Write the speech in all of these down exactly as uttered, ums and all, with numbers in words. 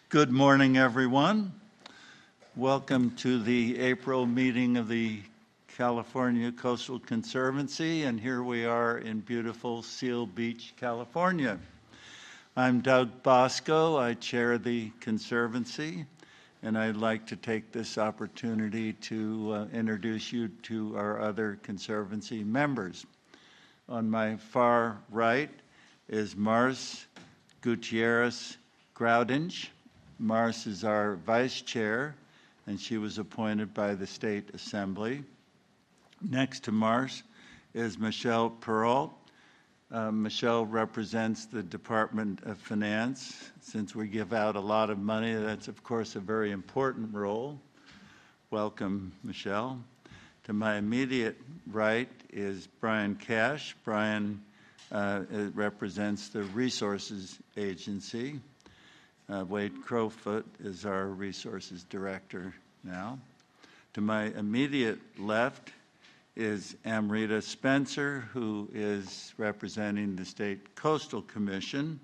Good morning, everyone. Welcome to the April meeting of the California Coastal Conservancy, and here we are in beautiful Seal Beach, California. I'm Doug Bosco. I chair the Conservancy, and I'd like to take this opportunity to uh, introduce you to our other Conservancy members. On my far right is Mars Gutierrez Graudinge. Mars is our vice chair, and she was appointed by the State Assembly. Next to Mars is Michelle Perrault. Uh, Michelle represents the Department of Finance. Since we give out a lot of money, that's of course a very important role. Welcome, Michelle. To my immediate right is Brian Cash. Brian uh, represents the Resources Agency. Uh, Wade Crowfoot is our Resources Director now. To my immediate left is Amrita Spencer, who is representing the State Coastal Commission.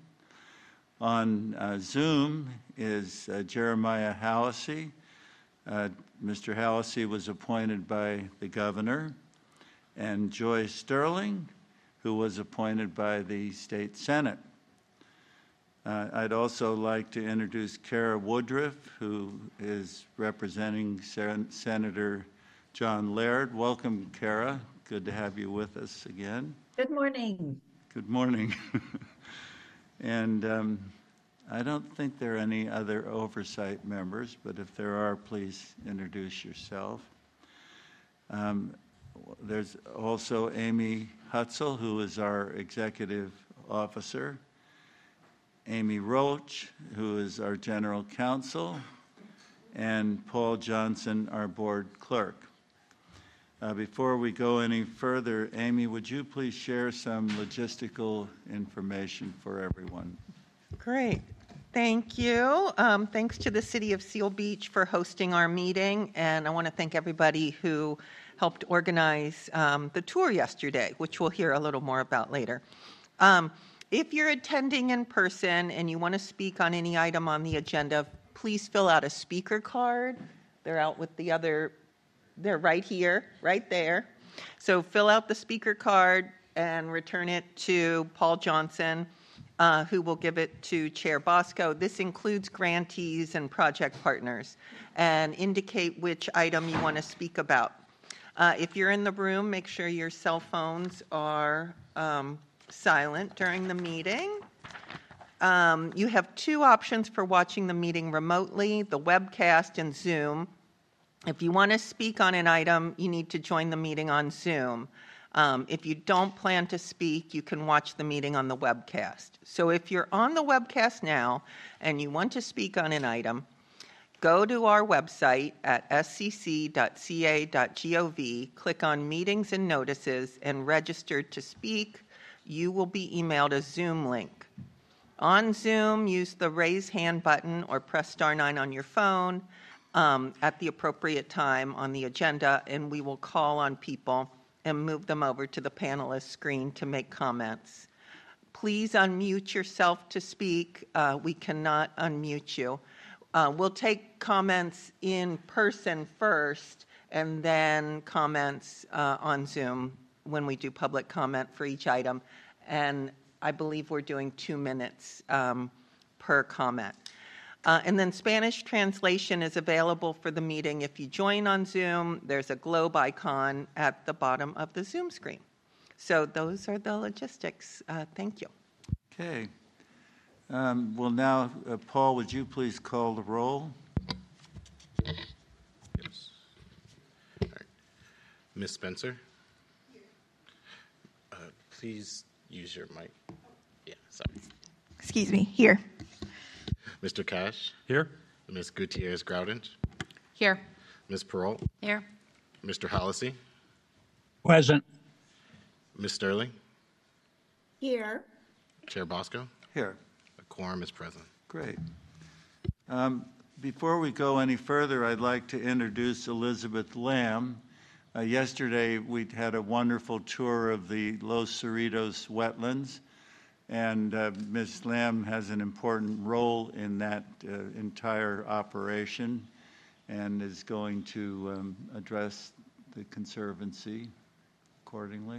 On uh, Zoom is uh, Jeremiah Hallisey. Uh, Mister Hallisey was appointed by the governor, and Joy Sterling, who was appointed by the State Senate. Uh, I'd also like to introduce Kara Woodruff, who is representing Sen- Senator John Laird. Welcome, Kara. Good to have you with us again. Good morning. Good morning. And um, I don't think there are any other oversight members, but if there are, please introduce yourself. Um, there's also Amy Hutzel, who is our executive officer. Amy Roach, who is our general counsel, and Paul Johnson, our board clerk. Uh, before we go any further, Amy, would you please share some logistical information for everyone? Great. Thank you. Um, thanks to the City of Seal Beach for hosting our meeting, and I want to thank everybody who helped organize um, the tour yesterday, which we'll hear a little more about later. Um, If you're attending in person and you want to speak on any item on the agenda, please fill out a speaker card. They're out with the other, they're right here, right there. So fill out the speaker card and return it to Paul Johnson, uh, who will give it to Chair Bosco. This includes grantees and project partners, and indicate which item you want to speak about. Uh, if you're in the room, make sure your cell phones are um, silent during the meeting. Um, you have two options for watching the meeting remotely, the webcast and Zoom. If you want to speak on an item, you need to join the meeting on Zoom. Um, if you don't plan to speak, you can watch the meeting on the webcast. So if you're on the webcast now and you want to speak on an item, go to our website at s c c dot c a dot gov, click on Meetings and Notices, and register to speak. You will be emailed a Zoom link. On Zoom, use the raise hand button or press star nine on your phone um, at the appropriate time on the agenda, and we will call on people and move them over to the panelist screen to make comments. Please unmute yourself to speak. Uh, we cannot unmute you. Uh, we'll take comments in person first, and then comments uh, on Zoom when we do public comment for each item, and I believe we're doing two minutes um, per comment. Uh, and then Spanish translation is available for the meeting. If you join on Zoom, there's a globe icon at the bottom of the Zoom screen. So those are the logistics. Uh, thank you. Okay. Um, well, now, uh, Paul, would you please call the roll? Yes. All right. Miz Spencer? Uh, please use your mic. Yeah, sorry. Excuse me, here. Mister Cash? Here. Miz Gutierrez Graudinge? Here. Miz Perrault? Here. Mister Hallisey? Present. Miz Sterling? Here. Chair Bosco? Here. A quorum is present. Great. Um, before we go any further, I'd like to introduce Elizabeth Lamb. Uh, yesterday, we had a wonderful tour of the Los Cerritos wetlands. And uh, Miz Lamb has an important role in that uh, entire operation and is going to um, address the Conservancy accordingly.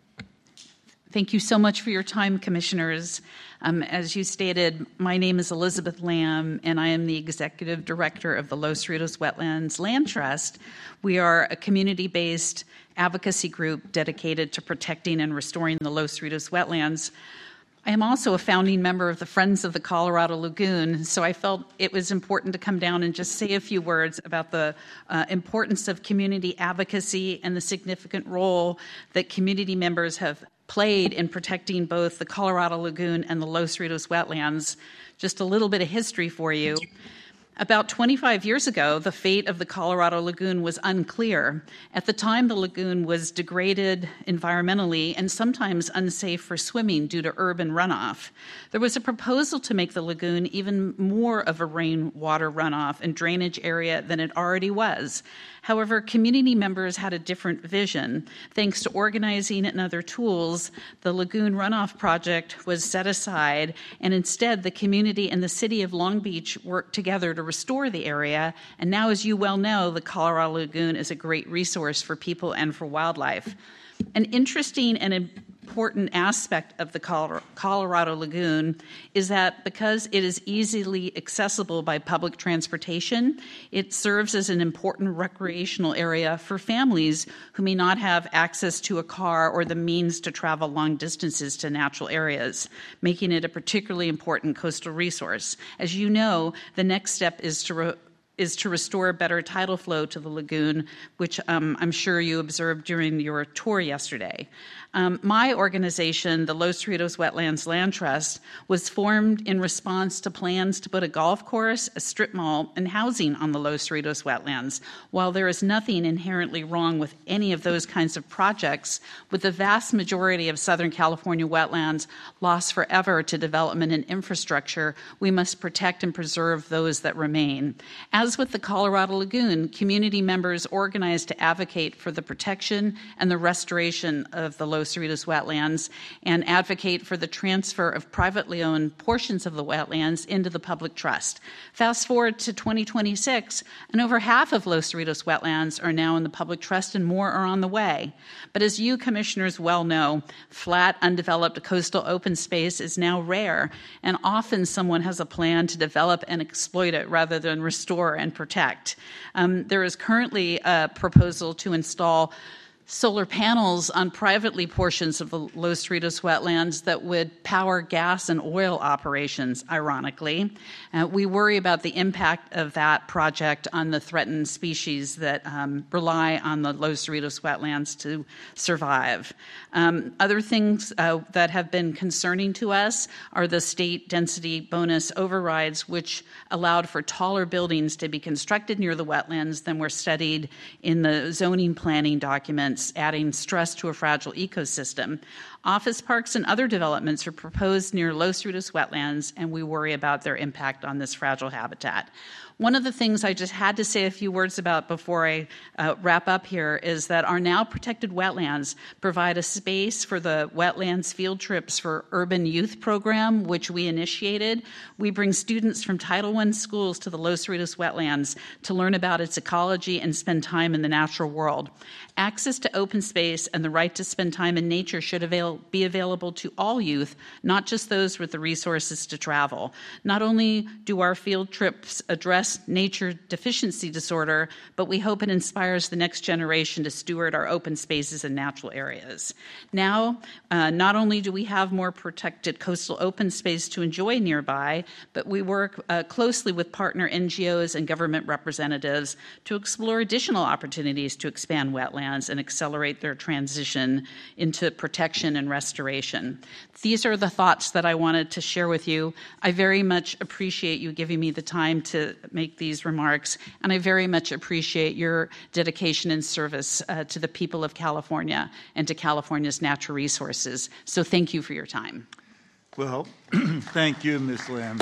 Thank you so much for your time, Commissioners. Um, as you stated, my name is Elizabeth Lamb, and I am the Executive Director of the Los Cerritos Wetlands Land Trust. We are a community-based advocacy group dedicated to protecting and restoring the Los Cerritos wetlands. I am also a founding member of the Friends of the Colorado Lagoon, so I felt it was important to come down and just say a few words about the uh, importance of community advocacy and the significant role that community members have played in protecting both the Colorado Lagoon and the Los Cerritos wetlands. Just a little bit of history for you. About twenty-five years ago, the fate of the Colorado Lagoon was unclear. At the time, the lagoon was degraded environmentally and sometimes unsafe for swimming due to urban runoff. There was a proposal to make the lagoon even more of a rainwater runoff and drainage area than it already was. However, community members had a different vision. Thanks to organizing and other tools, the lagoon runoff project was set aside, and instead the community and the city of Long Beach worked together to restore the area. And now, as you well know, the Colorado Lagoon is a great resource for people and for wildlife. An interesting and important aspect of the Colorado Lagoon is that because it is easily accessible by public transportation, it serves as an important recreational area for families who may not have access to a car or the means to travel long distances to natural areas, making it a particularly important coastal resource. As you know, the next step is to re- is to restore better tidal flow to the lagoon, which um, I'm sure you observed during your tour yesterday. Um, my organization, the Los Cerritos Wetlands Land Trust, was formed in response to plans to put a golf course, a strip mall, and housing on the Los Cerritos wetlands. While there is nothing inherently wrong with any of those kinds of projects, with the vast majority of Southern California wetlands lost forever to development and infrastructure, we must protect and preserve those that remain. As with the Colorado Lagoon, community members organized to advocate for the protection and the restoration of the Los Cerritos wetlands and advocate for the transfer of privately owned portions of the wetlands into the public trust. Fast forward to twenty twenty-six, and over half of Los Cerritos wetlands are now in the public trust and more are on the way. But as you commissioners well know, flat, undeveloped coastal open space is now rare, and often someone has a plan to develop and exploit it rather than restore and protect. Um, there is currently a proposal to install solar panels on privately portions of the Los Cerritos wetlands that would power gas and oil operations, ironically. Uh, we worry about the impact of that project on the threatened species that um, rely on the Los Cerritos wetlands to survive. Um, other things uh, that have been concerning to us are the state density bonus overrides, which allowed for taller buildings to be constructed near the wetlands than were studied in the zoning planning documents, adding stress to a fragile ecosystem. Office parks and other developments are proposed near Los Cerritos wetlands, and we worry about their impact on this fragile habitat. One of the things I just had to say a few words about before I uh, wrap up here is that our now protected wetlands provide a space for the Wetlands Field Trips for Urban Youth program, which we initiated. We bring students from Title one schools to the Los Cerritos wetlands to learn about its ecology and spend time in the natural world. Access to open space and the right to spend time in nature should avail- be available to all youth, not just those with the resources to travel. Not only do our field trips address nature deficiency disorder, but we hope it inspires the next generation to steward our open spaces and natural areas. Now, uh, not only do we have more protected coastal open space to enjoy nearby, but we work uh, closely with partner N G Os and government representatives to explore additional opportunities to expand wetlands and accelerate their transition into protection and restoration. These are the thoughts that I wanted to share with you. I very much appreciate you giving me the time to make these remarks, and I very much appreciate your dedication and service uh, to the people of California and to California's natural resources. So thank you for your time. Well, thank you, Miz Lamb.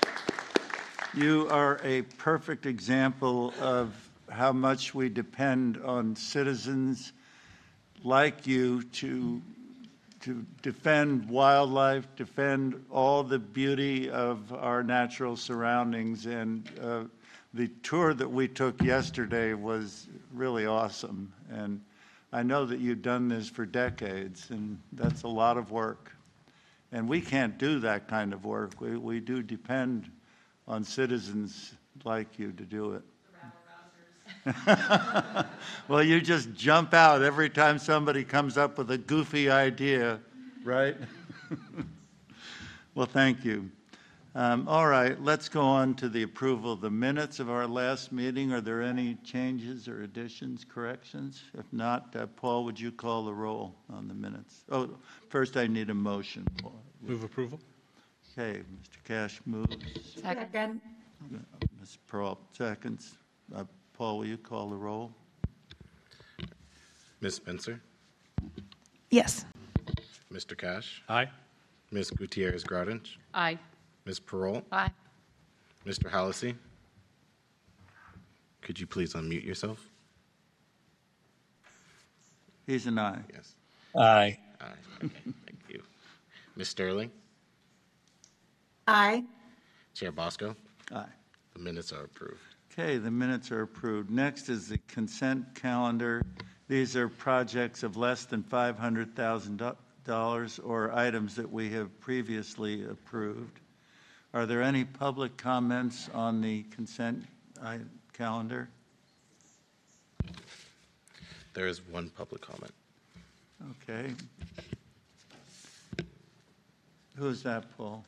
You are a perfect example of how much we depend on citizens like you to to defend wildlife, defend all the beauty of our natural surroundings. And uh, the tour that we took yesterday was really awesome. And I know that you've done this for decades, and that's a lot of work. And we can't do that kind of work. We, we do depend on citizens like you to do it. Well, you just jump out every time somebody comes up with a goofy idea, right? Well, thank you. Um, all right, let's go on to the approval of the minutes of our last meeting. Are there any changes or additions, corrections? If not, uh, Paul, would you call the roll on the minutes? Oh, first I need a motion, Paul. Move approval. Okay, Mister Cash moves. Second. Miz Peralta seconds. Uh, Paul, will you call the roll? Miz Spencer. Yes. Mister Cash. Aye. Miz Gutierrez Grodinch. Aye. Miz Perot. Aye. Mister Hallisey. Could you please unmute yourself? He's an aye. Yes. Aye. Aye. Okay, thank you. Miz Sterling. Aye. Chair Bosco. Aye. The minutes are approved. Okay, the minutes are approved. Next is the consent calendar. These are projects of less than five hundred thousand dollars or items that we have previously approved. Are there any public comments on the consent uh, calendar? There is one public comment. Okay. Who is that, Paul?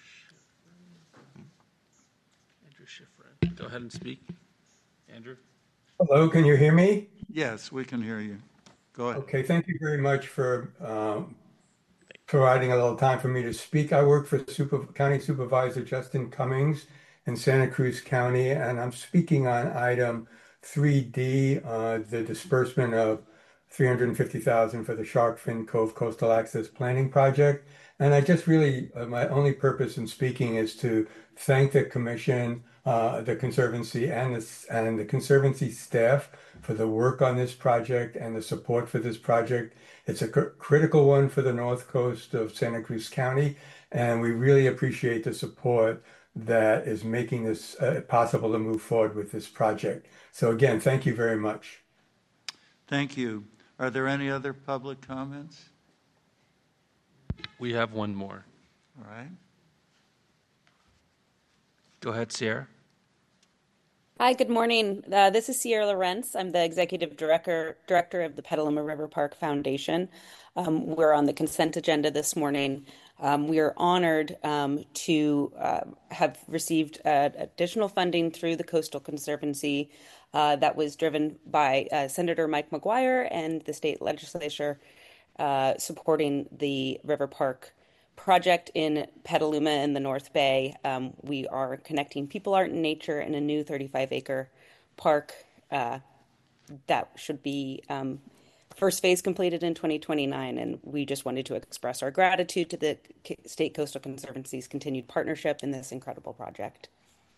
Andrew Schifrin. Go ahead and speak. Andrew? Hello, can you hear me? Yes, we can hear you. Go ahead. Okay, thank you very much for um, providing a little time for me to speak. I work for Super, County Supervisor Justin Cummings in Santa Cruz County, and I'm speaking on item three D, uh, the disbursement of three hundred fifty thousand dollars for the Shark Fin Cove Coastal Access Planning Project. And I just really, uh, my only purpose in speaking is to thank the Commission, uh, the Conservancy, and the, and the Conservancy staff for the work on this project and the support for this project. It's a cr- critical one for the north coast of Santa Cruz County, and we really appreciate the support that is making this uh, possible to move forward with this project. So again, thank you very much. Thank you. Are there any other public comments? We have one more. All right. Go ahead, Sierra. Hi, good morning. Uh, this is Sierra Lorenz. I'm the Executive Director Director of the Petaluma River Park Foundation. Um, we're on the consent agenda this morning. Um, we are honored um, to uh, have received uh, additional funding through the Coastal Conservancy uh, that was driven by uh, Senator Mike McGuire and the state legislature uh, supporting the River Park project in Petaluma in the North Bay. Um, we are connecting people, art, and nature in a new thirty-five acre park uh, that should be um, first phase completed in twenty twenty-nine. And we just wanted to express our gratitude to the State Coastal Conservancy's continued partnership in this incredible project.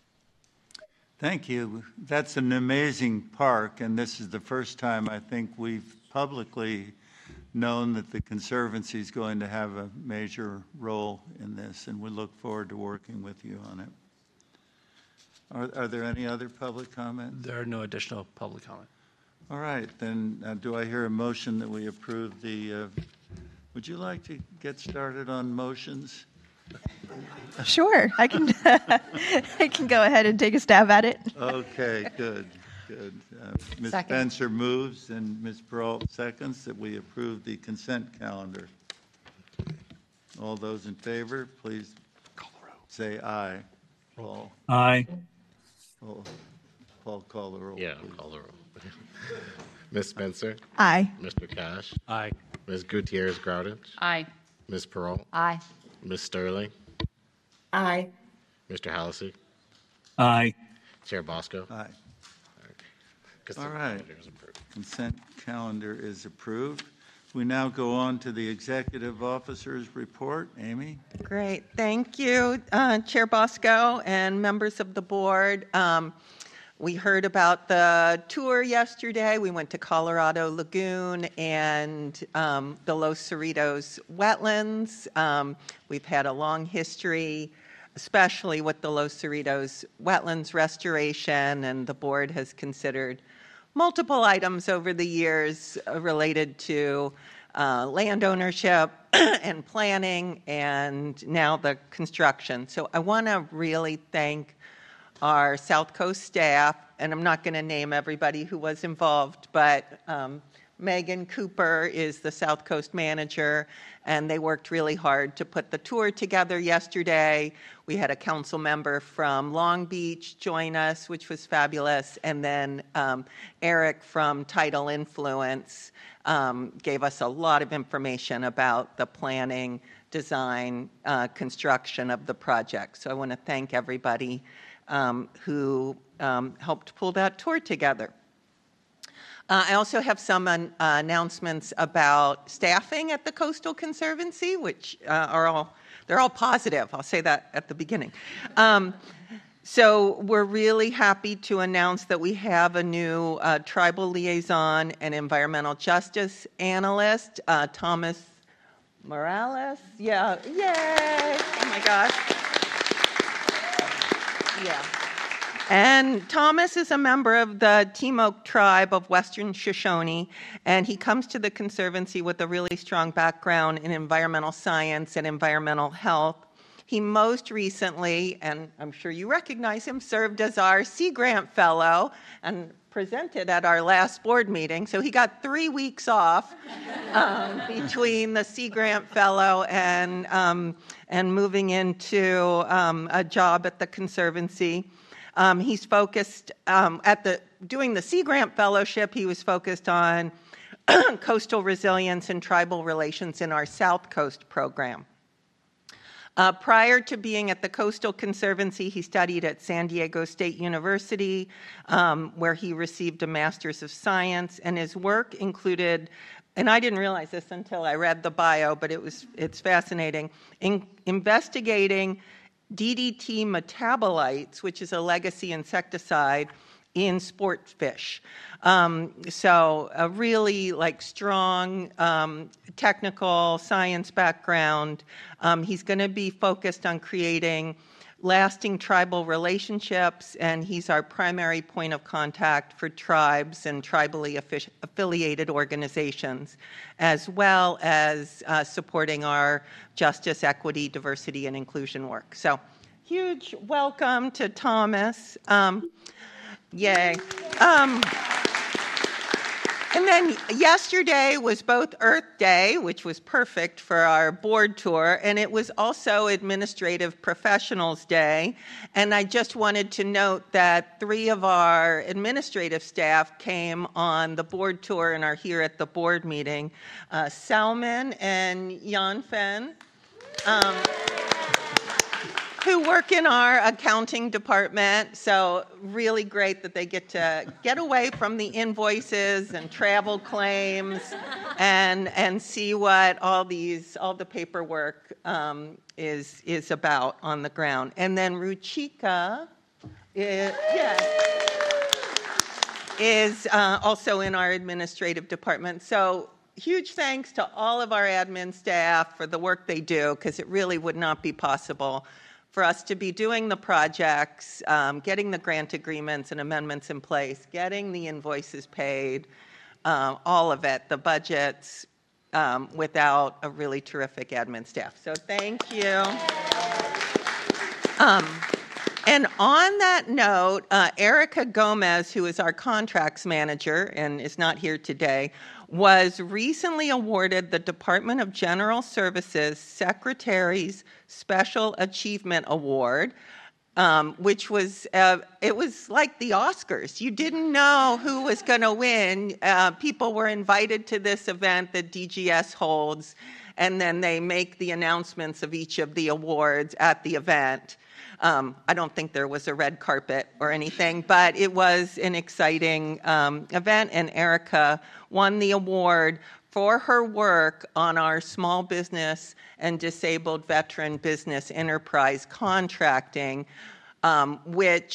Thank you. That's an amazing park, and this is the first time I think we've publicly known that the Conservancy is going to have a major role in this, and we look forward to working with you on it. Are, are there any other public comments? There are no additional public comment. All right, then uh, do I hear a motion that we approve the, uh, would you like to get started on motions? Sure. I can I can go ahead and take a stab at it. Okay, good, good. Uh, Miz Second. Spencer moves and Miz Peralta seconds that we approve the consent calendar. All those in favor, please say aye. Paul, Aye. Paul, Paul, call the roll. Yeah, please. call the roll. Miz Spencer. Aye. Mister Cash. Aye. Miz Gutierrez Grodinch. Aye. Miz Perot. Aye. Miz Sterling. Aye. Mister Hallisey. Aye. Chair Bosco. Aye. Consent All right. calendar is approved. Consent calendar is approved. We now go on to the executive officer's report. Amy? Great, thank you, uh, Chair Bosco and members of the board. Um, We heard about the tour yesterday. We went to Colorado Lagoon and um, the Los Cerritos wetlands. Um, we've had a long history, especially with the Los Cerritos wetlands restoration, and the board has considered multiple items over the years uh, related to uh, land ownership and planning, and now the construction. So I want to really thank our South Coast staff, and I'm not going to name everybody who was involved, but um, Megan Cooper is the South Coast manager, and they worked really hard to put the tour together yesterday. We had a council member from Long Beach join us, which was fabulous, and then um, Eric from Tidal Influence um, gave us a lot of information about the planning, design, uh, construction of the project. So I want to thank everybody um, who um, helped pull that tour together. Uh, I also have some uh, announcements about staffing at the Coastal Conservancy, which uh, are all, they're all positive. I'll say that at the beginning. Um, so we're really happy to announce that we have a new uh, tribal liaison and environmental justice analyst, uh, Thomas Morales. Yeah, yay! Oh my gosh. Yeah. And Thomas is a member of the Timok tribe of Western Shoshone, and he comes to the Conservancy with a really strong background in environmental science and environmental health. He most recently, and I'm sure you recognize him, served as our Sea Grant Fellow and presented at our last board meeting. So he got three weeks off um, between the Sea Grant Fellow and, um, and moving into um, a job at the Conservancy. Um, he's focused um, at the doing the Sea Grant Fellowship. He was focused on coastal resilience and tribal relations in our South Coast program. Uh, prior to being at the Coastal Conservancy, he studied at San Diego State University, um, where he received a Master's of Science, and his work included, and I didn't realize this until I read the bio, but it was it's fascinating, in investigating D D T metabolites, which is a legacy insecticide, in sport fish. Um, so a really like strong um, technical science background. Um, he's going to be focused on creating lasting tribal relationships, and he's our primary point of contact for tribes and tribally affi- affiliated organizations, as well as uh, supporting our justice, equity, diversity, and inclusion work. So huge welcome to Thomas. Um, yay. Um, And then yesterday was both Earth Day, which was perfect for our board tour, and it was also Administrative Professionals Day. And I just wanted to note that three of our administrative staff came on the board tour and are here at the board meeting. Uh, Salman and Yanfen, um, who work in our accounting department, so really great that they get to get away from the invoices and travel claims and and see what all these all the paperwork um, is is about on the ground. And then Ruchika is, yeah, is uh, also in our administrative department. So huge thanks to all of our admin staff for the work they do, because it really would not be possible for us to be doing the projects, um, getting the grant agreements and amendments in place, getting the invoices paid, uh, all of it, the budgets, um, without a really terrific admin staff. So thank you. Um, and on that note, uh, Erica Gomez, who is our contracts manager and is not here today, was recently awarded the Department of General Services Secretary's Special Achievement Award, um, which was, uh, it was like the Oscars. You didn't know who was going to win. Uh, people were invited to this event that D G S holds, and then they make the announcements of each of the awards at the event. Um, I don't think there was a red carpet or anything, but it was an exciting um, event, and Erica won the award for her work on our small business and disabled veteran business enterprise contracting, um, which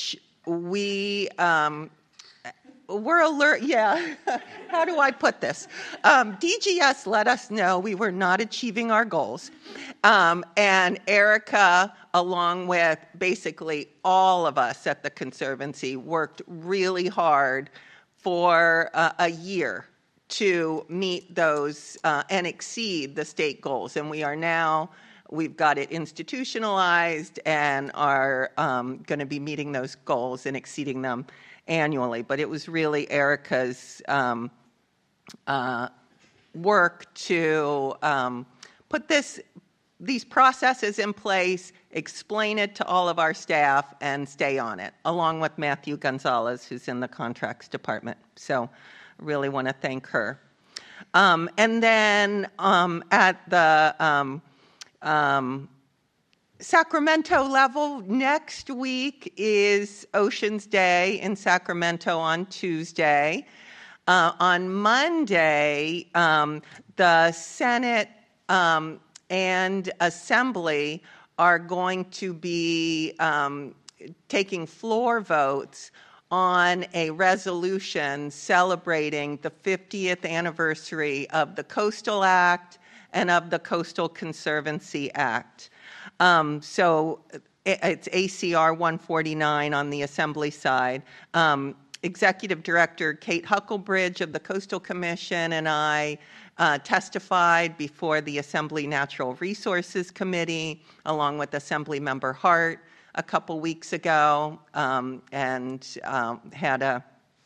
we um, we're alert. Yeah, how do I put this? Um, D G S let us know we were not achieving our goals, um, and Erica, along with basically all of us at the Conservancy, worked really hard for uh, a year to meet those uh, and exceed the state goals, and we are now. We've got it institutionalized and are um, going to be meeting those goals and exceeding them annually. But it was really Erica's um, uh, work to um, put this these processes in place, explain it to all of our staff, and stay on it, along with Matthew Gonzalez, who's in the contracts department. So I really want to thank her. Um, and then um, at the um, Um, Sacramento level, next week is Oceans Day in Sacramento on Tuesday. Uh, on Monday, um, the Senate um, and Assembly are going to be um, taking floor votes on a resolution celebrating the fiftieth anniversary of the Coastal Act and of the Coastal Conservancy Act. Um, so it, it's A C R one forty-nine on the Assembly side. Um, Executive Director Kate Huckelbridge of the Coastal Commission and I uh, testified before the Assembly Natural Resources Committee, along with Assembly Member Hart, a couple weeks ago, um, and um, had a,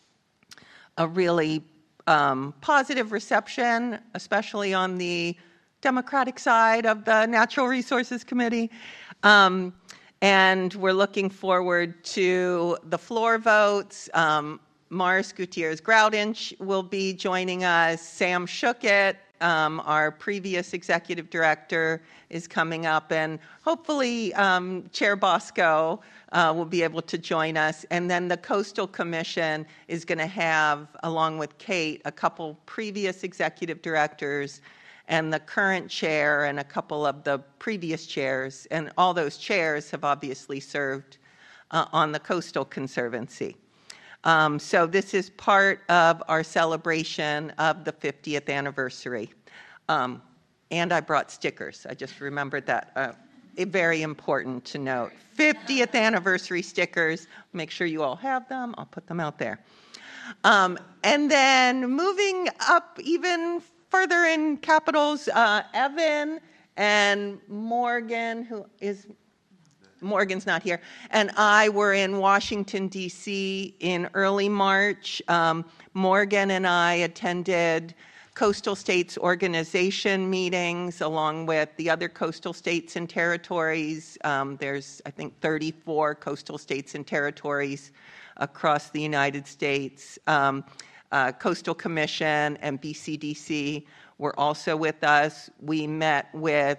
a really um, positive reception, especially on the Democratic side of the Natural Resources Committee. Um, and we're looking forward to the floor votes. Um, Morris Gutierrez Groudinch will be joining us. Sam Schuckett, um, our previous executive director, is coming up. And hopefully um, Chair Bosco uh, will be able to join us. And then the Coastal Commission is going to have, along with Kate, a couple previous executive directors and the current chair and a couple of the previous chairs, and all those chairs have obviously served uh, on the Coastal Conservancy. Um, so this is part of our celebration of the fiftieth anniversary. Um, and I brought stickers. I just remembered that. Uh, it, very important to note. fiftieth anniversary stickers. Make sure you all have them. I'll put them out there. Um, and then moving up even further in capitals, uh, Evan and Morgan, who is, Morgan's not here, and I were in Washington, D C in early March. Um, Morgan and I attended Coastal States Organization meetings along with the other coastal states and territories. Um, there's, I think, thirty-four coastal states and territories across the United States. Um, Uh, Coastal Commission and B C D C were also with us. We met with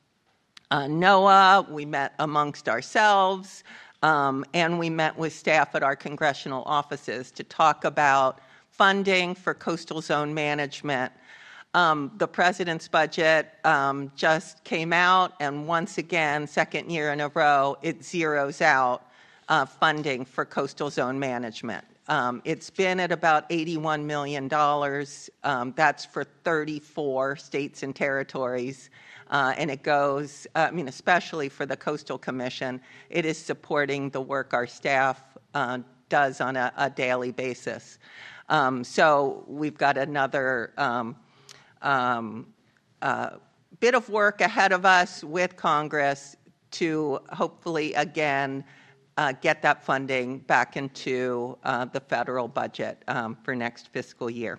uh, NOAA, we met amongst ourselves, um, and we met with staff at our congressional offices to talk about funding for coastal zone management. Um, the president's budget um, just came out, and once again, second year in a row, it zeroes out uh, funding for coastal zone management. Um, it's been at about eighty-one million dollars. Um, that's for thirty-four states and territories. Uh, and it goes, uh, I mean, especially for the Coastal Commission, it is supporting the work our staff uh, does on a, a daily basis. Um, so we've got another um, um, uh, bit of work ahead of us with Congress to hopefully, again, Uh, get that funding back into uh, the federal budget um, for next fiscal year.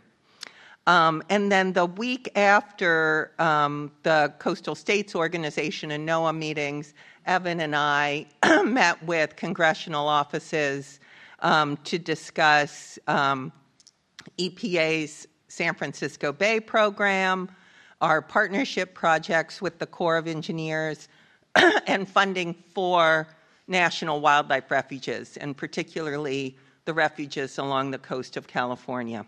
Um, and then the week after um, the Coastal States Organization and NOAA meetings, Evan and I met with congressional offices um, to discuss um, E P A's San Francisco Bay program, our partnership projects with the Corps of Engineers, and funding for national wildlife refuges, and particularly the refuges along the coast of California.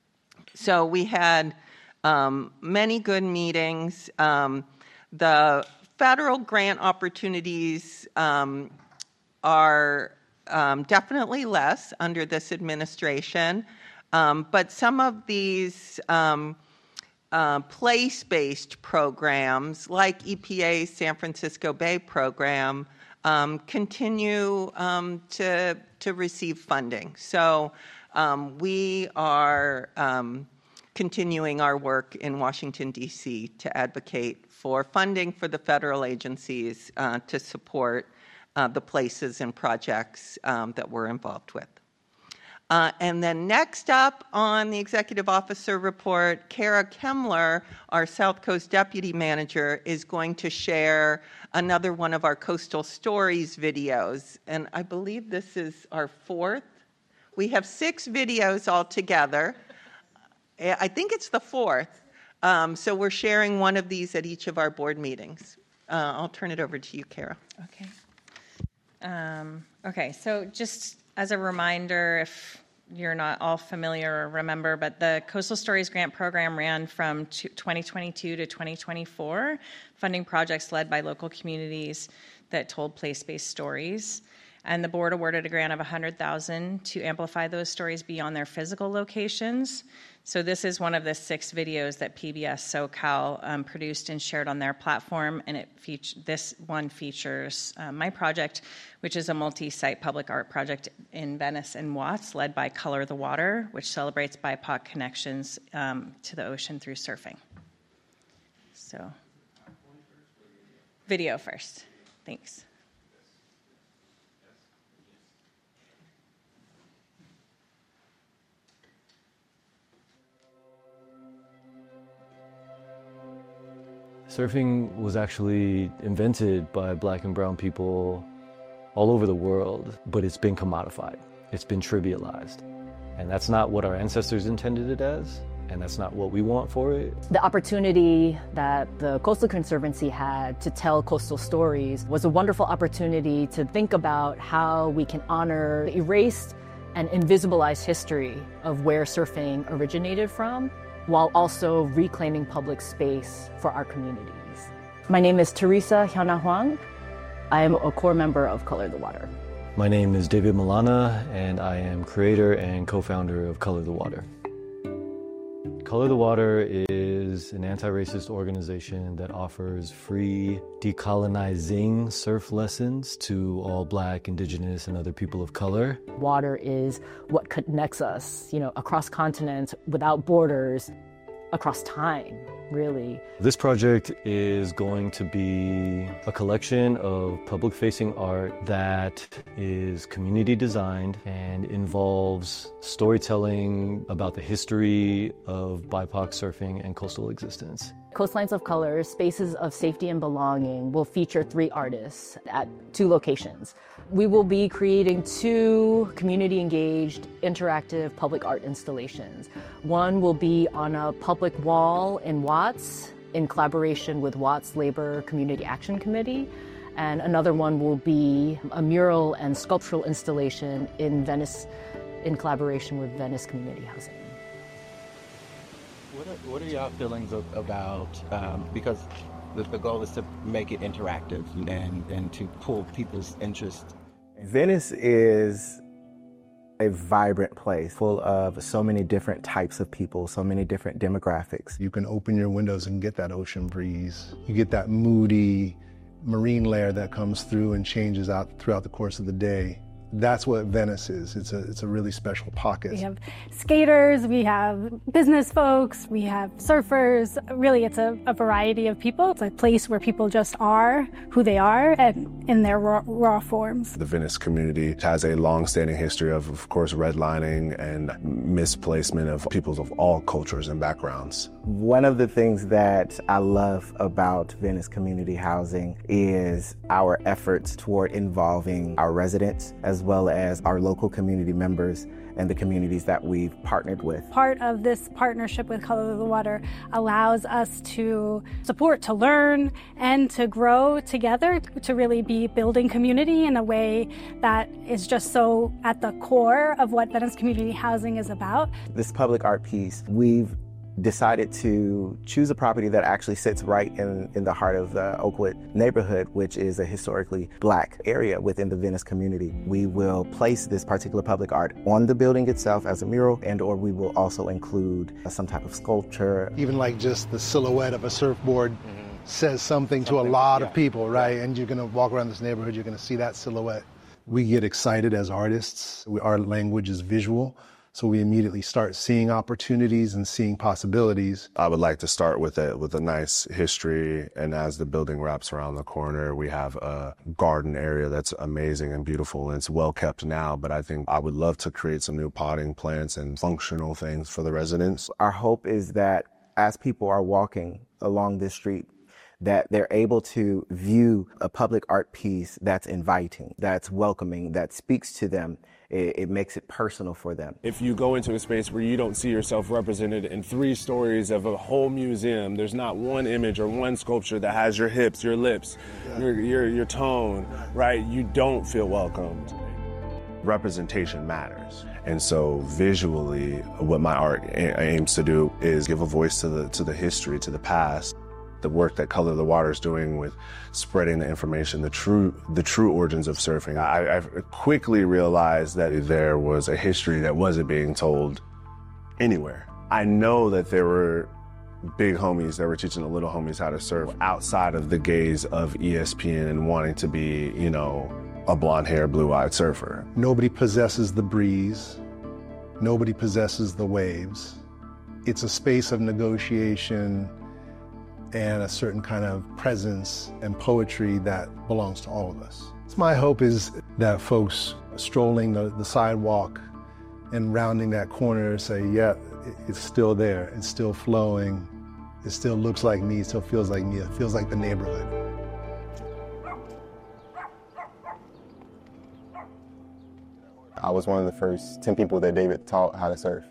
So we had um, many good meetings. Um, the federal grant opportunities um, are um, definitely less under this administration. Um, but some of these um, uh, place-based programs, like E P A's San Francisco Bay program, um, continue um, to to receive funding. So um, we are um, continuing our work in Washington, D C to advocate for funding for the federal agencies uh, to support uh, the places and projects um, that we're involved with. Uh, and then next up on the Executive Officer Report, Kara Kemmler, our South Coast Deputy Manager, is going to share another one of our Coastal Stories videos. And I believe this is our fourth. We have six videos altogether. I think it's the fourth. Um, so we're sharing one of these at each of our board meetings. Uh, I'll turn it over to you, Kara. Okay. Um, okay, so just as a reminder, if you're not all familiar or remember, but the Coastal Stories Grant Program ran from twenty twenty-two to twenty twenty-four, funding projects led by local communities that told place-based stories. And the board awarded a grant of one hundred thousand dollars to amplify those stories beyond their physical locations. So this is one of the six videos that P B S SoCal um, produced and shared on their platform, and it feature, this one features uh, my project, which is a multi-site public art project in Venice and Watts, led by Color the Water, which celebrates B I P O C connections um, to the ocean through surfing. So, video first. Thanks. Surfing was actually invented by black and brown people all over the world, but it's been commodified. It's been trivialized. And that's not what our ancestors intended it as, and that's not what we want for it. The opportunity that the Coastal Conservancy had to tell coastal stories was a wonderful opportunity to think about how we can honor the erased and invisibilized history of where surfing originated from, while also reclaiming public space for our communities. My name is Teresa Hyuna Huang. I am a core member of Color the Water. My name is David Milana, and I am creator and co-founder of Color the Water. Color the Water is an anti-racist organization that offers free decolonizing surf lessons to all Black, Indigenous, and other people of color. Water is what connects us, you know, across continents, without borders, across time, really. This project is going to be a collection of public-facing art that is community designed and involves storytelling about the history of B I P O C surfing and coastal existence. Coastlines of Color, Spaces of Safety and Belonging will feature three artists at two locations. We will be creating two community-engaged, interactive public art installations. One will be on a public wall in Watts in collaboration with Watts Labor Community Action Committee, and another one will be a mural and sculptural installation in Venice in collaboration with Venice Community Housing. What are, what are y'all feelings of, about, um, because the, the goal is to make it interactive and, and to pull people's interest. Venice is a vibrant place full of so many different types of people, so many different demographics. You can open your windows and get that ocean breeze. You get that moody marine layer that comes through and changes out throughout the course of the day. That's what Venice is. It's a it's a really special pocket. We have skaters, we have business folks, we have surfers. Really, it's a, a variety of people. It's a place where people just are who they are and in their raw, raw forms. The Venice community has a long-standing history of, of course, redlining and misplacement of peoples of all cultures and backgrounds. One of the things that I love about Venice Community Housing is our efforts toward involving our residents as well as our local community members and the communities that we've partnered with. Part of this partnership with Color the Water allows us to support, to learn, and to grow together, to really be building community in a way that is just so at the core of what Venice Community Housing is about. This public art piece, we've decided to choose a property that actually sits right in, in the heart of the Oakwood neighborhood, which is a historically Black area within the Venice community. We will place this particular public art on the building itself as a mural, and or we will also include some type of sculpture. Even like just the silhouette of a surfboard mm-hmm. says something, something to a lot yeah. of people, right? And you're going to walk around this neighborhood, you're going to see that silhouette. We get excited as artists. We, our language is visual. So we immediately start seeing opportunities and seeing possibilities. I would like to start with a, with a nice history. And as the building wraps around the corner, we have a garden area that's amazing and beautiful. And it's well kept now, but I think I would love to create some new potting plants and functional things for the residents. Our hope is that as people are walking along this street, that they're able to view a public art piece that's inviting, that's welcoming, that speaks to them. It, it makes it personal for them. If you go into a space where you don't see yourself represented in three stories of a whole museum, there's not one image or one sculpture that has your hips, your lips, your, your, your tone, right? You don't feel welcomed. Representation matters. And so visually, what my art aims to do is give a voice to the, to the history, to the past. The work that Color the Water is doing with spreading the information, the true the true origins of surfing. I, I quickly realized that there was a history that wasn't being told anywhere. I know that there were big homies that were teaching the little homies how to surf outside of the gaze of E S P N and wanting to be, you know, a blonde-haired, blue-eyed surfer. Nobody possesses the breeze. Nobody possesses the waves. It's a space of negotiation and a certain kind of presence and poetry that belongs to all of us. So my hope is that folks strolling the, the sidewalk and rounding that corner say, yeah, it's still there, it's still flowing, it still looks like me, it still feels like me, it feels like the neighborhood. I was one of the first ten people that David taught how to surf.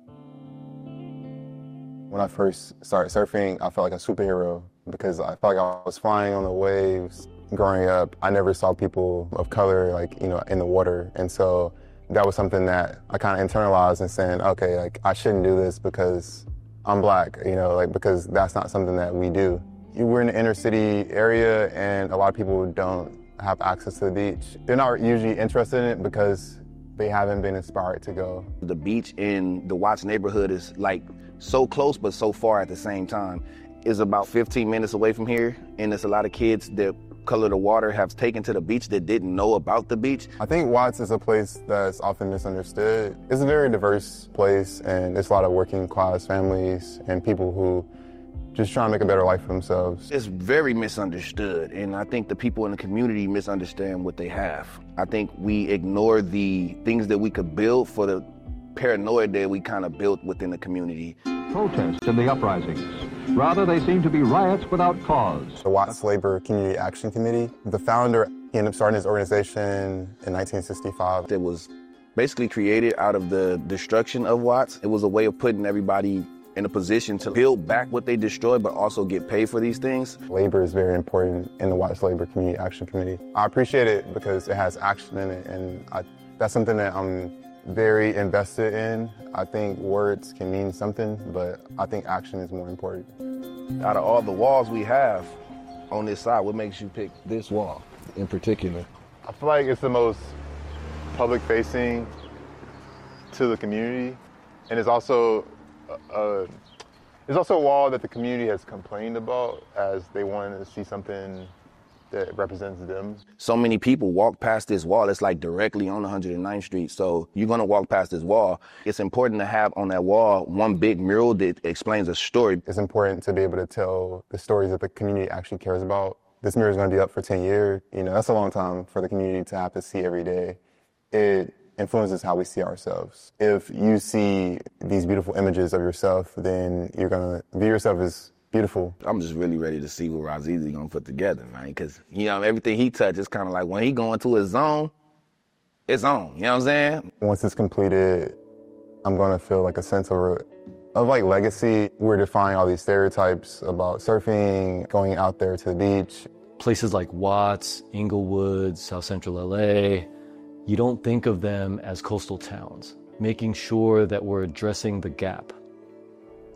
When I first started surfing, I felt like a superhero because I felt like I was flying on the waves. Growing up, I never saw people of color, like, you know, in the water. And so that was something that I kind of internalized and saying, okay, like, I shouldn't do this because I'm Black, you know, like, because that's not something that we do. We're in the inner city area and a lot of people don't have access to the beach. They're not usually interested in it because they haven't been inspired to go. The beach in the Watts neighborhood is like so close but so far at the same time. It's about fifteen minutes away from here, and there's a lot of kids that Color the Water have taken to the beach that didn't know about the beach. I think Watts is a place that's often misunderstood. It's a very diverse place, and there's a lot of working class families and people who just trying to make a better life for themselves. It's very misunderstood, and I think the people in the community misunderstand what they have. I think we ignore the things that we could build for the paranoia that we kind of built within the community. Protests in the uprisings. Rather, they seem to be riots without cause. The Watts Labor Community Action Committee, the founder, he ended up starting his organization in nineteen sixty-five. It was basically created out of the destruction of Watts. It was a way of putting everybody in a position to build back what they destroyed, but also get paid for these things. Labor is very important in the Watts Labor Community Action Committee. I appreciate it because it has action in it, and I, that's something that I'm very invested in. I think words can mean something, but I think action is more important. Out of all the walls we have on this side, what makes you pick this wall in particular? I feel like it's the most public-facing to the community, and it's also Uh, it's also a wall that the community has complained about as they wanted to see something that represents them. So many people walk past this wall. It's like directly on one hundred ninth Street. So you're going to walk past this wall. It's important to have on that wall one big mural that explains a story. It's important to be able to tell the stories that the community actually cares about. This mural is going to be up for ten years. You know, that's a long time for the community to have to see every day. It influences how we see ourselves. If you see these beautiful images of yourself, then you're gonna view yourself as beautiful. I'm just really ready to see what Razizi gonna put together, man, because, you know, everything he touches is kind of like when he go into his zone, it's on, you know what I'm saying? Once it's completed, I'm gonna feel like a sense of, of like legacy. We're defying all these stereotypes about surfing, going out there to the beach. Places like Watts, Inglewood, South Central L A, you don't think of them as coastal towns, making sure that we're addressing the gap.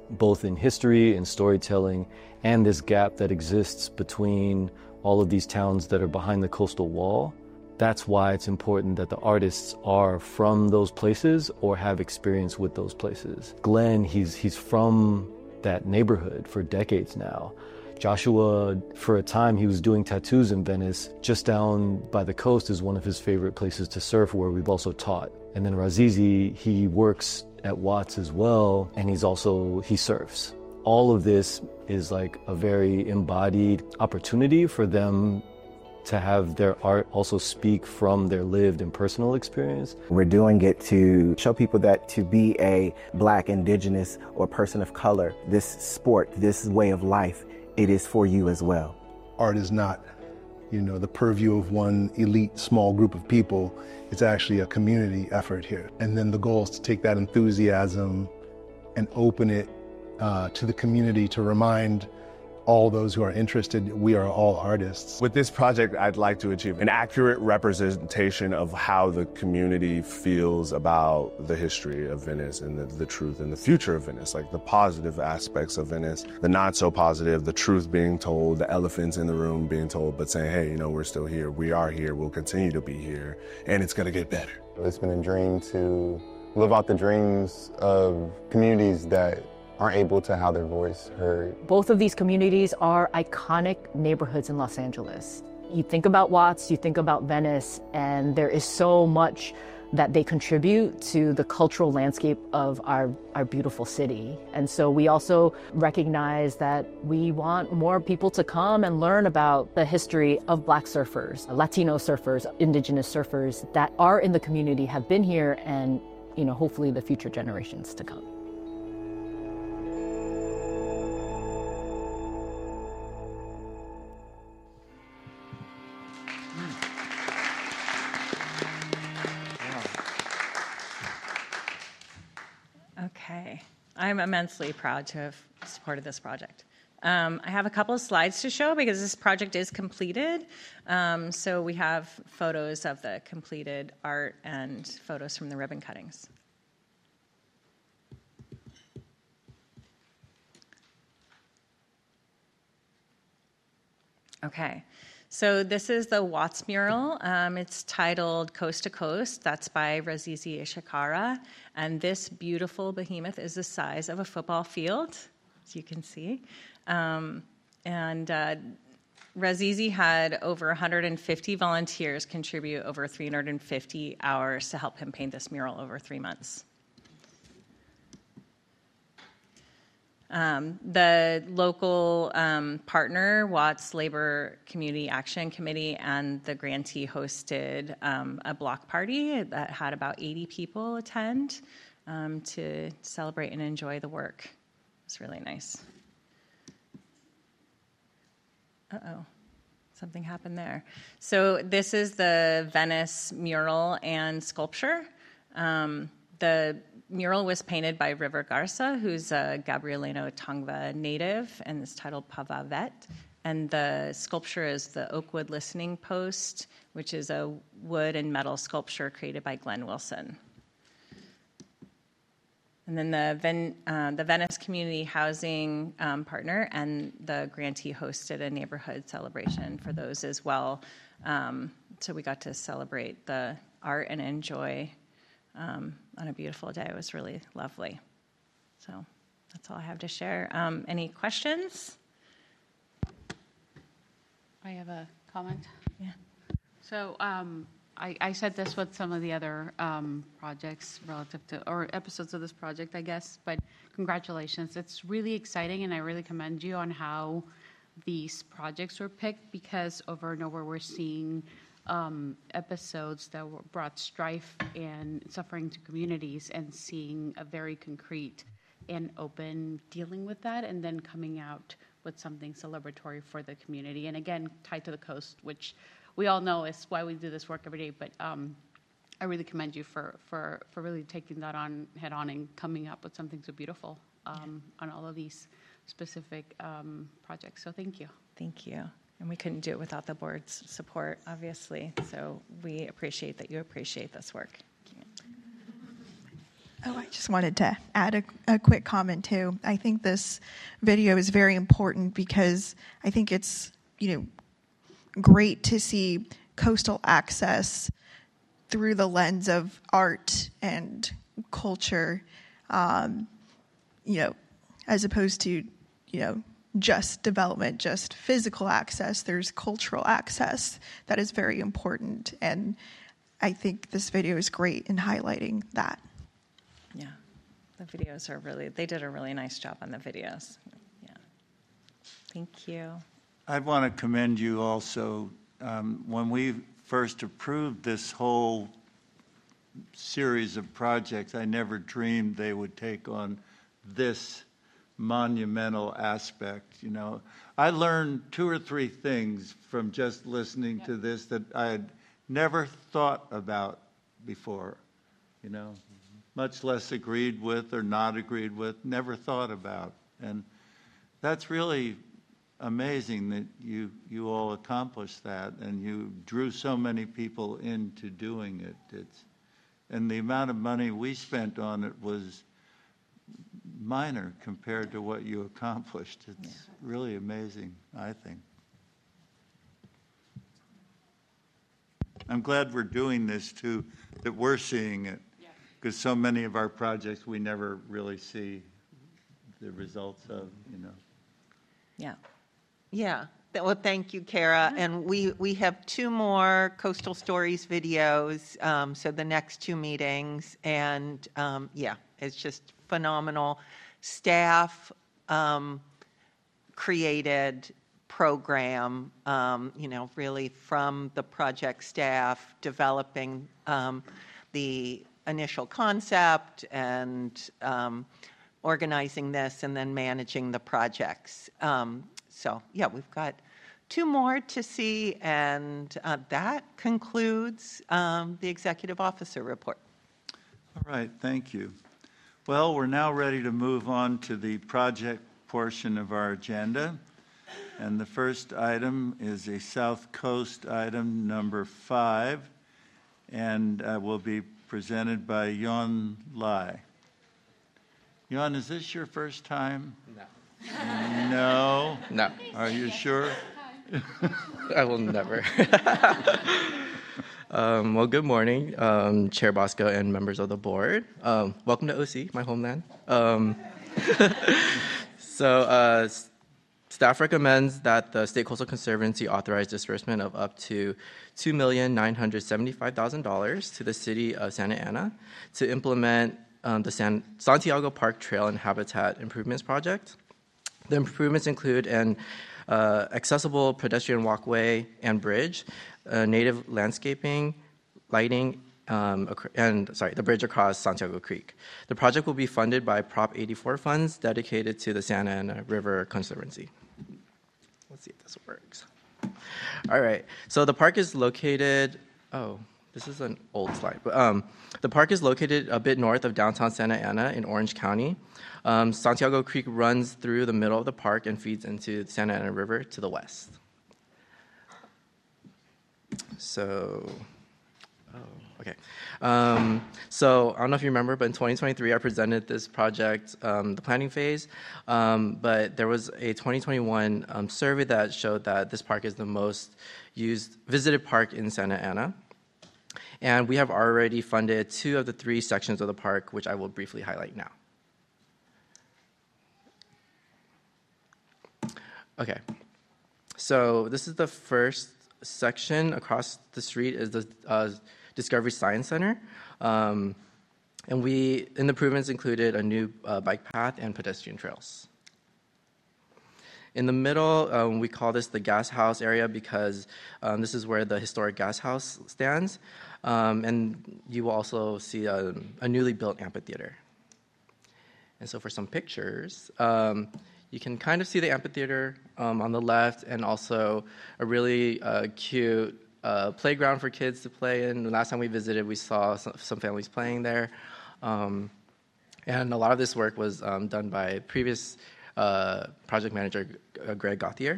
both in history and storytelling, and this gap that exists between all of these towns that are behind the coastal wall. That's why it's important that the artists are from those places or have experience with those places. Glenn, he's he's from that neighborhood for decades now. Joshua, for a time, he was doing tattoos in Venice. Just down by the coast is one of his favorite places to surf, where we've also taught. And then Razizi, he works at Watts as well, and he's also, he surfs. All of this is like a very embodied opportunity for them to have their art also speak from their lived and personal experience. We're doing it to show people that to be a Black, Indigenous, or person of color, this sport, this way of life, it is for you as well. Art is not, you know, the purview of one elite small group of people. It's actually a community effort here. And then the goal is to take that enthusiasm and open it uh, to the community to remind all those who are interested, we are all artists. With this project, I'd like to achieve an accurate representation of how the community feels about the history of Venice and the, the truth and the future of Venice, like the positive aspects of Venice, the not so positive, the truth being told, the elephants in the room being told, but saying, hey, you know, we're still here, we are here, we'll continue to be here, and it's gonna get better. It's been a dream to live out the dreams of communities that aren't able to have their voice heard. Both of these communities are iconic neighborhoods in Los Angeles. You think about Watts, you think about Venice, and there is so much that they contribute to the cultural landscape of our, our beautiful city. And so we also recognize that we want more people to come and learn about the history of Black surfers, Latino surfers, Indigenous surfers that are in the community, have been here, and you know, hopefully the future generations to come. Okay, I'm immensely proud to have supported this project. Um, I have a couple of slides to show because this project is completed. Um, so we have photos of the completed art and photos from the ribbon cuttings. Okay, so this is the Watts mural. Um, it's titled Coast to Coast. That's by Razizi Ishikara. And this beautiful behemoth is the size of a football field, as you can see. Um, and uh, Razizi had over one hundred fifty volunteers contribute over three hundred fifty hours to help him paint this mural over three months. Um, the local um, partner, Watts Labor Community Action Committee, and the grantee hosted um, a block party that had about eighty people attend um, to celebrate and enjoy the work. It's really nice. Uh-oh, something happened there. So this is the Venice mural and sculpture. Um, the mural was painted by River Garza, who's a Gabrielino Tongva native, and is titled Pavavet. And the sculpture is the Oakwood Listening Post, which is a wood and metal sculpture created by Glenn Wilson. And then the, Ven- uh, the Venice Community Housing um, partner and the grantee hosted a neighborhood celebration for those as well. Um, so we got to celebrate the art and enjoy Um, on a beautiful day. It was really lovely. So that's all I have to share. Um, any questions? I have a comment. Yeah. So um, I, I said this with some of the other um, projects relative to, or episodes of this project, I guess, but congratulations. It's really exciting, and I really commend you on how these projects were picked, because over and over we're seeing Um, episodes that were, brought strife and suffering to communities, and seeing a very concrete and open dealing with that, and then coming out with something celebratory for the community. And again, tied to the coast, which we all know is why we do this work every day. But um, I really commend you for, for, for really taking that on head on and coming up with something so beautiful um, on all of these specific um, projects. So thank you. Thank you. And we couldn't do it without the board's support, obviously. So we appreciate that you appreciate this work. Oh, I just wanted to add a, a quick comment too. I think this video is very important because I think it's, you know, great to see coastal access through the lens of art and culture, um, you know, as opposed to, you know, just development, just physical access. There's cultural access that is very important. And I think this video is great in highlighting that. Yeah, the videos are really, they did a really nice job on the videos. Yeah. Thank you. I want to commend you also. Um, when we first approved this whole series of projects, I never dreamed they would take on this monumental aspect. You know, I learned two or three things from just listening yeah. to this that I had never thought about before, you know, mm-hmm. much less agreed with or not agreed with, never thought about. And that's really amazing that you you all accomplished that, and you drew so many people into doing it. It's and the amount of money we spent on it was minor compared to what you accomplished. It's yeah. really amazing, I think. I'm glad we're doing this too, that we're seeing it, because so many of our projects we never really see the results of, you know. Yeah. Yeah. Well, thank you, Kara. And we, we have two more Coastal Stories videos, um, so the next two meetings. And um, yeah, it's just phenomenal. Staff um, created program, um, you know, really from the project staff developing um, the initial concept and um, organizing this and then managing the projects. Um, So, yeah, we've got two more to see, and uh, that concludes um, the executive officer report. All right, thank you. Well, we're now ready to move on to the project portion of our agenda. And the first item is a South Coast item number five, and uh, will be presented by Yon Lai. Yon, is this your first time? No. No? No. Are you sure? I will never. um, well, good morning, um, Chair Bosco and members of the board. Um, welcome to O C, my homeland. Um, so uh, staff recommends that the State Coastal Conservancy authorize disbursement of up to two million nine hundred seventy-five thousand dollars to the city of Santa Ana to implement um, the San- Santiago Park Trail and Habitat Improvements Project. The improvements include an uh, accessible pedestrian walkway and bridge, uh, native landscaping, lighting, um, and sorry, the bridge across Santiago Creek. The project will be funded by Prop eighty-four funds dedicated to the Santa Ana River Conservancy. Let's see if this works. All right, so the park is located, oh, this is an old slide, but um, the park is located a bit north of downtown Santa Ana in Orange County. Um, Santiago Creek runs through the middle of the park and feeds into the Santa Ana River to the west. So, oh, okay. Um, so I don't know if you remember, but in twenty twenty-three I presented this project, um, the planning phase, um, but there was a twenty twenty-one um, survey that showed that this park is the most used, visited park in Santa Ana. And we have already funded two of the three sections of the park, which I will briefly highlight now. Okay, so this is the first section. Across the street is the uh, Discovery Science Center. Um, and we, in the improvements included a new uh, bike path and pedestrian trails. In the middle, um, we call this the gas house area because um, this is where the historic gas house stands. Um, and you will also see a, a newly built amphitheater. And so for some pictures, um, you can kind of see the amphitheater um, on the left, and also a really uh, cute uh, playground for kids to play in. The last time we visited, we saw some, some families playing there. Um, and a lot of this work was um, done by previous uh, project manager uh, Greg Gauthier.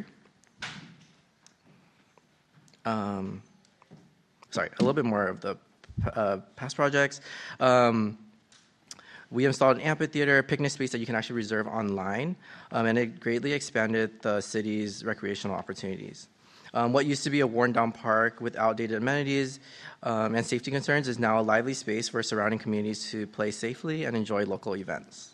Um, sorry, a little bit more of the uh, past projects. Um, We installed an amphitheater, picnic space that you can actually reserve online, um, and it greatly expanded the city's recreational opportunities. Um, what used to be a worn-down park with outdated amenities um, and safety concerns is now a lively space for surrounding communities to play safely and enjoy local events.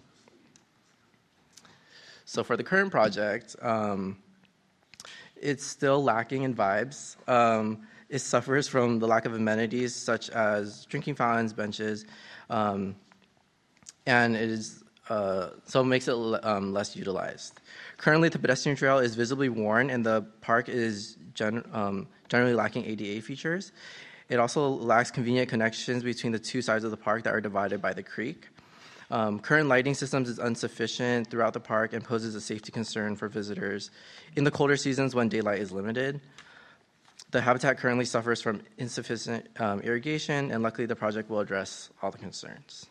So for the current project, um, it's still lacking in vibes. Um, it suffers from the lack of amenities such as drinking fountains, benches, um, and it is uh, so it makes it um, less utilized. Currently, the pedestrian trail is visibly worn, and the park is gen- um, generally lacking A D A features. It also lacks convenient connections between the two sides of the park that are divided by the creek. Um, current lighting systems is insufficient throughout the park and poses a safety concern for visitors in the colder seasons when daylight is limited. The habitat currently suffers from insufficient um, irrigation, and luckily the project will address all the concerns.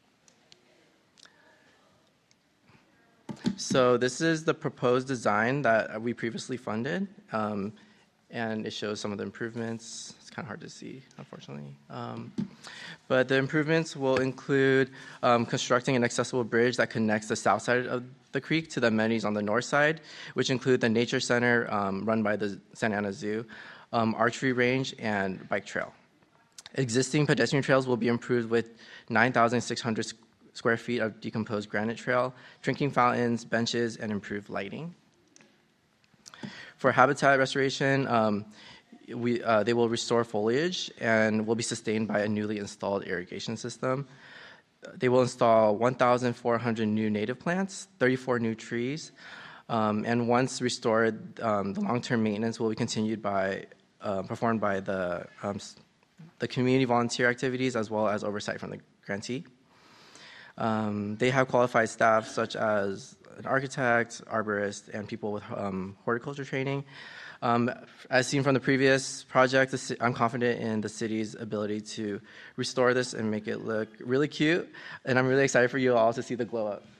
So this is the proposed design that we previously funded, um, and it shows some of the improvements. It's kind of hard to see, unfortunately. Um, but the improvements will include um, constructing an accessible bridge that connects the south side of the creek to the amenities on the north side, which include the nature center um, run by the Santa Ana Zoo, um, archery range, and bike trail. Existing pedestrian trails will be improved with nine thousand six hundred square feet of decomposed granite trail, drinking fountains, benches, and improved lighting. For habitat restoration, um, we, uh, they will restore foliage and will be sustained by a newly installed irrigation system. They will install one thousand four hundred new native plants, thirty-four new trees, um, and once restored, um, the long-term maintenance will be continued by, uh, performed by the, um, the community volunteer activities as well as oversight from the grantee. Um, they have qualified staff such as an architect, arborist, and people with um, horticulture training. Um, as seen from the previous project, the ci- I'm confident in the city's ability to restore this and make it look really cute, and I'm really excited for you all to see the glow up.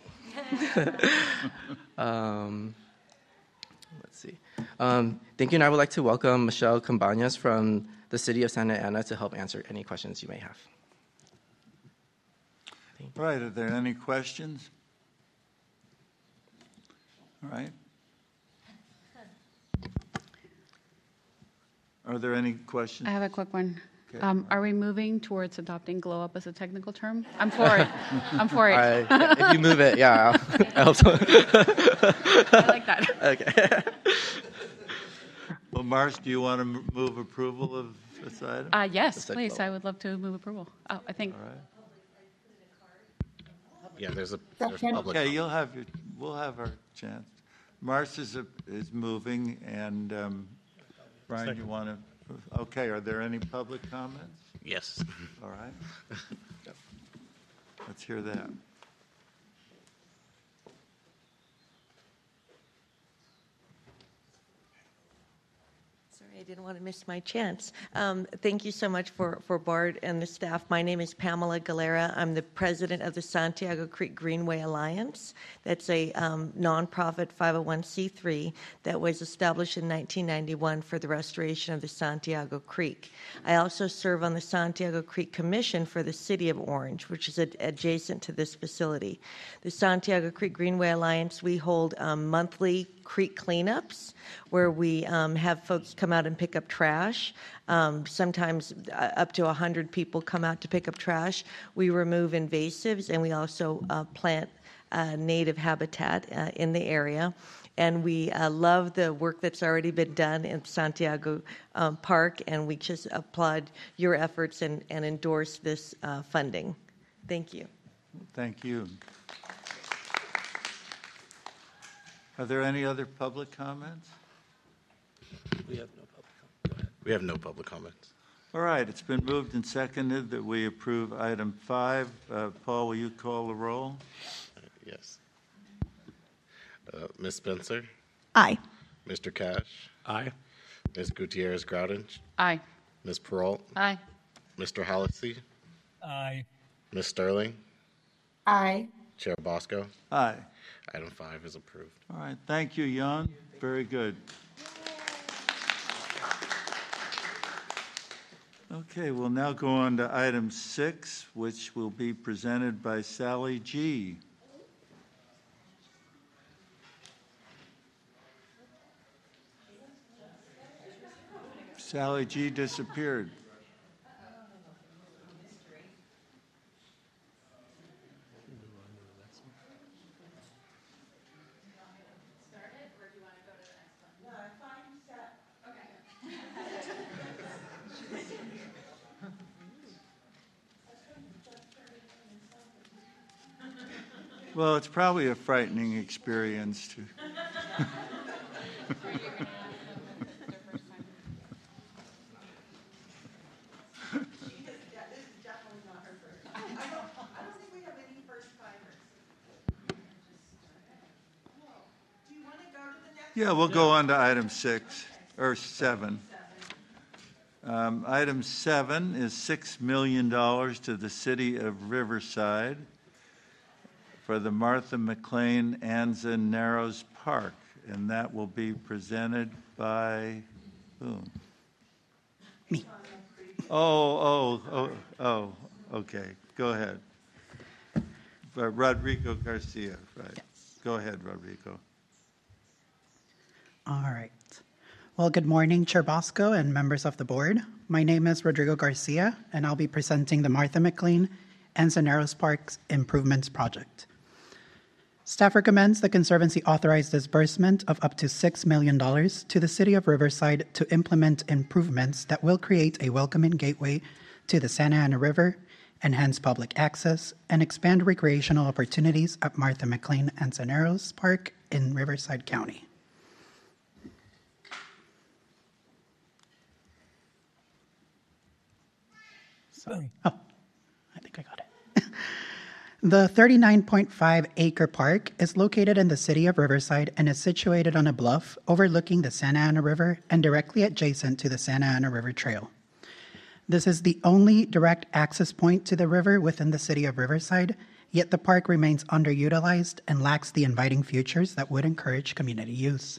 um, let's see. Um, thank you, and I would like to welcome Michelle Cabañas from the City of Santa Ana to help answer any questions you may have. All right, are there any questions? All right. Are there any questions? I have a quick one. Okay. Um, are we moving towards adopting glow up as a technical term? I'm for it. I'm for it. I, if you move it, yeah, I hope so. I like that. Okay. Well, Marsh, do you want to m- move approval of this item? Uh, yes, please. I would love to move approval. Oh, I think. All right. Yeah, there's a there's public. Okay, you'll have your, we'll have our chance. Marsh is, a, is moving, and um, Brian, Second. you want to? Okay, are there any public comments? Yes. All right. Let's hear that. Sorry, I didn't want to miss my chance. Um, thank you so much for, for Bart and the staff. My name is Pamela Galera. I'm the president of the Santiago Creek Greenway Alliance. That's a um, nonprofit five oh one c three that was established in nineteen ninety-one for the restoration of the Santiago Creek. I also serve on the Santiago Creek Commission for the City of Orange, which is ad- adjacent to this facility. The Santiago Creek Greenway Alliance, we hold um, monthly creek cleanups where we um, have folks come out and pick up trash. Um, sometimes uh, up to one hundred people come out to pick up trash. We remove invasives, and we also uh, plant uh, native habitat uh, in the area. And we uh, love the work that's already been done in Santiago um, Park, and we just applaud your efforts and, and endorse this uh, funding. Thank you. Thank you. Are there any other public comments? We have no public comments. We have no public comments. All right, it's been moved and seconded that we approve item five. Uh, Paul, will you call the roll? Uh, yes. Uh, Miz Spencer? Aye. Mister Cash? Aye. Miz Gutierrez Groudon? Aye. Miz Peralt? Aye. Mister Hollacy? Aye. Miz Sterling? Aye. Chair Bosco? Aye. Item five is approved. All right, thank you, Jan. Very good. Okay, we'll now go on to item six, which will be presented by Sally G. Sally G disappeared. Well, it's probably a frightening experience to. Yeah, we'll go on to item six, or seven. Um, item seven is six million dollars to the city of Riverside for the Martha McLean Anza Narrows Park, and that will be presented by whom? Me. Oh, oh, oh, oh, okay. Go ahead. Uh, Rodrigo Garcia, right. Yes. Go ahead, Rodrigo. All right. Well, good morning, Chair Bosco and members of the board. My name is Rodrigo Garcia, and I'll be presenting the Martha McLean Anza Narrows Parks Improvements Project. Staff recommends the Conservancy authorize disbursement of up to six million dollars to the City of Riverside to implement improvements that will create a welcoming gateway to the Santa Ana River, enhance public access, and expand recreational opportunities at Martha McLean Anza Narrows Park in Riverside County. Sorry. Oh, I think I got it. The thirty-nine point five acre park is located in the city of Riverside and is situated on a bluff overlooking the Santa Ana River and directly adjacent to the Santa Ana River Trail. This is the only direct access point to the river within the city of Riverside, yet the park remains underutilized and lacks the inviting features that would encourage community use.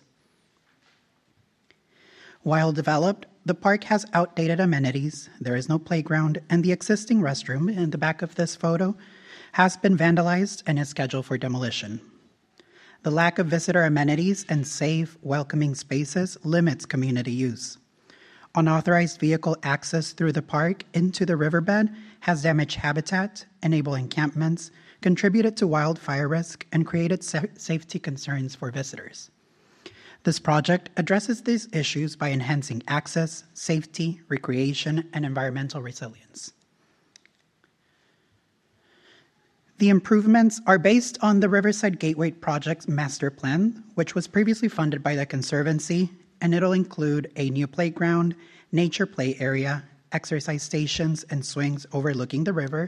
While developed, the park has outdated amenities, there is no playground, and the existing restroom in the back of this photo has been vandalized and is scheduled for demolition. The lack of visitor amenities and safe, welcoming spaces limits community use. Unauthorized vehicle access through the park into the riverbed has damaged habitat, enabled encampments, contributed to wildfire risk, and created sa- safety concerns for visitors. This project addresses these issues by enhancing access, safety, recreation, and environmental resilience. The improvements are based on the Riverside Gateway Project's master plan, which was previously funded by the Conservancy, and it'll include a new playground, nature play area, exercise stations, and swings overlooking the river.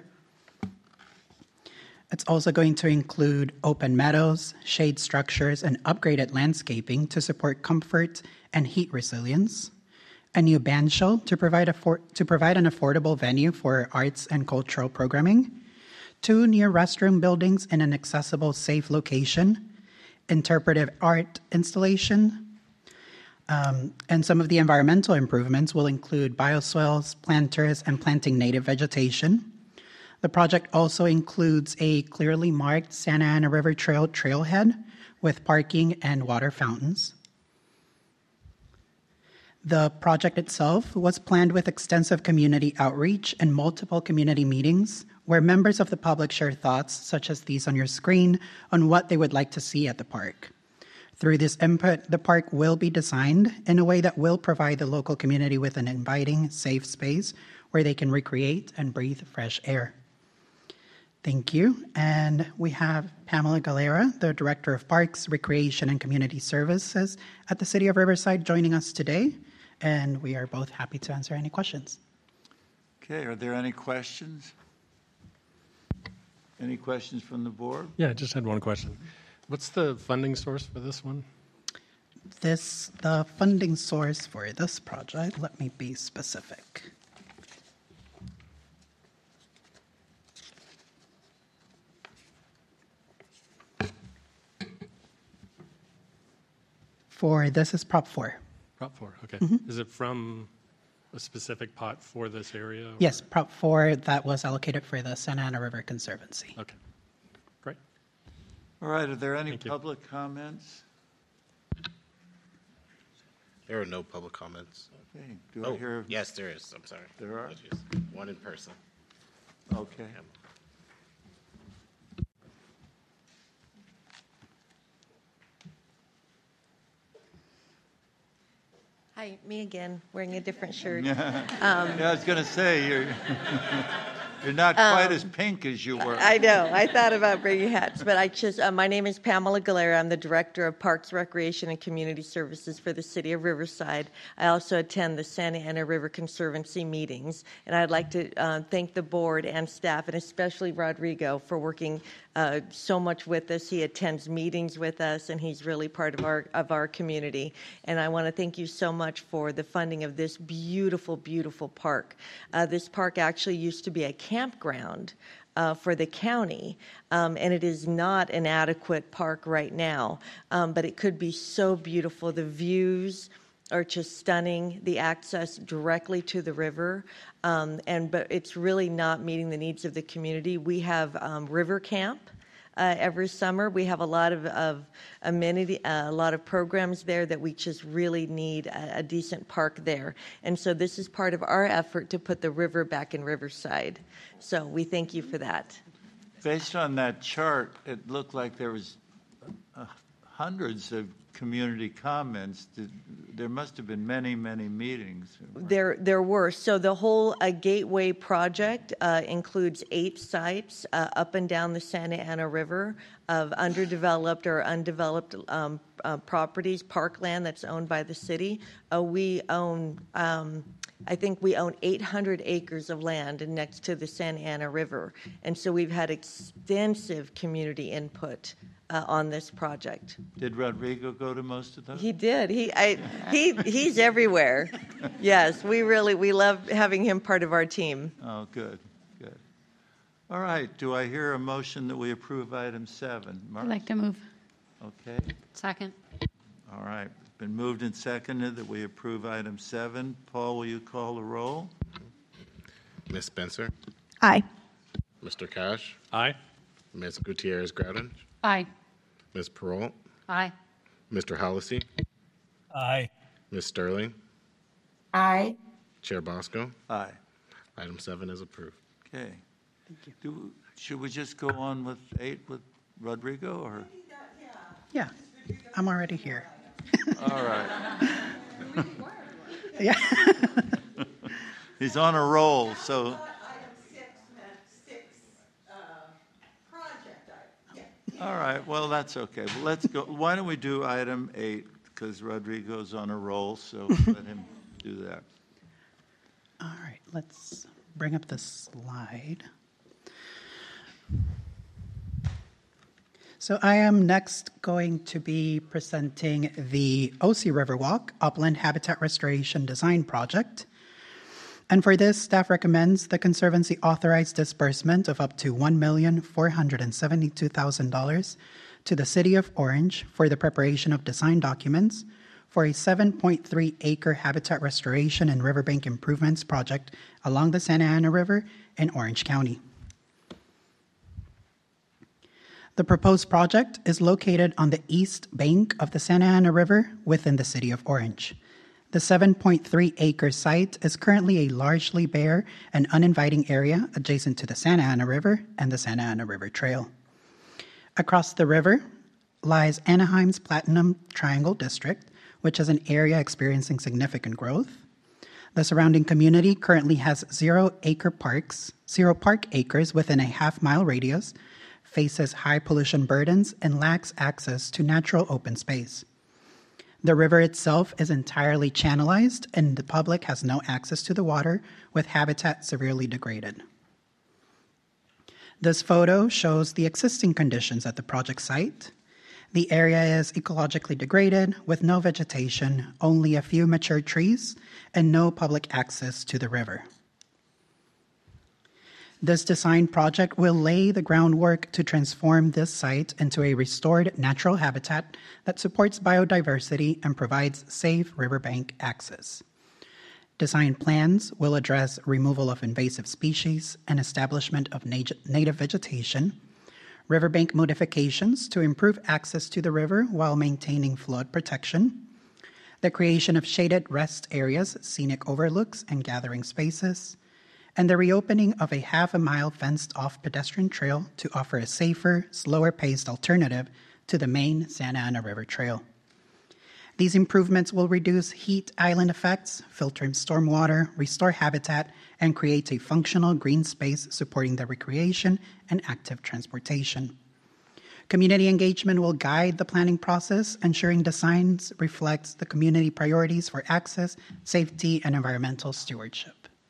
It's also going to include open meadows, shade structures, and upgraded landscaping to support comfort and heat resilience, a new band shell to provide, affor- to provide an affordable venue for arts and cultural programming, two new restroom buildings in an accessible, safe location, interpretive art installation, um, and some of the environmental improvements will include bioswales, planters, and planting native vegetation. The project also includes a clearly marked Santa Ana River Trail trailhead with parking and water fountains. The project itself was planned with extensive community outreach and multiple community meetings where members of the public share thoughts, such as these on your screen, on what they would like to see at the park. Through this input, the park will be designed in a way that will provide the local community with an inviting, safe space where they can recreate and breathe fresh air. Thank you. And we have Pamela Galera, the Director of Parks, Recreation, and Community Services at the City of Riverside, joining us today. And we are both happy to answer any questions. Okay, are there any questions? Any questions from the board? Yeah, I just had one question. What's the funding source for this one? This, the funding source for this project, let me be specific. For this is Prop four. Prop four, okay. Mhm. Is it from a specific pot for this area? or- Yes, Prop four that was allocated for the Santa Ana River Conservancy. Okay, great. All right, are there any Thank you. public comments? There are no public comments. Okay, do oh, I hear? yes, there is. I'm sorry. There are? Apologies. One in person. Okay. Hi, me again, wearing a different shirt. Yeah, Um, yeah I was going to say, you're, you're not quite Um, as pink as you were. I know. I thought about bringing hats, but I just, uh, my name is Pamela Galera. I'm the Director of Parks, Recreation, and Community Services for the City of Riverside. I also attend the Santa Ana River Conservancy meetings, and I'd like to uh, thank the board and staff, and especially Rodrigo, for working uh, so much with us. He attends meetings with us, and he's really part of our of our community. And I want to thank you so much for the funding of this beautiful, beautiful park. Uh, this park actually used to be a campground uh, for the county, um, and it is not an adequate park right now, um, but it could be so beautiful. The views are just stunning, the access directly to the river, um, and but it's really not meeting the needs of the community. We have um, river camp uh, every summer. We have a lot of, of amenity, uh, a lot of programs there that we just really need a, a decent park there. And so this is part of our effort to put the river back in Riverside. So we thank you for that. Based on that chart, it looked like there was uh, hundreds of community comments. Did, there must have been many, many meetings. There, there were. So the whole uh, Gateway project uh, includes eight sites uh, up and down the Santa Ana River of underdeveloped or undeveloped um, uh, properties, parkland that's owned by the city. Uh, we own, um, I think we own eight hundred acres of land next to the Santa Ana River, and so we've had extensive community input Uh, on this project. Did Rodrigo go to most of those? He did. He, I, he, he's everywhere. Yes, we really we love having him part of our team. Oh, good, good. All right. Do I hear a motion that we approve item seven? Mark? I'd like to move. Okay. Second. All right. It's been moved and seconded that we approve item seven. Paul, will you call the roll? Miz Spencer, Aye. Mister Cash, Aye. Miz Gutierrez Groudon, Aye. Miz Peralt, Aye. Mister Hollisey, Aye. Miz Sterling, Aye. Chair Bosco. Aye. Item seven is approved. Okay. Thank you. Do, should we just go on with eight with Rodrigo, or? Yeah, I'm already here. All right. Yeah. He's on a roll, so. All right, well, that's okay. Well, let's go. Why don't we do item eight, because Rodrigo's on a roll, so let him do that. All right, let's bring up the slide. So I am next going to be presenting the O C Riverwalk Upland Habitat Restoration Design Project. And for this, staff recommends the Conservancy authorize disbursement of up to one million four hundred seventy-two thousand dollars to the City of Orange for the preparation of design documents for a seven point three acre habitat restoration and riverbank improvements project along the Santa Ana River in Orange County. The proposed project is located on the east bank of the Santa Ana River within the City of Orange. The seven point three acre site is currently a largely bare and uninviting area adjacent to the Santa Ana River and the Santa Ana River Trail. Across the river lies Anaheim's Platinum Triangle District, which is an area experiencing significant growth. The surrounding community currently has zero acre parks, zero park acres within a half mile radius, faces high pollution burdens, and lacks access to natural open space. The river itself is entirely channelized, and the public has no access to the water, with habitat severely degraded. This photo shows the existing conditions at the project site. The area is ecologically degraded, with no vegetation, only a few mature trees, and no public access to the river. This design project will lay the groundwork to transform this site into a restored natural habitat that supports biodiversity and provides safe riverbank access. Design plans will address removal of invasive species and establishment of nat- native vegetation, riverbank modifications to improve access to the river while maintaining flood protection, the creation of shaded rest areas, scenic overlooks, and gathering spaces, and the reopening of a half a mile fenced-off pedestrian trail to offer a safer, slower-paced alternative to the main Santa Ana River Trail. These improvements will reduce heat island effects, filter stormwater, restore habitat, and create a functional green space supporting the recreation and active transportation. Community engagement will guide the planning process, ensuring designs reflects the community priorities for access, safety, and environmental stewardship.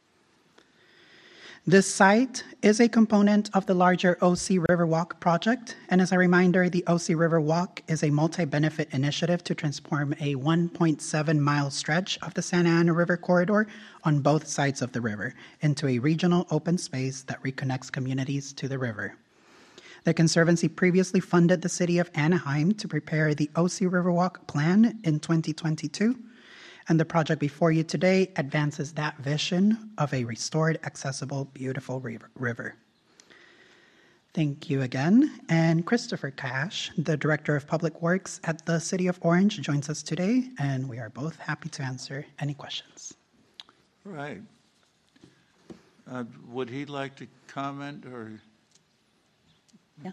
This site is a component of the larger O C Riverwalk project, and as a reminder, the O C Riverwalk is a multi-benefit initiative to transform a one point seven mile stretch of the Santa Ana River corridor on both sides of the river into a regional open space that reconnects communities to the river. The Conservancy previously funded the City of Anaheim to prepare the O C Riverwalk plan in twenty twenty-two, and the project before you today advances that vision of a restored, accessible, beautiful river. Thank you again. And Christopher Cash, the Director of Public Works at the City of Orange, joins us today, and we are both happy to answer any questions. All right. Uh, would he like to comment or? Yeah.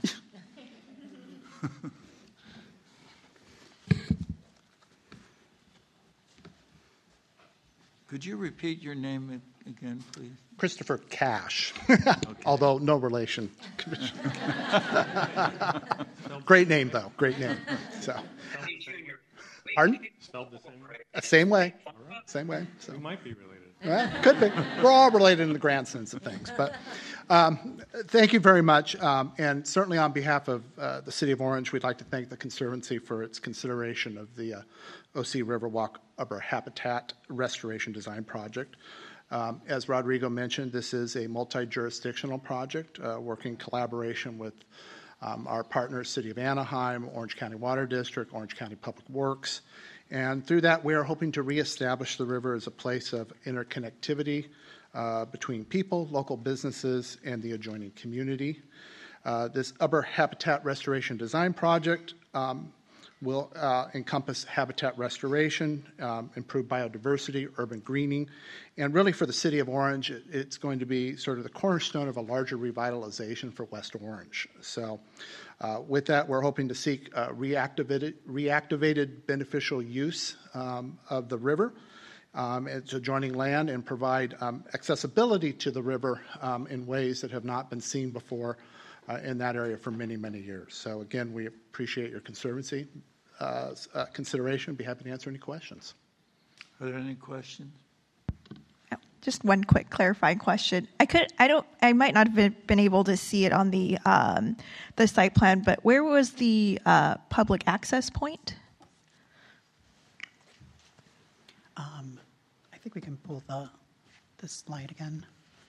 Could you repeat your name again, please? Christopher Cash, although no relation. Great name, though. Great name. So, pardon? Spelled the same way. Same way. Same way. So. We might be related. Well, could be. We're all related in the grand sense of things. But um, thank you very much. Um, and certainly on behalf of uh, the City of Orange, we'd like to thank the Conservancy for its consideration of the uh, O C Riverwalk Upper Habitat Restoration Design Project. Um, as Rodrigo mentioned, this is a multi-jurisdictional project uh, working in collaboration with um, our partners, City of Anaheim, Orange County Water District, Orange County Public Works. And through that, we are hoping to reestablish the river as a place of interconnectivity uh, between people, local businesses, and the adjoining community. Uh, this Upper Habitat Restoration Design Project um, will uh, encompass habitat restoration, um, improve biodiversity, urban greening, and really for the City of Orange, it, it's going to be sort of the cornerstone of a larger revitalization for West Orange. So uh, with that, we're hoping to seek uh, reactivated, reactivated beneficial use um, of the river. Um, it's adjoining land and provide um, accessibility to the river um, in ways that have not been seen before uh, in that area for many, many years. So again, we appreciate your conservancy uh, uh, consideration. Be happy to answer any questions. Are there any questions? Just one quick clarifying question. I could, I don't, I might not have been, been able to see it on the um, the site plan, but where was the uh, public access point? Um, I think we can pull the the slide again.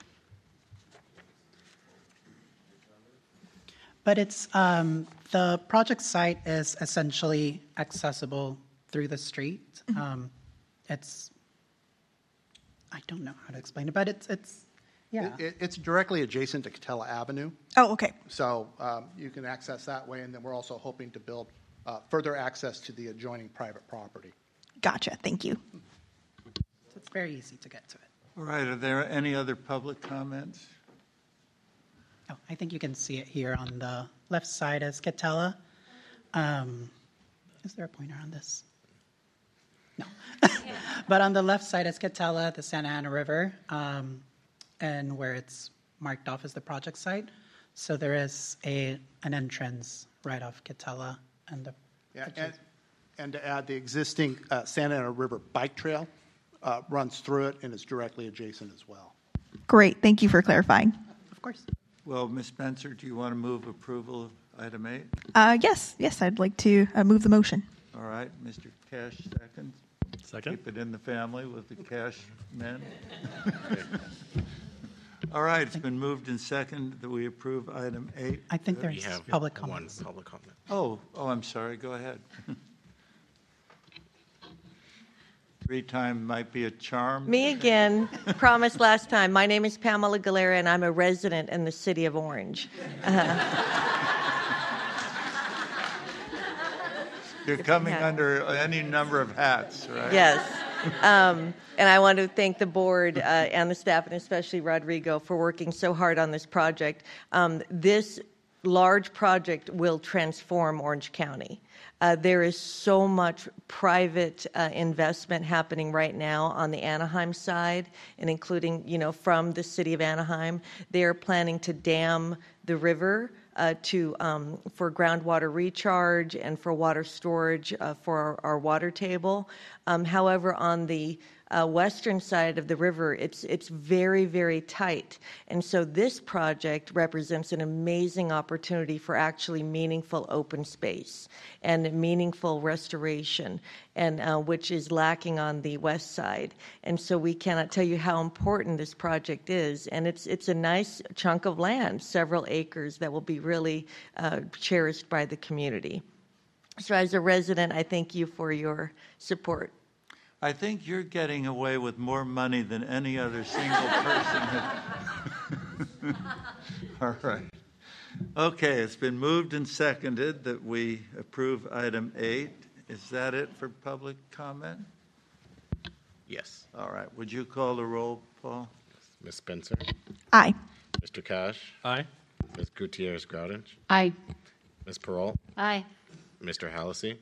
But it's um, the project site is essentially accessible through the street. Mm-hmm. Um, it's I don't know how to explain it, but it's it's yeah. It, it, it's directly adjacent to Catella Avenue. Oh, okay. So um, you can access that way, and then we're also hoping to build uh, further access to the adjoining private property. Gotcha. Thank you. So it's very easy to get to it. All right. Are there any other public comments? Oh, I think you can see it here on the left side as Catella. Um, is there a pointer on this? No. But on the left side is Catella, the Santa Ana River, um, and where it's marked off as the project site. So there is a an entrance right off Catella. And, the yeah, and, and to add, the existing uh, Santa Ana River bike trail uh, runs through it and is directly adjacent as well. Great. Thank you for clarifying. Of course. Well, Miz Spencer, do you want to move approval of item eight? Uh, yes. Yes, I'd like to uh, move the motion. All right. Mister Cash, second. Second. Keep it in the family with the Cash men. All right. It's been moved and second that we approve item eight. I think there's We have public one comments. public comment. Oh, oh, I'm sorry. Go ahead. Free time might be a charm. Me again. Promised last time. My name is Pamela Galera, and I'm a resident in the city of Orange. Uh, You're coming under any number of hats, right? Yes. Um, and I want to thank the board uh, and the staff, and especially Rodrigo, for working so hard on this project. Um, this large project will transform Orange County. Uh, there is so much private uh, investment happening right now on the Anaheim side, and including, you know, from the city of Anaheim. They are planning to dam the river uh, to um, for groundwater recharge and for water storage uh, for our, our water table. Um, however, on the Uh, western side of the river, it's it's very, very tight. And so this project represents an amazing opportunity for actually meaningful open space and meaningful restoration, and uh, which is lacking on the west side. And so we cannot tell you how important this project is. And it's it's a nice chunk of land, several acres, that will be really uh, cherished by the community. So as a resident, I thank you for your support. I think you're getting away with more money than any other single person. All right. Okay, it's been moved and seconded that we approve item eight. Is that it for public comment? Yes. All right. Would you call the roll, Paul? Miz Spencer? Aye. Mister Cash? Aye. Miz Gutierrez-Groudinch? Aye. Miz Peralt? Aye. Mister Hallisey?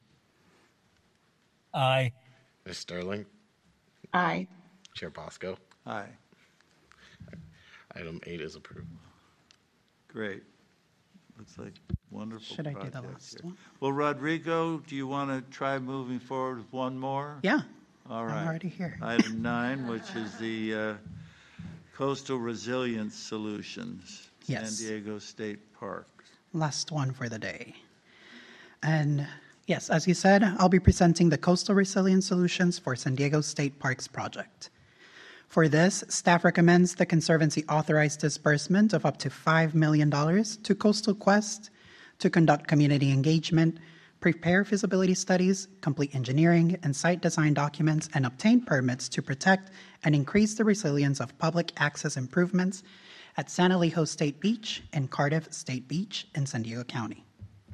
Aye. Miz Sterling? Aye. Chair Bosco? Aye. Item eight is approved. Great. Looks like wonderful Should I do the project last here. one? Well, Rodrigo, do you want to try moving forward with one more? Yeah. All right. I'm already here. Item nine, which is the uh, Coastal Resilience Solutions, Yes. San Diego State Parks. Last one for the day. And yes, as you said, I'll be presenting the Coastal Resilience Solutions for San Diego State Parks project. For this, staff recommends the Conservancy authorize disbursement of up to five million dollars to Coastal Quest to conduct community engagement, prepare feasibility studies, complete engineering and site design documents, and obtain permits to protect and increase the resilience of public access improvements at San Elijo State Beach and Cardiff State Beach in San Diego County.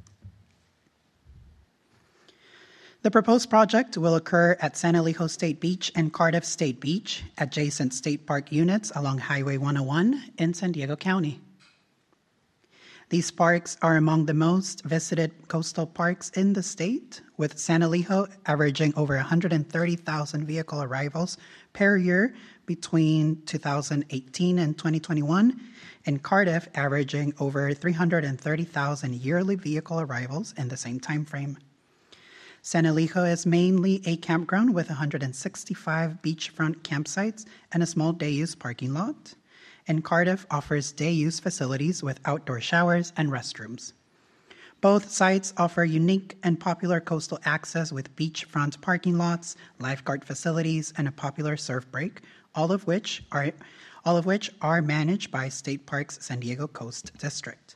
The proposed project will occur at San Elijo State Beach and Cardiff State Beach, adjacent state park units along Highway one oh one in San Diego County. These parks are among the most visited coastal parks in the state, with San Elijo averaging over one hundred thirty thousand vehicle arrivals per year between two thousand eighteen and twenty twenty-one, and Cardiff averaging over three hundred thirty thousand yearly vehicle arrivals in the same time frame. San Elijo is mainly a campground with one hundred sixty-five beachfront campsites and a small day-use parking lot. And Cardiff offers day-use facilities with outdoor showers and restrooms. Both sites offer unique and popular coastal access with beachfront parking lots, lifeguard facilities, and a popular surf break, all of which are, all of which are managed by State Parks San Diego Coast District.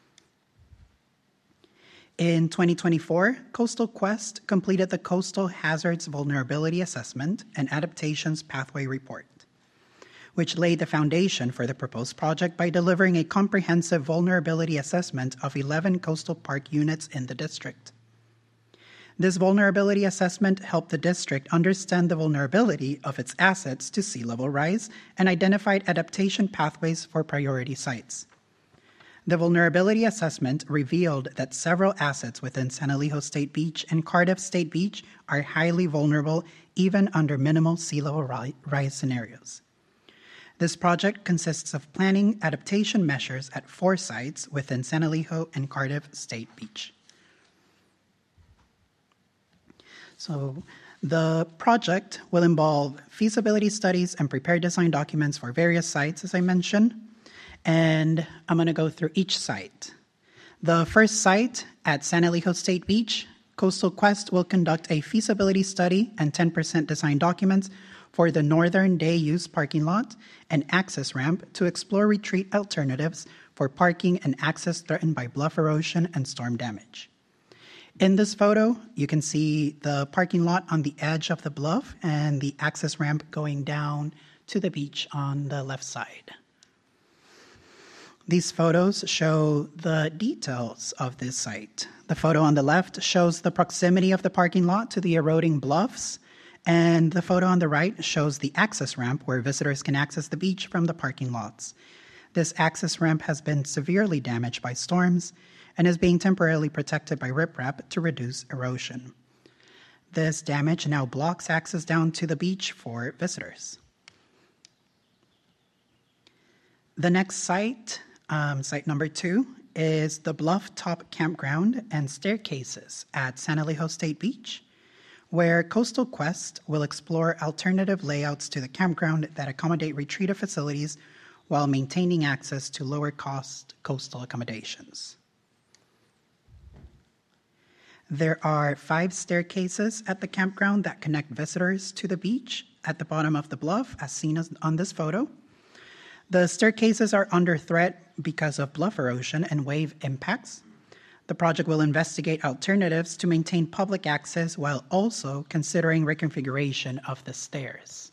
In twenty twenty-four, Coastal Quest completed the Coastal Hazards Vulnerability Assessment and Adaptations Pathway Report, which laid the foundation for the proposed project by delivering a comprehensive vulnerability assessment of eleven coastal park units in the district. This vulnerability assessment helped the district understand the vulnerability of its assets to sea level rise and identified adaptation pathways for priority sites. The vulnerability assessment revealed that several assets within San Elijo State Beach and Cardiff State Beach are highly vulnerable even under minimal sea level rise scenarios. This project consists of planning adaptation measures at four sites within San Elijo and Cardiff State Beach. So the project will involve feasibility studies and prepared design documents for various sites, as I mentioned. And I'm going to go through each site. The first site at San Elijo State Beach, Coastal Quest will conduct a feasibility study and ten percent design documents for the northern day-use parking lot and access ramp to explore retreat alternatives for parking and access threatened by bluff erosion and storm damage. In this photo, you can see the parking lot on the edge of the bluff and the access ramp going down to the beach on the left side. These photos show the details of this site. The photo on the left shows the proximity of the parking lot to the eroding bluffs, and the photo on the right shows the access ramp where visitors can access the beach from the parking lots. This access ramp has been severely damaged by storms and is being temporarily protected by riprap to reduce erosion. This damage now blocks access down to the beach for visitors. The next site, um, site number two, is the Bluff Top Campground and Staircases at San Elijo State Beach, where Coastal Quest will explore alternative layouts to the campground that accommodate retreat facilities while maintaining access to lower-cost coastal accommodations. There are five staircases at the campground that connect visitors to the beach at the bottom of the bluff, as seen on this photo. The staircases are under threat because of bluff erosion and wave impacts. The project will investigate alternatives to maintain public access while also considering reconfiguration of the stairs.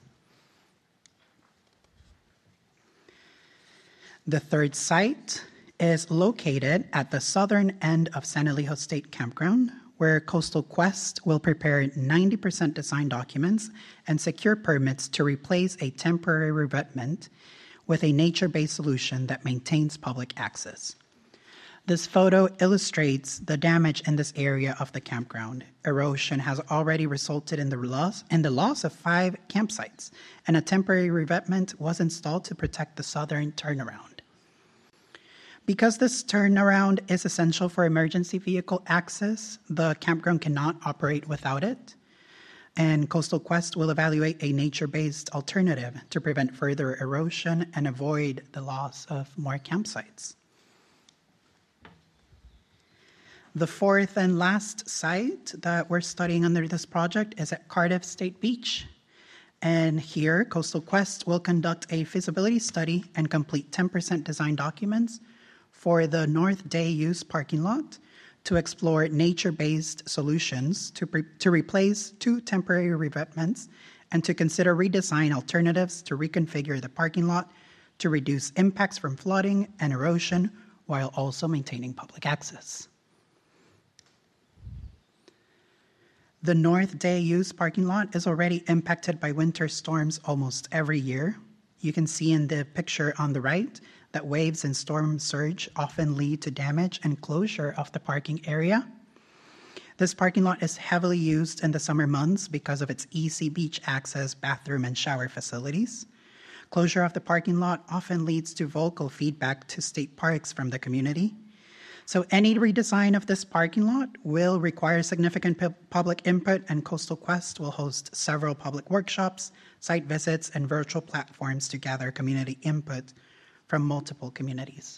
The third site is located at the southern end of San Elijo State Campground, where Coastal Quest will prepare ninety percent design documents and secure permits to replace a temporary revetment with a nature-based solution that maintains public access. This photo illustrates the damage in this area of the campground. Erosion has already resulted in the loss, in the loss of five campsites, and a temporary revetment was installed to protect the southern turnaround. Because this turnaround is essential for emergency vehicle access, the campground cannot operate without it, and Coastal Quest will evaluate a nature-based alternative to prevent further erosion and avoid the loss of more campsites. The fourth and last site that we're studying under this project is at Cardiff State Beach. And here, Coastal Quest will conduct a feasibility study and complete ten percent design documents for the North Day Use parking lot to explore nature-based solutions to, pre- to replace two temporary revetments and to consider redesign alternatives to reconfigure the parking lot to reduce impacts from flooding and erosion while also maintaining public access. The North Day Use parking lot is already impacted by winter storms almost every year. You can see in the picture on the right that waves and storm surge often lead to damage and closure of the parking area. This parking lot is heavily used in the summer months because of its easy beach access, bathroom, and shower facilities. Closure of the parking lot often leads to vocal feedback to state parks from the community. So any redesign of this parking lot will require significant pu- public input, and Coastal Quest will host several public workshops, site visits, and virtual platforms to gather community input from multiple communities.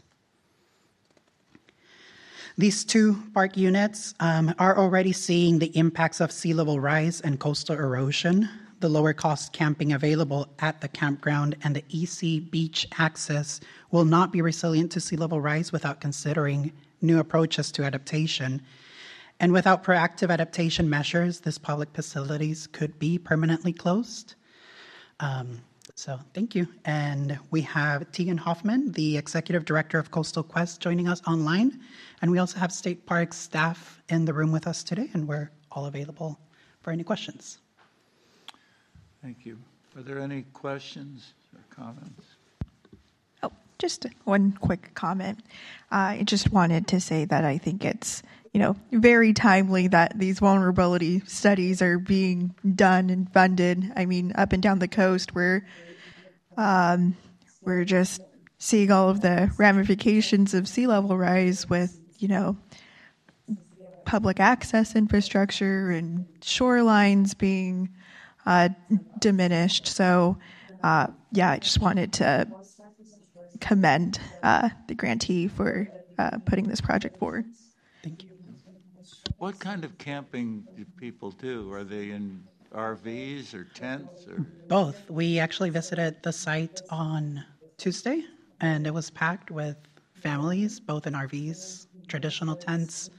These two park units um, are already seeing the impacts of sea level rise and coastal erosion. The lower cost camping available at the campground and the easy beach access will not be resilient to sea level rise without considering new approaches to adaptation. And without proactive adaptation measures, these public facilities could be permanently closed. Um, so thank you. And we have Tegan Hoffman, the Executive Director of Coastal Quest, joining us online. And we also have State Parks staff in the room with us today, and we're all available for any questions. Thank you. Are there any questions or comments? Oh, just one quick comment. Uh, I just wanted to say that I think it's, you know, very timely that these vulnerability studies are being done and funded. I mean, up and down the coast, we're um, we're just seeing all of the ramifications of sea level rise with, you know, public access infrastructure and shorelines being uh, diminished. So, uh, yeah, I just wanted to commend uh, the grantee for uh, putting this project forward. Thank you. What kind of camping do people do? Are they in R Vs or tents? Or? Both. We actually visited the site on Tuesday, and it was packed with families, both in R Vs, traditional tents,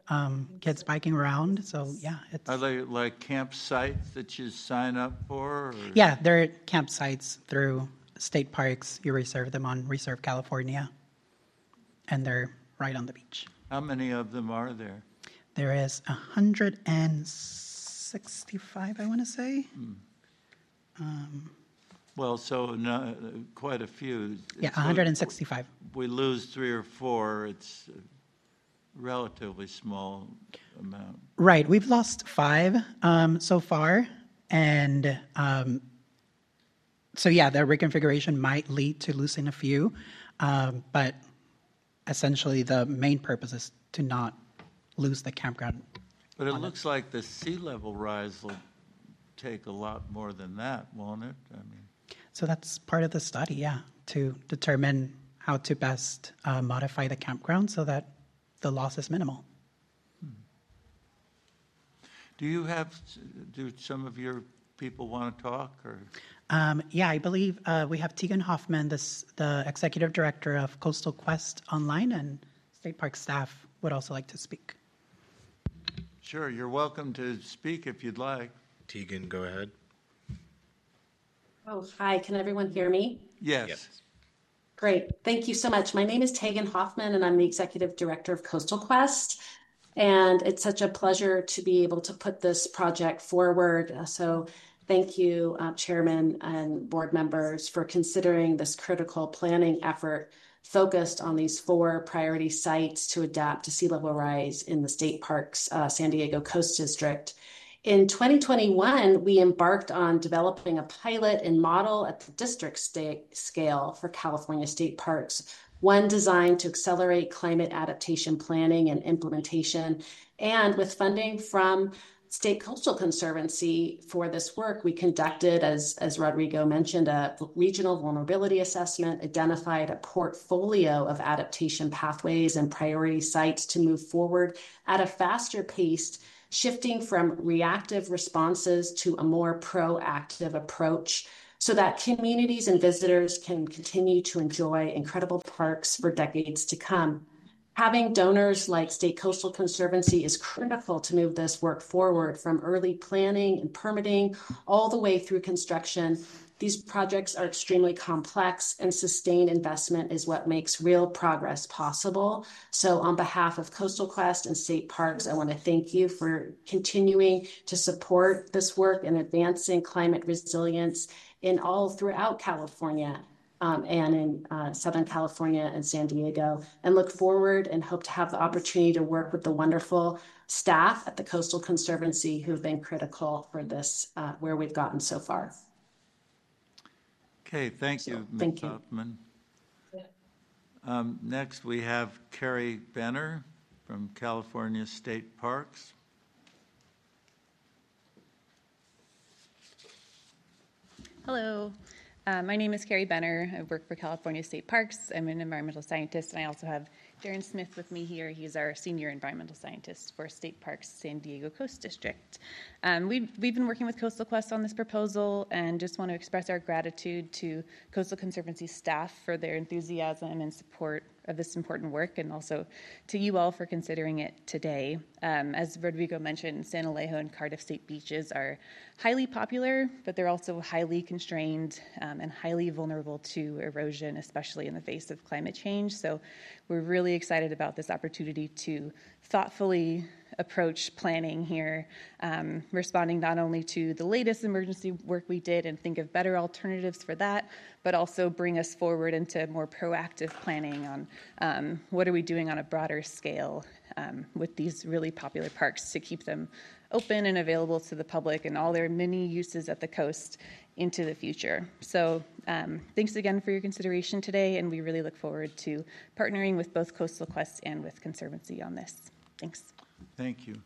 um, kids biking around. So yeah, it's Are they like campsites that you sign up for? Or? yeah, they're campsites through state parks. You reserve them on Reserve California, and they're right on the beach. How many of them are there? There is one hundred sixty-five, I want to say. Hmm. Um, Well, so no, quite a few. yeah, So one hundred sixty-five. we lose three or four, it's a relatively small amount. Right. We've lost five um, so far. And um, so, yeah, the reconfiguration might lead to losing a few. Um, but essentially, the main purpose is to not lose the campground. But it looks like the sea level rise will take a lot more than that, won't it? I mean, So that's part of the study, yeah, to determine how to best uh, modify the campground so that the loss is minimal. do you have, do some of your people want to talk, or? Um, yeah, I believe uh, we have Tegan Hoffman, this, the executive director of Coastal Quest Online, and State Park staff would also like to speak. Sure, you're welcome to speak if you'd like. Tegan, go ahead. Oh, hi. Can everyone hear me? Yes. Yes. Great. Thank you so much. My name is Tegan Hoffman, and I'm the Executive Director of Coastal Quest. And it's such a pleasure to be able to put this project forward. Uh, So thank you, uh, Chairman and board members, for considering this critical planning effort focused on these four priority sites to adapt to sea level rise in the State Parks uh, San Diego Coast District. In twenty twenty-one, we embarked on developing a pilot and model at the district state scale for California state parks, one designed to accelerate climate adaptation planning and implementation. And with funding from State Coastal Conservancy for this work, we conducted, as, as Rodrigo mentioned, a regional vulnerability assessment, identified a portfolio of adaptation pathways and priority sites to move forward at a faster pace, shifting from reactive responses to a more proactive approach so that communities and visitors can continue to enjoy incredible parks for decades to come. Having donors like State Coastal Conservancy is critical to move this work forward, from early planning and permitting all the way through construction. These projects are extremely complex, and sustained investment is what makes real progress possible. So on behalf of Coastal Quest and State Parks, I want to thank you for continuing to support this work and advancing climate resilience in all throughout California um, and in uh, Southern California and San Diego, and look forward and hope to have the opportunity to work with the wonderful staff at the Coastal Conservancy who have been critical for this, uh, where we've gotten so far. Okay, thank you, Miz thank you. Hoffman. Um, next, we have Carrie Benner from California State Parks. Hello, uh, my name is Carrie Benner. I work for California State Parks. I'm an environmental scientist, and I also have Darren Smith with me here. He's our senior environmental scientist for State Parks San Diego Coast District. Um, we've, we've been working with Coastal Quest on this proposal, and just want to express our gratitude to Coastal Conservancy staff for their enthusiasm and support of this important work, and also to you all for considering it today. Um, as Rodrigo mentioned, San Alejo and Cardiff State beaches are highly popular, but they're also highly constrained um, and highly vulnerable to erosion, especially in the face of climate change. So we're really excited about this opportunity to thoughtfully approach planning here, um, responding not only to the latest emergency work we did and think of better alternatives for that, but also bring us forward into more proactive planning on um, what are we doing on a broader scale um, with these really popular parks to keep them open and available to the public and all their many uses at the coast into the future. So um, thanks again for your consideration today, and we really look forward to partnering with both Coastal Quest and with Conservancy on this. Thanks. Thank you.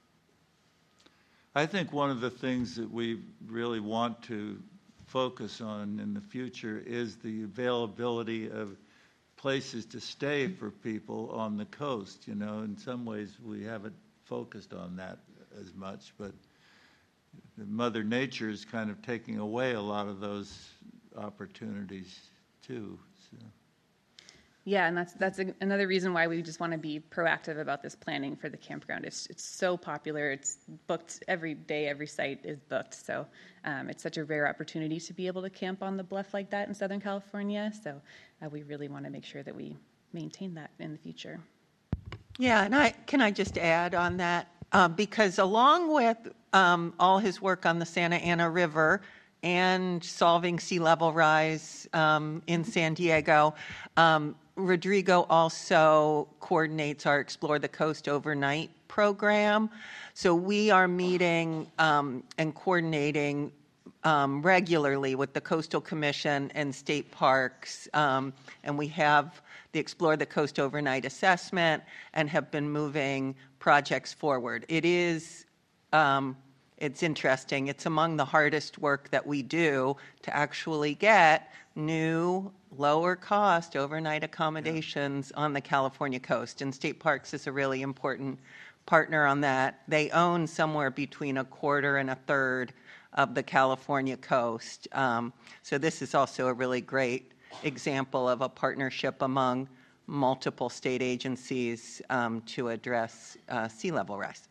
I think one of the things that we really want to focus on in the future is the availability of places to stay for people on the coast. You know, in some ways we haven't focused on that as much, but Mother Nature is kind of taking away a lot of those opportunities too. So. Yeah, and that's that's a, another reason why we just want to be proactive about this planning for the campground. It's it's so popular. It's booked every day. Every site is booked. So um, it's such a rare opportunity to be able to camp on the bluff like that in Southern California. So uh, we really want to make sure that we maintain that in the future. Yeah, and I can I just add on that uh, because along with um, all his work on the Santa Ana River and solving sea level rise um, in San Diego, um, Rodrigo also coordinates our Explore the Coast overnight program. So we are meeting um, and coordinating um, regularly with the Coastal Commission and state parks, um, and we have the Explore the Coast overnight assessment and have been moving projects forward. It is um, It's interesting. It's among the hardest work that we do to actually get new, lower-cost overnight accommodations on the California coast. And State Parks is a really important partner on that. They own somewhere between a quarter and a third of the California coast. Um, so this is also a really great example of a partnership among multiple state agencies um, to address uh, sea level rise.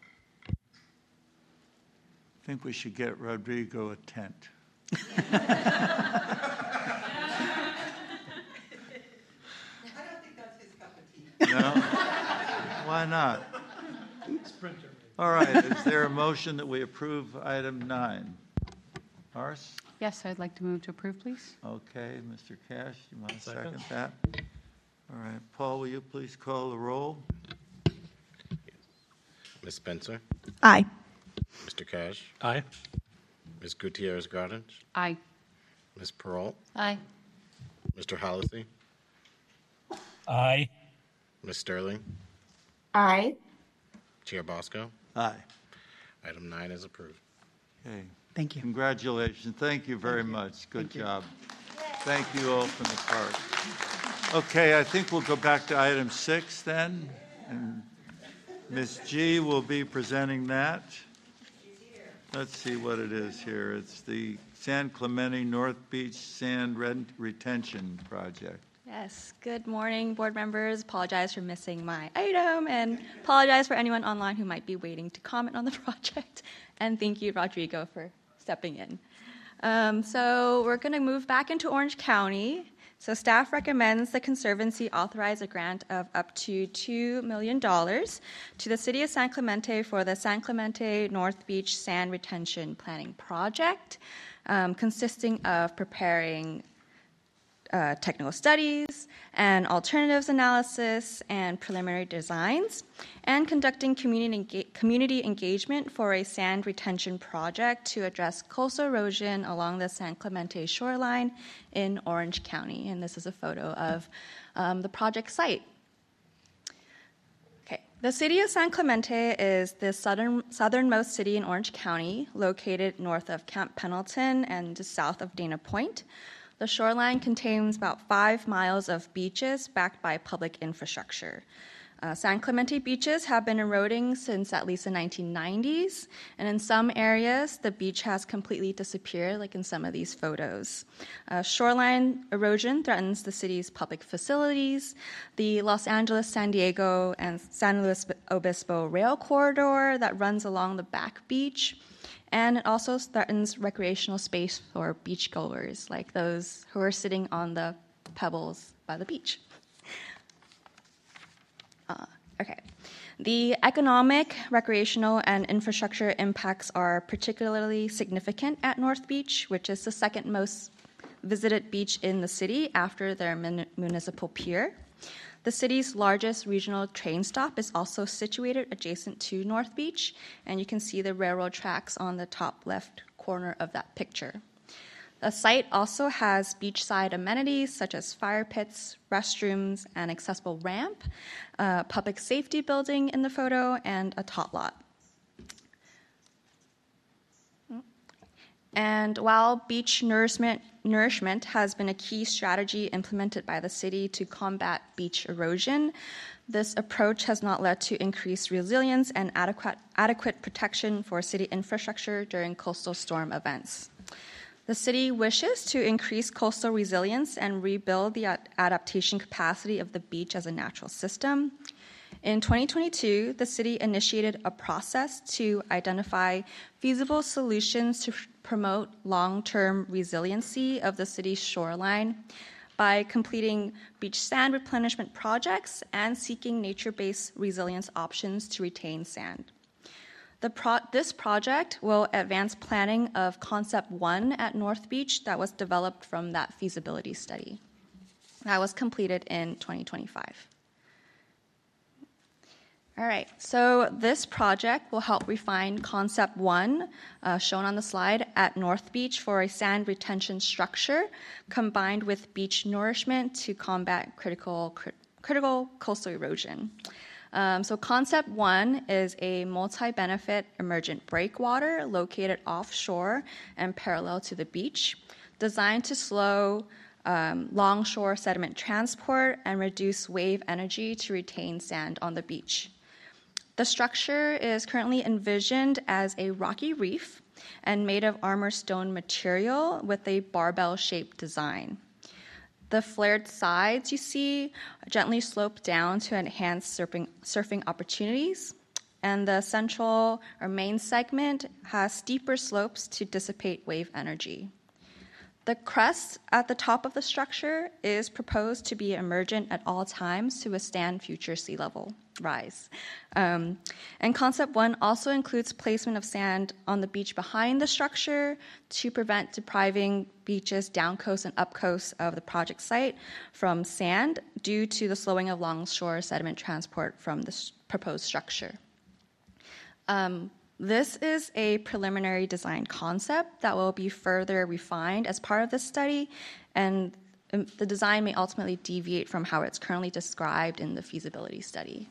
I think we should get Rodrigo a tent. No? Why not? All right. Is there a motion that we approve item nine? Ars? Yes, I'd like to move to approve, please. Okay. Mister Cash, you want to Second. second that? All right. Paul, will you please call the roll? Miz Spencer? Aye. Mister Cash? Aye. Miz Gutierrez Gardens? Aye. Miz Peralt? Aye. Mister Hollisey? Aye. Miz Sterling? Aye. Chair Bosco? Aye. Item nine is approved. Okay. Thank you. Congratulations. Thank you very much. Good Thank you. job. Thank you all from the park. Okay, I think we'll go back to item six then. And Miz G will be presenting that. Let's see what it is here. It's the San Clemente North Beach Sand Ret- Retention Project. Yes, good morning, board members. Apologize for missing my item and apologize for anyone online who might be waiting to comment on the project. And thank you, Rodrigo, for stepping in. Um, so we're going to move back into Orange County. So staff recommends the Conservancy authorize a grant of up to two million dollars to the City of San Clemente for the San Clemente North Beach Sand Retention Planning Project, um, consisting of preparing Uh, technical studies and alternatives analysis and preliminary designs, and conducting community, enga- community engagement for a sand retention project to address coastal erosion along the San Clemente shoreline in Orange County. And this is a photo of um, the project site. Okay, the city of San Clemente is the southern, southernmost city in Orange County, located north of Camp Pendleton and just south of Dana Point. The shoreline contains about five miles of beaches backed by public infrastructure. Uh, San Clemente beaches have been eroding since at least the nineteen nineties, and in some areas, the beach has completely disappeared, like in some of these photos. Uh, shoreline erosion threatens the city's public facilities, the Los Angeles, San Diego, and San Luis Obispo rail corridor that runs along the back beach, and it also threatens recreational space for beachgoers, like those who are sitting on the pebbles by the beach. Uh, okay. The economic, recreational, and infrastructure impacts are particularly significant at North Beach, which is the second most visited beach in the city after their mun- municipal pier. The city's largest regional train stop is also situated adjacent to North Beach, and you can see the railroad tracks on the top left corner of that picture. The site also has beachside amenities such as fire pits, restrooms, an accessible ramp, a public safety building in the photo, and a tot lot. And while beach nourishment, nourishment has been a key strategy implemented by the city to combat beach erosion, this approach has not led to increased resilience and adequate, adequate protection for city infrastructure during coastal storm events. The city wishes to increase coastal resilience and rebuild the ad- adaptation capacity of the beach as a natural system. In twenty twenty-two, the city initiated a process to identify feasible solutions to f- promote long-term resiliency of the city's shoreline by completing beach sand replenishment projects and seeking nature-based resilience options to retain sand. The pro- this project will advance planning of Concept one at North Beach that was developed from that feasibility study. That was completed in twenty twenty-five. All right, so this project will help refine Concept one, uh, shown on the slide, at North Beach for a sand retention structure combined with beach nourishment to combat critical, crit- critical coastal erosion. Um, so Concept one is a multi-benefit emergent breakwater located offshore and parallel to the beach, designed to slow um, longshore sediment transport and reduce wave energy to retain sand on the beach. The structure is currently envisioned as a rocky reef and made of armor stone material with a barbell-shaped design. The flared sides you see gently slope down to enhance surfing, surfing opportunities, and the central or main segment has steeper slopes to dissipate wave energy. The crest at the top of the structure is proposed to be emergent at all times to withstand future sea level rise. Um, and Concept one also includes placement of sand on the beach behind the structure to prevent depriving beaches down coast and up coast of the project site from sand due to the slowing of longshore sediment transport from the s- proposed structure. Um, This is a preliminary design concept that will be further refined as part of this study, and um, the design may ultimately deviate from how it's currently described in the feasibility study.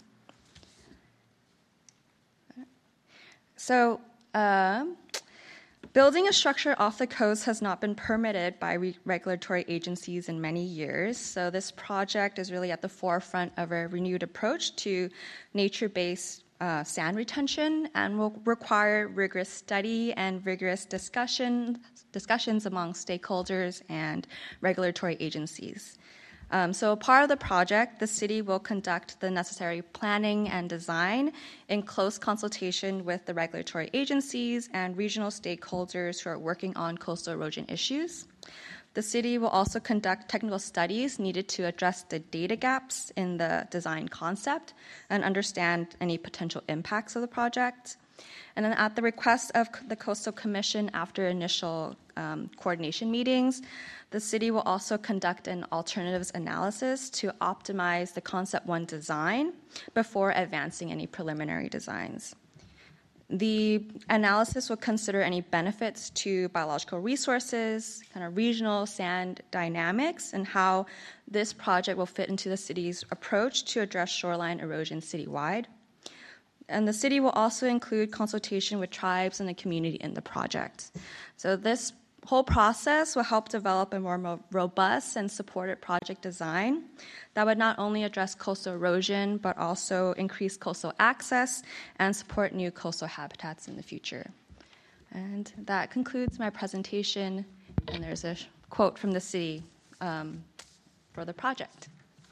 So, uh, building a structure off the coast has not been permitted by re- regulatory agencies in many years, so this project is really at the forefront of a renewed approach to nature-based Uh, sand retention and will require rigorous study and vigorous discussion, discussions among stakeholders and regulatory agencies. Um, so, part of the project, the city will conduct the necessary planning and design in close consultation with the regulatory agencies and regional stakeholders who are working on coastal erosion issues. The city will also conduct technical studies needed to address the data gaps in the design concept and understand any potential impacts of the project. And then at the request of the Coastal Commission after initial um, coordination meetings, the city will also conduct an alternatives analysis to optimize the Concept one design before advancing any preliminary designs. The analysis will consider any benefits to biological resources, kind of regional sand dynamics, and how this project will fit into the city's approach to address shoreline erosion citywide. And the city will also include consultation with tribes and the community in the project. So this whole process will help develop a more mo- robust and supported project design that would not only address coastal erosion, but also increase coastal access and support new coastal habitats in the future. And that concludes my presentation, and there's a quote from the city um, for the project.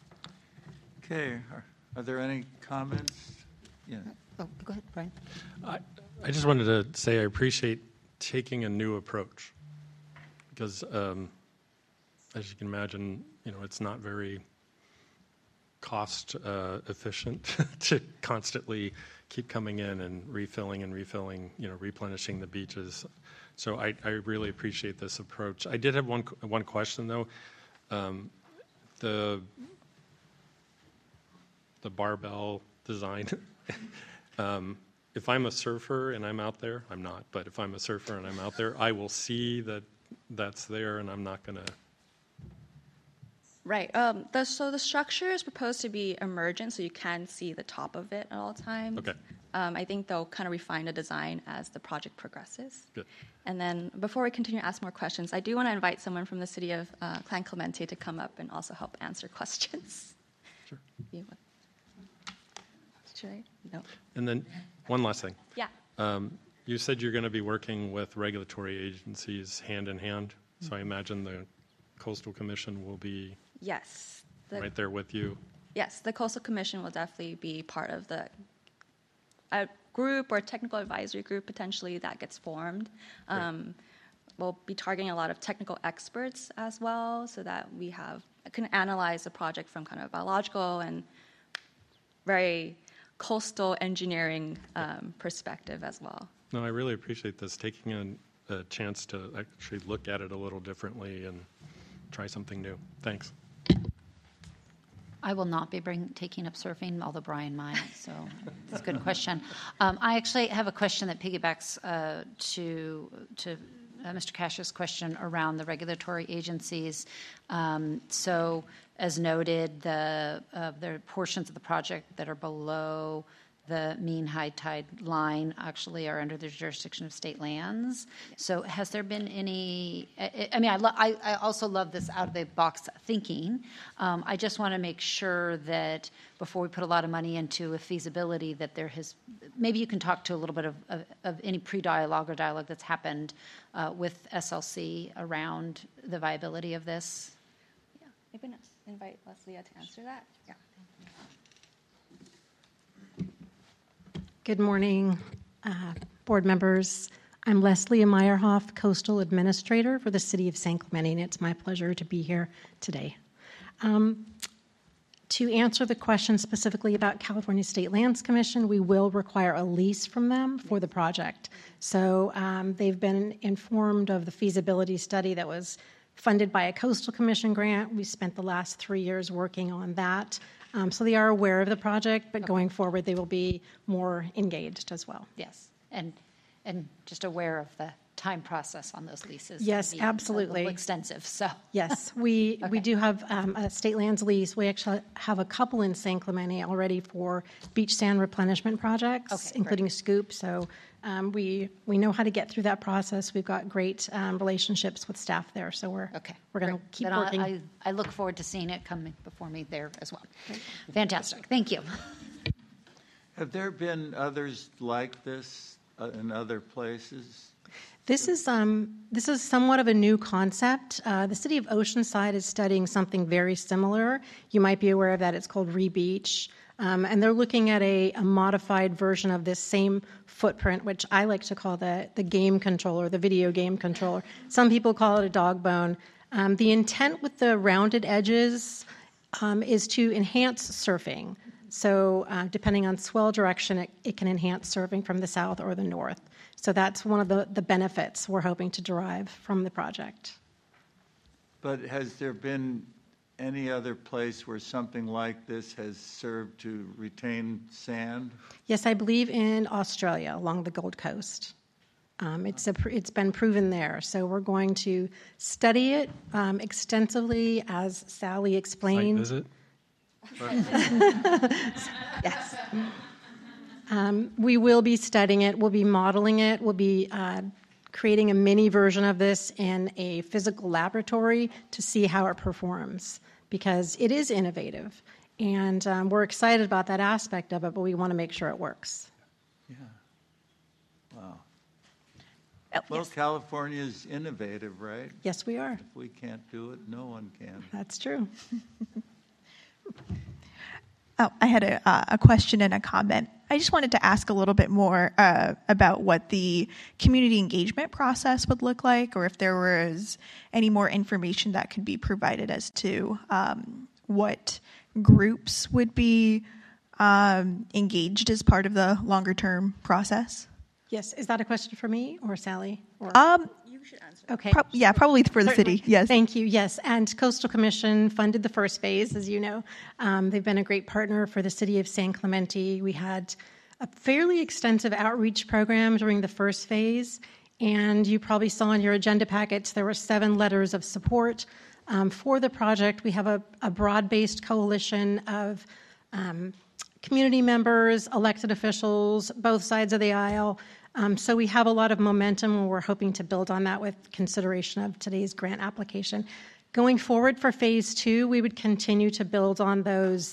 Okay, are, are there any comments? Yeah. Oh, go ahead, Brian. I, I just wanted to say I appreciate taking a new approach because, um, as you can imagine, you know, it's not very cost uh, efficient to constantly keep coming in and refilling and refilling, you know, replenishing the beaches. So I, I really appreciate this approach. I did have one one question though. Um, the the barbell design. um, if I'm a surfer and I'm out there, I'm not, but if I'm a surfer and I'm out there, I will see that that's there, and I'm not going to. Right. Um, the, so the structure is proposed to be emergent, so you can see the top of it at all times. Okay. Um, I think they'll kind of refine the design as the project progresses. Good. And then before we continue to ask more questions, I do want to invite someone from the city of uh, Clan Clemente to come up and also help answer questions. Sure. You want- Should I? No. And then one last thing. Yeah. Um, you said you're going to be working with regulatory agencies hand in hand, so I imagine the Coastal Commission will be Yes. The, right there with you. Yes, the Coastal Commission will definitely be part of the a group or technical advisory group potentially that gets formed. Um, we'll be targeting a lot of technical experts as well, so that we have can analyze the project from kind of biological and very coastal engineering um, perspective as well. No, I really appreciate this, taking a, a chance to actually look at it a little differently and try something new. Thanks. I will not be bring, taking up surfing, although Brian might, so it's a good question. Um, I actually have a question that piggybacks uh, to, to uh, Mister Cash's question around the regulatory agencies. Um, so, as noted, the, uh, there are portions of the project that are below the mean high tide line actually are under the jurisdiction of state lands. So has there been any, I, I mean, I, lo- I, I also love this out of the box thinking. Um, I just want to make sure that before we put a lot of money into a feasibility that there has, maybe you can talk to a little bit of, of, of any pre-dialogue or dialogue that's happened uh, with S L C around the viability of this. Yeah, maybe not invite Leslie to answer that. Yeah. Good morning, uh, board members. I'm Leslie Meyerhoff, Coastal Administrator for the City of San Clemente, and it's my pleasure to be here today. Um, to answer the question specifically about California State Lands Commission, we will require a lease from them for the project. So um, they've been informed of the feasibility study that was funded by a Coastal Commission grant. We spent the last three years working on that. Um, so they are aware of the project, but okay. going forward, they will be more engaged as well. Yes, and and just aware of the time process on those leases. Yes, absolutely. A little extensive. So yes, we okay. we do have um, a state lands lease. We actually have a couple in San Clemente already for beach sand replenishment projects, okay, including great. Scoop. So um, we we know how to get through that process. We've got great um, relationships with staff there. So we're okay. we're going to keep then working. I, I look forward to seeing it come before me there as well. Fantastic. Thank you. Have there been others like this uh, in other places? This is um, this is somewhat of a new concept. Uh, the city of Oceanside is studying something very similar. You might be aware of that. It's called Re-Beach. Um, and they're looking at a, a modified version of this same footprint, which I like to call the, the game controller, the video game controller. Some people call it a dog bone. Um, the intent with the rounded edges um, is to enhance surfing. So uh, depending on swell direction, it, it can enhance surfing from the south or the north. So that's one of the, the benefits we're hoping to derive from the project. But has there been any other place where something like this has served to retain sand? Yes, I believe in Australia along the Gold Coast. Um, it's, a, it's been proven there. So we're going to study it um, extensively, as Sally explained. Site visit? Yes. Um, we will be studying it. We'll be modeling it. We'll be uh, creating a mini version of this in a physical laboratory to see how it performs, because it is innovative. And um, we're excited about that aspect of it, but we want to make sure it works. Yeah. Wow. Oh, well, yes. California is innovative, right? Yes, we are. If we can't do it, no one can. That's true. Oh, I had a, uh, a question and a comment. I just wanted to ask a little bit more uh, about what the community engagement process would look like, or if there was any more information that could be provided as to um, what groups would be um, engaged as part of the longer-term process. Yes. Is that a question for me or Sally? Or? Um, you should answer. Okay. Pro- yeah, probably for the Certainly. city. Yes. Thank you. Yes. And Coastal Commission funded the first phase, as you know. Um, they've been a great partner for the city of San Clemente. We had a fairly extensive outreach program during the first phase. And you probably saw in your agenda packets, there were seven letters of support um, for the project. We have a, a broad-based coalition of um, community members, elected officials, both sides of the aisle. Um, so we have a lot of momentum, and we're hoping to build on that with consideration of today's grant application. Going forward for phase two, we would continue to build on those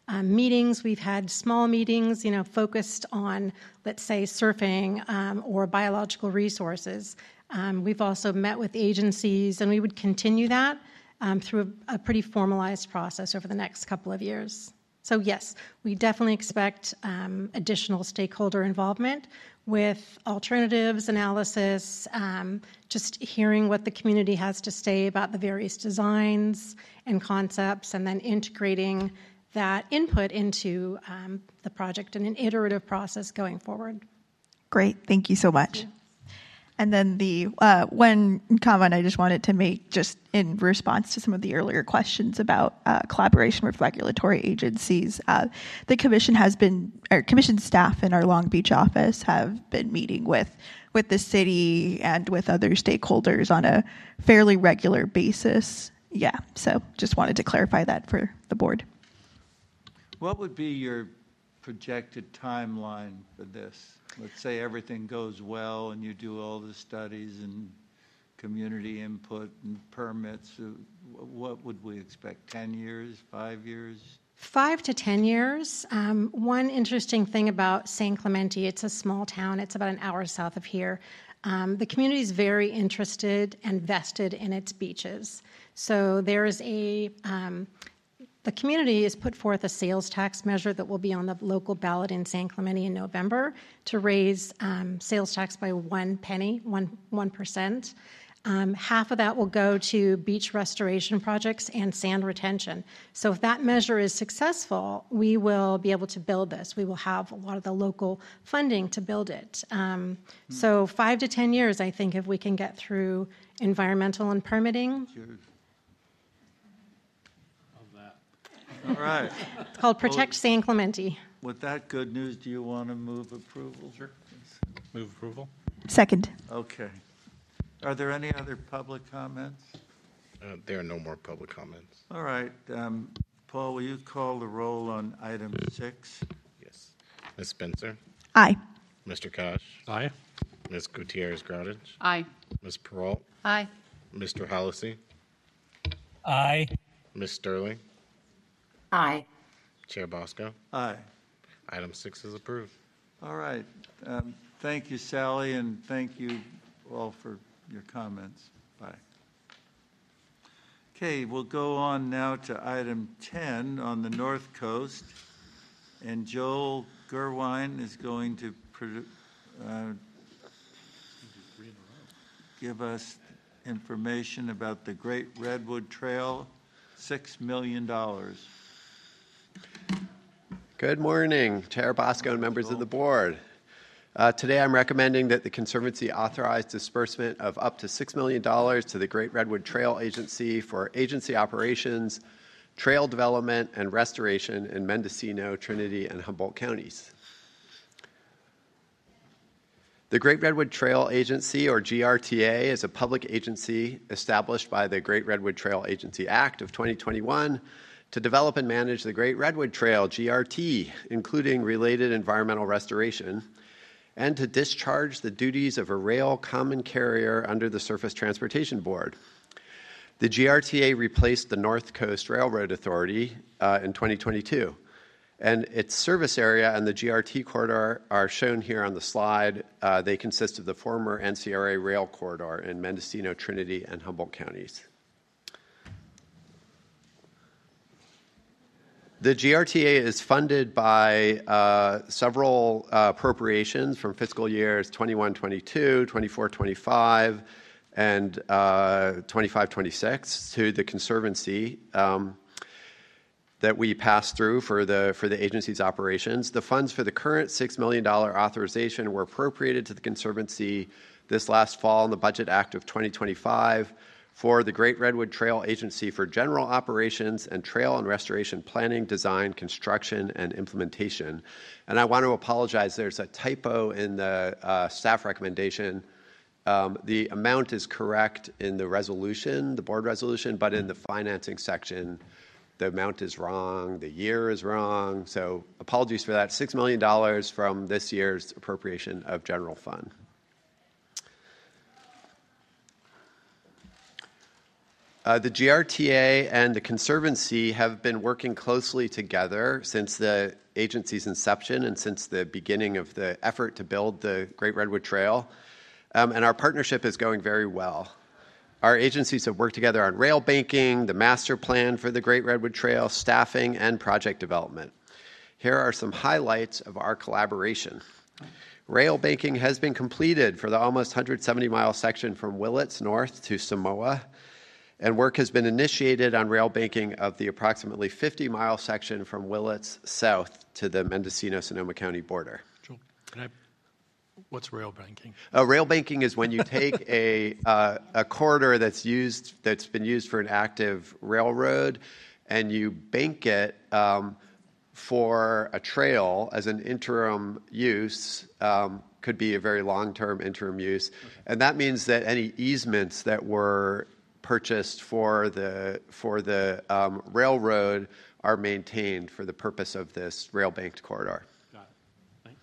um, meetings. We've had small meetings, you know, focused on, let's say, surfing um, or biological resources. Um, we've also met with agencies, and we would continue that um, through a, a pretty formalized process over the next couple of years. So yes, we definitely expect um, additional stakeholder involvement with alternatives analysis, um, just hearing what the community has to say about the various designs and concepts, and then integrating that input into um, the project in an iterative process going forward. Great, thank you so much. And then the uh, one comment I just wanted to make, just in response to some of the earlier questions about uh, collaboration with regulatory agencies, uh, the commission has been, our commission staff in our Long Beach office have been meeting with with the city and with other stakeholders on a fairly regular basis. Yeah, so just wanted to clarify that for the board. What would be your projected timeline for this? Let's say everything goes well and you do all the studies and community input and permits. Uh, What would we expect? ten years, five years? Five to ten years. Um, one interesting thing about San Clemente, it's a small town. It's about an hour south of here. Um, the community is very interested and vested in its beaches. So there is a... Um, The community has put forth a sales tax measure that will be on the local ballot in San Clemente in November to raise um, sales tax by one penny, one one percent. Um, half of that will go to beach restoration projects and sand retention. So if that measure is successful, we will be able to build this. We will have a lot of the local funding to build it. Um, so five to ten years, I think, if we can get through environmental and permitting. All right. It's called Protect Well, San Clemente. with that good news, do you want to move approval? Sure. Move approval. Second. Okay. Are there any other public comments? Uh, there are no more public comments. All right. Um, Paul, will you call the roll on item six? Yes. Miz Spencer? Aye. Mister Kosh? Aye. Miz Gutierrez Groudage? Aye. Miz Peralt? Aye. Mister Hollisey? Aye. Miz Sterling? Aye. Chair Bosco? Aye. Item six is approved. All right. Um, thank you, Sally, and thank you all for your comments. Bye. Okay, we'll go on now to item ten on the North Coast. And Joel Gerwine is going to produ- uh, give us information about the Great Redwood Trail, six million dollars. Good morning, Chair Bosco and members of the board. Uh, today I'm recommending that the Conservancy authorize disbursement of up to six million dollars to the Great Redwood Trail Agency for agency operations, trail development, and restoration in Mendocino, Trinity, and Humboldt counties. The Great Redwood Trail Agency, or G R T A, is a public agency established by the Great Redwood Trail Agency Act of twenty twenty-one to develop and manage the Great Redwood Trail, G R T, including related environmental restoration, and to discharge the duties of a rail common carrier under the Surface Transportation Board. The G R T A replaced the North Coast Railroad Authority uh, in twenty twenty-two, and its service area and the G R T corridor are shown here on the slide. Uh, they consist of the former N C R A rail corridor in Mendocino, Trinity, and Humboldt counties. The G R T A is funded by uh, several uh, appropriations from fiscal years twenty-one twenty-two, twenty-four twenty-five, and uh, twenty-five twenty-six to the Conservancy um, that we pass through for the for the agency's operations. The funds for the current six million dollars authorization were appropriated to the Conservancy this last fall in the Budget Act of twenty twenty-five for the Great Redwood Trail Agency for general operations and trail and restoration planning, design, construction, and implementation. And I want to apologize, there's a typo in the uh, staff recommendation. Um, the amount is correct in the resolution, the board resolution, but in the financing section, the amount is wrong, the year is wrong. So apologies for that. six million dollars from this year's appropriation of general fund. Uh, the G R T A and the Conservancy have been working closely together since the agency's inception and since the beginning of the effort to build the Great Redwood Trail. Um, and our partnership is going very well. Our agencies have worked together on rail banking, the master plan for the Great Redwood Trail, staffing, and project development. Here are some highlights of our collaboration. Rail banking has been completed for the almost one hundred seventy mile section from Willits north to Samoa, and work has been initiated on rail banking of the approximately fifty mile section from Willits south to the Mendocino-Sonoma County border. Joel, can I, what's rail banking? Uh, rail banking is when you take a uh, a corridor that's used that's been used for an active railroad, and you bank it um, for a trail as an interim use. Um, could be a very long-term interim use, okay. And that means that any easements that were purchased for the for the um, railroad are maintained for the purpose of this rail banked corridor. Got it. Thanks.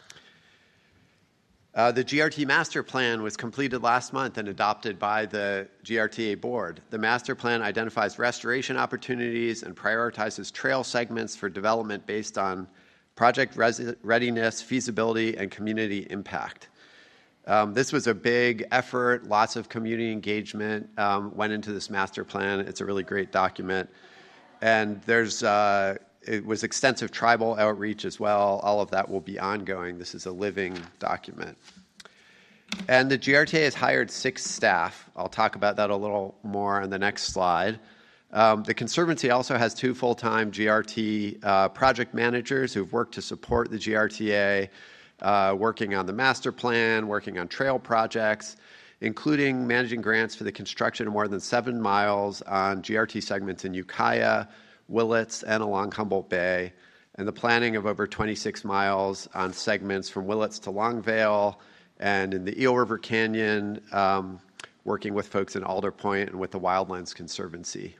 Uh, the G R T Master Plan was completed last month and adopted by the G R T A board. The master plan identifies restoration opportunities and prioritizes trail segments for development based on project res- readiness, feasibility, and community impact. Um, this was a big effort. Lots of community engagement um, went into this master plan. It's a really great document. And there's uh, it was extensive tribal outreach as well. All of that will be ongoing. This is a living document. And the G R T A has hired six staff. I'll talk about that a little more on the next slide. Um, the Conservancy also has two full-time G R T uh, project managers who've worked to support the G R T A, uh, working on the master plan, working on trail projects, including managing grants for the construction of more than seven miles on G R T segments in Ukiah, Willits, and along Humboldt Bay, and the planning of over twenty-six miles on segments from Willits to Longvale, and in the Eel River Canyon, um, working with folks in Alder Point and with the Wildlands Conservancy.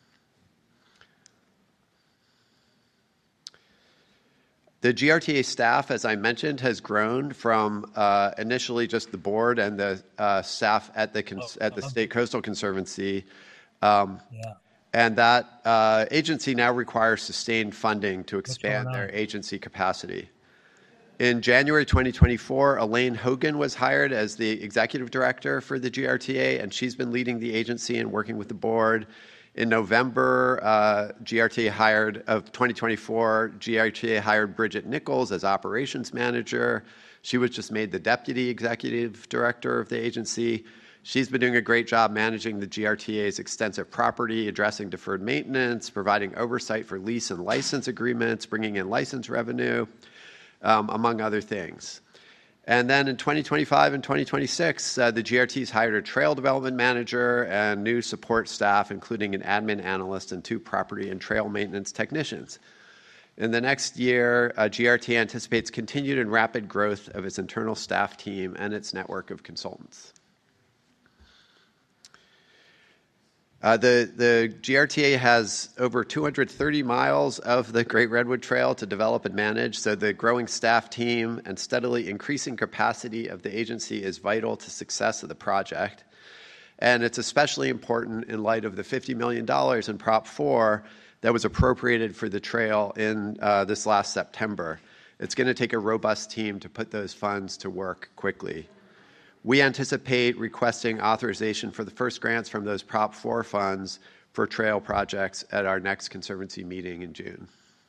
The G R T A staff, as I mentioned, has grown from uh, initially just the board and the uh, staff at the cons- at the State Coastal Conservancy, um, Yeah. and that uh, agency now requires sustained funding to expand their agency capacity. In January twenty twenty-four, Elaine Hogan was hired as the executive director for the G R T A, and she's been leading the agency and working with the board. In November, uh, G R T A hired, of twenty twenty-four, G R T A hired Bridget Nichols as operations manager. She was just made the deputy executive director of the agency. She's been doing a great job managing the G R T A's extensive property, addressing deferred maintenance, providing oversight for lease and license agreements, bringing in license revenue, um, among other things. And then in twenty twenty-five and twenty twenty-six, uh, the G R T's hired a trail development manager and new support staff, including an admin analyst and two property and trail maintenance technicians. In the next year, uh, G R T anticipates continued and rapid growth of its internal staff team and its network of consultants. Uh, the, the G R T A has over two hundred thirty miles of the Great Redwood Trail to develop and manage, so the growing staff team and steadily increasing capacity of the agency is vital to success of the project. And it's especially important in light of the fifty million dollars in Prop four that was appropriated for the trail in uh, this last September. It's going to take a robust team to put those funds to work quickly. We anticipate requesting authorization for the first grants from those Prop four funds for trail projects at our next Conservancy meeting in June.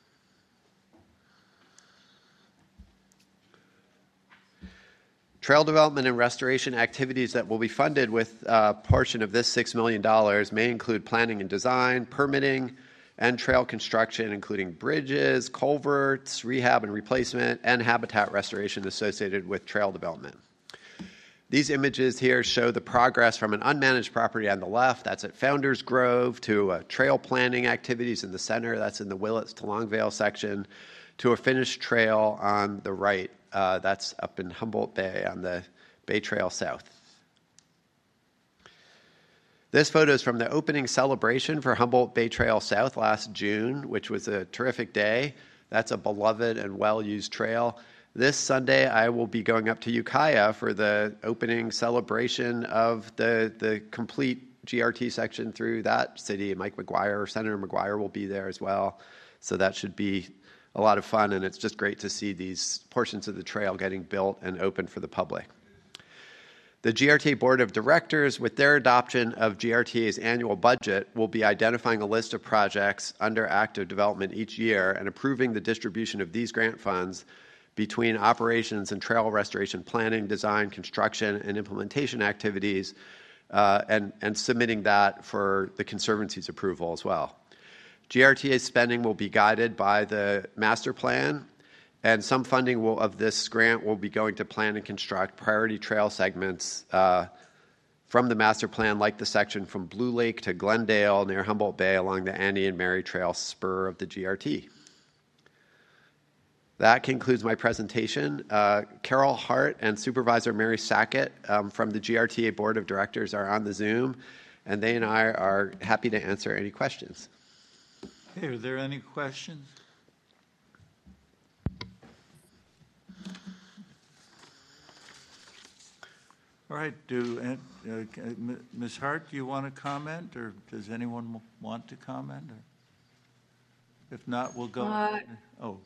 Trail development and restoration activities that will be funded with a portion of this six million dollars may include planning and design, permitting, and trail construction, including bridges, culverts, rehab and replacement, and habitat restoration associated with trail development. These images here show the progress from an unmanaged property on the left, that's at Founders Grove, to uh, trail planning activities in the center, that's in the Willits to Longvale section, to a finished trail on the right, uh, that's up in Humboldt Bay on the Bay Trail South. This photo is from the opening celebration for Humboldt Bay Trail South last June, which was a terrific day. That's a beloved and well-used trail. This Sunday, I will be going up to Ukiah for the opening celebration of the, the complete G R T section through that city. Mike McGuire, Senator McGuire will be there as well. So that should be a lot of fun, and it's just great to see these portions of the trail getting built and open for the public. The G R T A Board of Directors, with their adoption of G R T A's annual budget, will be identifying a list of projects under active development each year and approving the distribution of these grant funds between operations and trail restoration planning, design, construction, and implementation activities, uh, and, and submitting that for the Conservancy's approval as well. G R T A's spending will be guided by the master plan, and some funding will, of this grant will be going to plan and construct priority trail segments uh, from the master plan, like the section from Blue Lake to Glendale near Humboldt Bay along the Annie and Mary Trail spur of the G R T. That concludes my presentation. Uh, Carol Hart and Supervisor Mary Sackett um, from the G R T A Board of Directors are on the Zoom, and they and I are happy to answer any questions. Hey, are there any questions? All right, do, uh, uh, Miz Hart, do you want to comment, or does anyone want to comment? Or if not, we'll go. Uh, oh.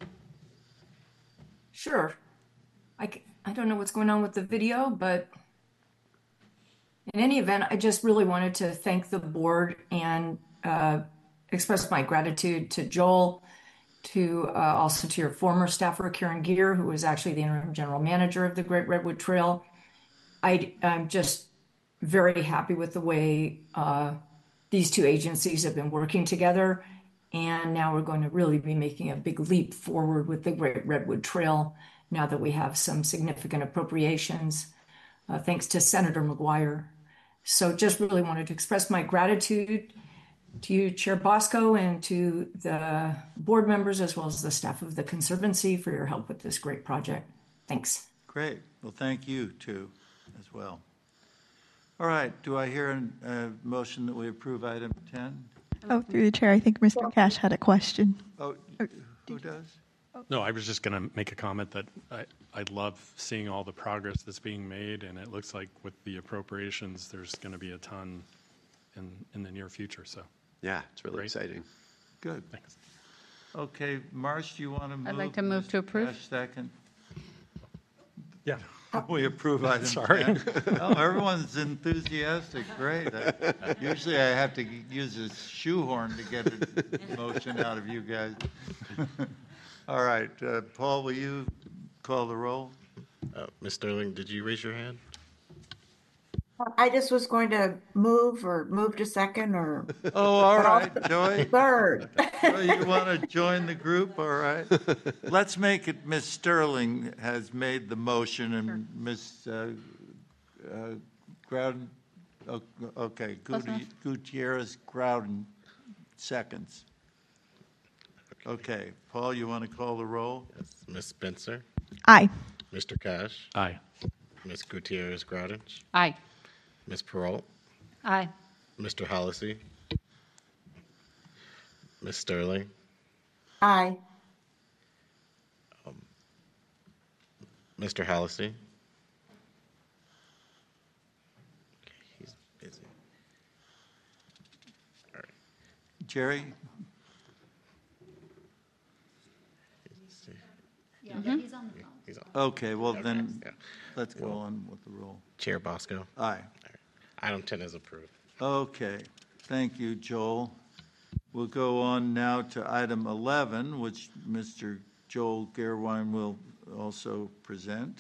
Sure. I, c- I don't know what's going on with the video, but in any event, I just really wanted to thank the board and uh, express my gratitude to Joel, to uh, also to your former staffer, Karen Gear, who was actually the interim general manager of the Great Redwood Trail. I, I'm just very happy with the way uh, these two agencies have been working together. And now we're going to really be making a big leap forward with the Great Redwood Trail now that we have some significant appropriations, uh, thanks to Senator McGuire. So just really wanted to express my gratitude to you, Chair Bosco, and to the board members, as well as the staff of the Conservancy, for your help with this great project. Thanks. Great. Well, thank you, too, as well. All right. Do I hear a uh, motion that we approve item ten? Oh, through the chair, I think Mister Cash had a question. Oh, who does? No, I was just going to make a comment that I, I love seeing all the progress that's being made, and it looks like with the appropriations, there's going to be a ton in, in the near future. So, yeah, it's really great. Exciting. Good. Thanks. Okay, Marsh, do you want to move? I'd like to move to approve. Cash, second. Yeah. We approve item Sorry. ten. Oh, everyone's enthusiastic. Great. I, usually I have to use a shoehorn to get a motion out of you guys. All right. Uh, Paul, will you call the roll? Uh, Miz Sterling, did you raise your hand? I just was going to move or move to second or. Oh, all right, Joy. Third. Well, you want to join the group? All right. Let's make it Miz Sterling has made the motion and Miz Uh, uh, Grouden, oh, okay, Guti- Gutierrez Grouden seconds. Okay, Paul, you want to call the roll? Yes. Miz Spencer? Aye. Mister Cash? Aye. Miz Gutierrez Grouden? Aye. Miz Perrault? Aye. Mister Hollisey? Miz Sterling? Aye. Um, Mister Hollisey? Okay, he's busy. All right. Jerry? Yeah, mm-hmm. He's on the phone. He's on. Okay, well Okay, then, yeah. let's go Well, on with the roll. Chair Bosco? Aye. All right. Item ten is approved. Okay, thank you, Joel. We'll go on now to item eleven, which Mister Joel Gerwine will also present.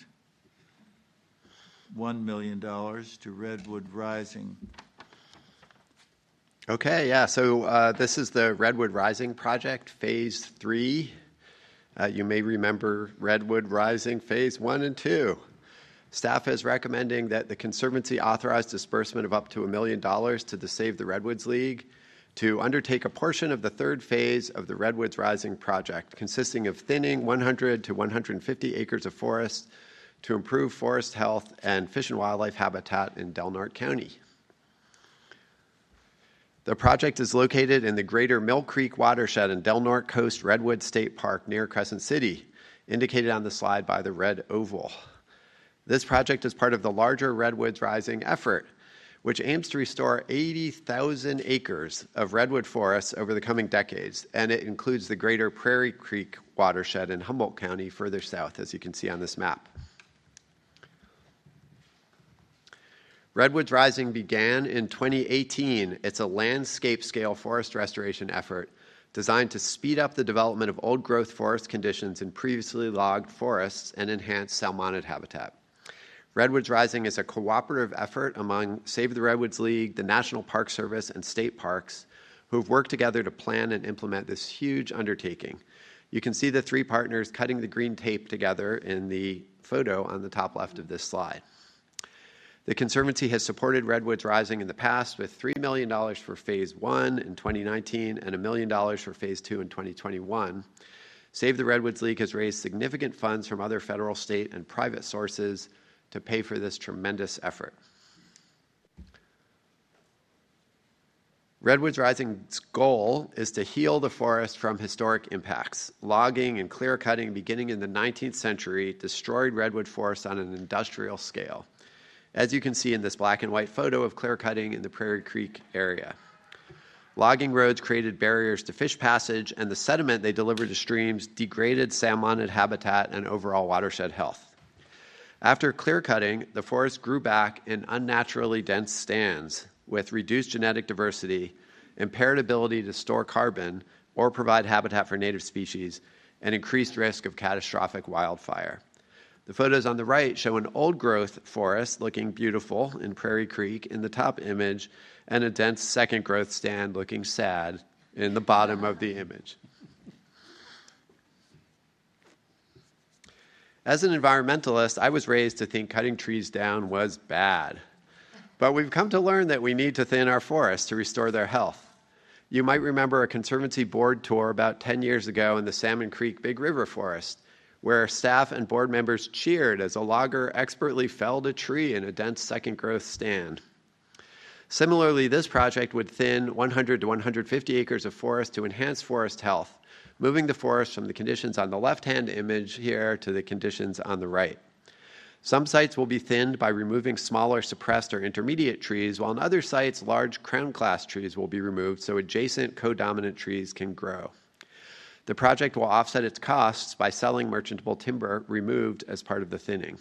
one million dollars to Redwood Rising. Okay, yeah, so uh, this is the Redwood Rising project, phase three. Uh, you may remember Redwood Rising phase one and two. Staff is recommending that the Conservancy authorize disbursement of up to a million dollars to the Save the Redwoods League to undertake a portion of the third phase of the Redwoods Rising project, consisting of thinning one hundred to one hundred fifty acres of forest to improve forest health and fish and wildlife habitat in Del Norte County. The project is located in the Greater Mill Creek watershed in Del Norte Coast Redwood State Park near Crescent City, indicated on the slide by the red oval. This project is part of the larger Redwoods Rising effort, which aims to restore eighty thousand acres of redwood forests over the coming decades, and it includes the greater Prairie Creek watershed in Humboldt County further south, as you can see on this map. Redwoods Rising began in twenty eighteen. It's a landscape-scale forest restoration effort designed to speed up the development of old-growth forest conditions in previously logged forests and enhance salmonid habitat. Redwoods Rising is a cooperative effort among Save the Redwoods League, the National Park Service, and state parks, who have worked together to plan and implement this huge undertaking. You can see the three partners cutting the green tape together in the photo on the top left of this slide. The Conservancy has supported Redwoods Rising in the past with three million dollars for Phase one in twenty nineteen and a million dollars for Phase two in twenty twenty-one. Save the Redwoods League has raised significant funds from other federal, state, and private sources to pay for this tremendous effort. Redwoods Rising's goal is to heal the forest from historic impacts. Logging and clear cutting beginning in the nineteenth century destroyed redwood forests on an industrial scale, as you can see in this black and white photo of clear cutting in the Prairie Creek area. Logging roads created barriers to fish passage, and the sediment they delivered to streams degraded salmonid habitat and overall watershed health. After clear cutting, the forest grew back in unnaturally dense stands with reduced genetic diversity, impaired ability to store carbon or provide habitat for native species, and increased risk of catastrophic wildfire. The photos on the right show an old-growth forest looking beautiful in Prairie Creek in the top image, and a dense second-growth stand looking sad in the bottom of the image. As an environmentalist, I was raised to think cutting trees down was bad. But we've come to learn that we need to thin our forests to restore their health. You might remember a Conservancy board tour about ten years ago in the Salmon Creek Big River Forest, where staff and board members cheered as a logger expertly felled a tree in a dense second-growth stand. Similarly, this project would thin one hundred to one hundred fifty acres of forest to enhance forest health, moving the forest from the conditions on the left-hand image here to the conditions on the right. Some sites will be thinned by removing smaller suppressed or intermediate trees, while in other sites, large crown-class trees will be removed so adjacent co-dominant trees can grow. The project will offset its costs by selling merchantable timber removed as part of the thinning.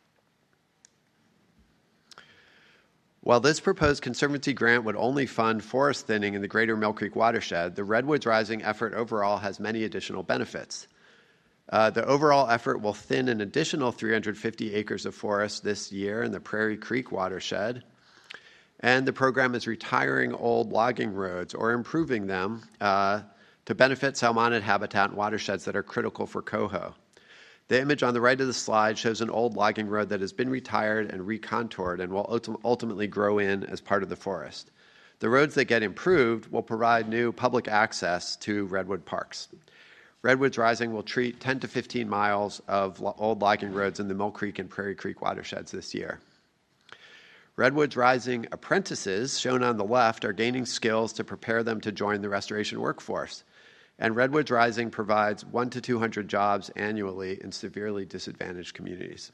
While this proposed Conservancy grant would only fund forest thinning in the greater Mill Creek watershed, the Redwoods Rising effort overall has many additional benefits. Uh, the overall effort will thin an additional three hundred fifty acres of forest this year in the Prairie Creek watershed, and the program is retiring old logging roads or improving them uh, to benefit salmonid habitat and watersheds that are critical for coho. The image on the right of the slide shows an old logging road that has been retired and recontoured and will ultim- ultimately grow in as part of the forest. The roads that get improved will provide new public access to redwood parks. Redwoods Rising will treat ten to fifteen miles of lo- old logging roads in the Mill Creek and Prairie Creek watersheds this year. Redwoods Rising apprentices, shown on the left, are gaining skills to prepare them to join the restoration workforce. And Redwoods Rising provides one to two hundred jobs annually in severely disadvantaged communities.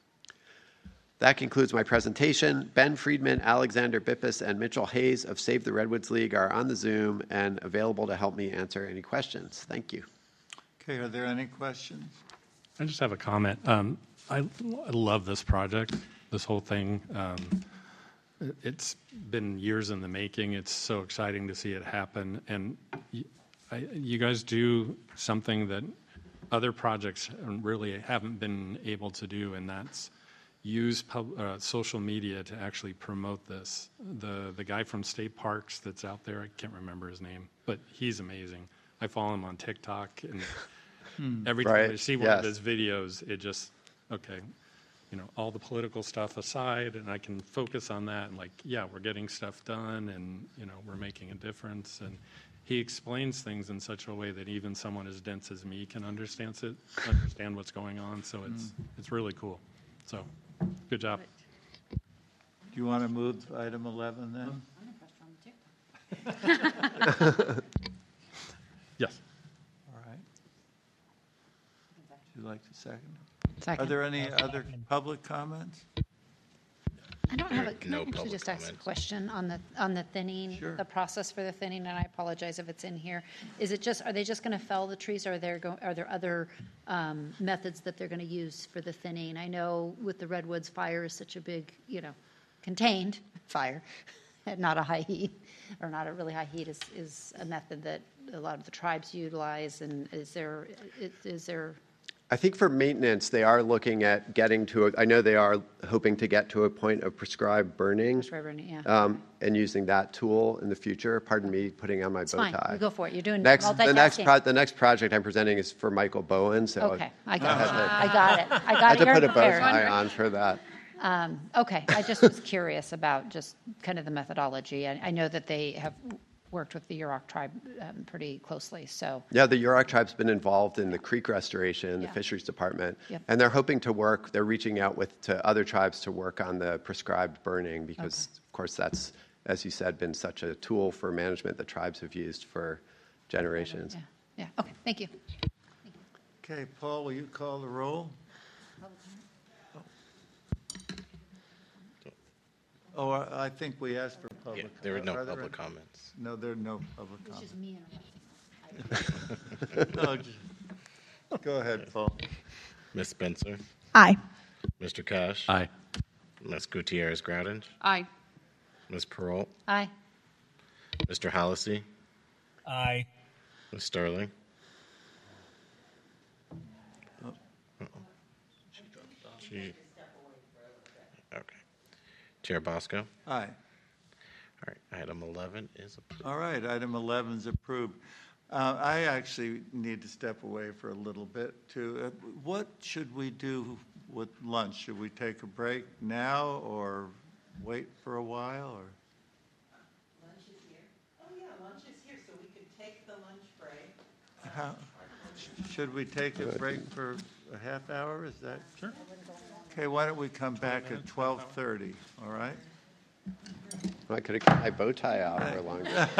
That concludes my presentation. Ben Friedman, Alexander Bippus, and Mitchell Hayes of Save the Redwoods League are on the Zoom and available to help me answer any questions. Thank you. Okay, are there any questions? I just have a comment. Um, I, I love this project, this whole thing. Um, it- it's been years in the making. It's so exciting to see it happen. And y- I, you guys do something that other projects really haven't been able to do, and that's use pub, uh, social media to actually promote this. The the guy from State Parks that's out there, I can't remember his name, but he's amazing. I follow him on TikTok, and Hmm. every time Right, I see one yes. of his videos, it just, okay, you know, all the political stuff aside, and I can focus on that, and like, yeah, we're getting stuff done, and, you know, we're making a difference, and he explains things in such a way that even someone as dense as me can understand it, understand what's going on. So it's it's really cool. So, good job. Do you want to move item eleven then? Yes. All right. Would you like to second? Second. Are there any other public comments? I don't have a, can No I actually public just ask a comments. question on the, on the thinning, the process for the thinning, and I apologize if it's in here. Is it just, are they just going to fell the trees, or are there, go, are there other um, methods that they're going to use for the thinning? I know with the redwoods, fire is such a big, you know, contained fire, not a high heat, or not a really high heat is, is a method that a lot of the tribes utilize, and is there, is, is there... I think for maintenance, they are looking at getting to, a, I know they are hoping to get to a point of prescribed burning, Prescribed burning, yeah. um, and using that tool in the future. Pardon me putting on my It's bow fine. tie. You go for it. You're doing Next, the next multitasking. pro- the next project I'm presenting is for Michael Bowen, so Okay, I got had it. to- I got it. I I got had it. to You're put a bow prepared. tie on for that. Um, okay, I just was curious about just kind of the methodology. I, I know that they have worked with the Yurok tribe um, pretty closely, so. Yeah, the Yurok tribe's been involved in the creek restoration, the Yeah. fisheries department, Yep. and they're hoping to work, they're reaching out with to other tribes to work on the prescribed burning because, of course, that's, as you said, been such a tool for management that tribes have used for generations. Yeah, yeah. Okay, thank you. Okay, Paul, will you call the roll? Oh, I I think we asked for public. Yeah, there were no are there public any? comments. No, there are no public It's just comments. me and No, just- Go ahead, Paul. Miz Spencer? Aye. Mister Cash? Aye. Miz Gutierrez Groudon? Aye. Miz Perot? Aye. Mister Hallisey? Aye. Miz Sterling? Oh. Uh-oh. She- Okay. Chair Bosco? Aye. All right, item eleven is approved. All right, item eleven is approved. Uh, I actually need to step away for a little bit, too. Uh, What should we do with lunch? Should we take a break now or wait for a while, or? Lunch is here. Oh, yeah, lunch is here, so we could take the lunch break. How, sh- should we take a break for a half hour? Is that? Sure. Okay, why don't we come back at twelve thirty, all right? I could have kept my bow tie out for longer.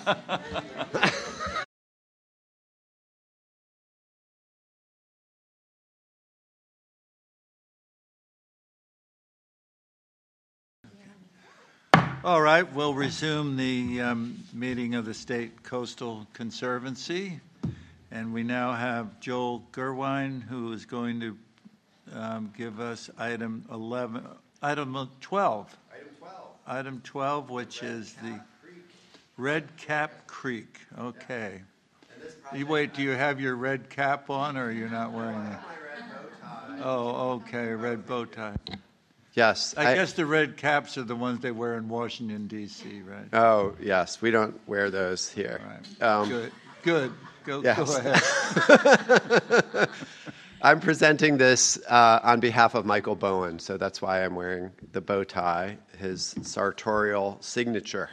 All right, we'll resume the um, meeting of the State Coastal Conservancy. And we now have Joel Gerwine, who is going to um, give us item eleven, item twelve. Item twelve. Item twelve, which is the Red Cap Creek. Okay. You wait, do you have your red cap on, or you're not wearing it? Oh, okay, red bow tie. Yes. I, guess the red caps are the ones they wear in Washington, D C, right? Oh, yes. We don't wear those here. Um, Good, good. Go, yes. go ahead. I'm presenting this uh, on behalf of Michael Bowen, so that's why I'm wearing the bow tie, his sartorial signature.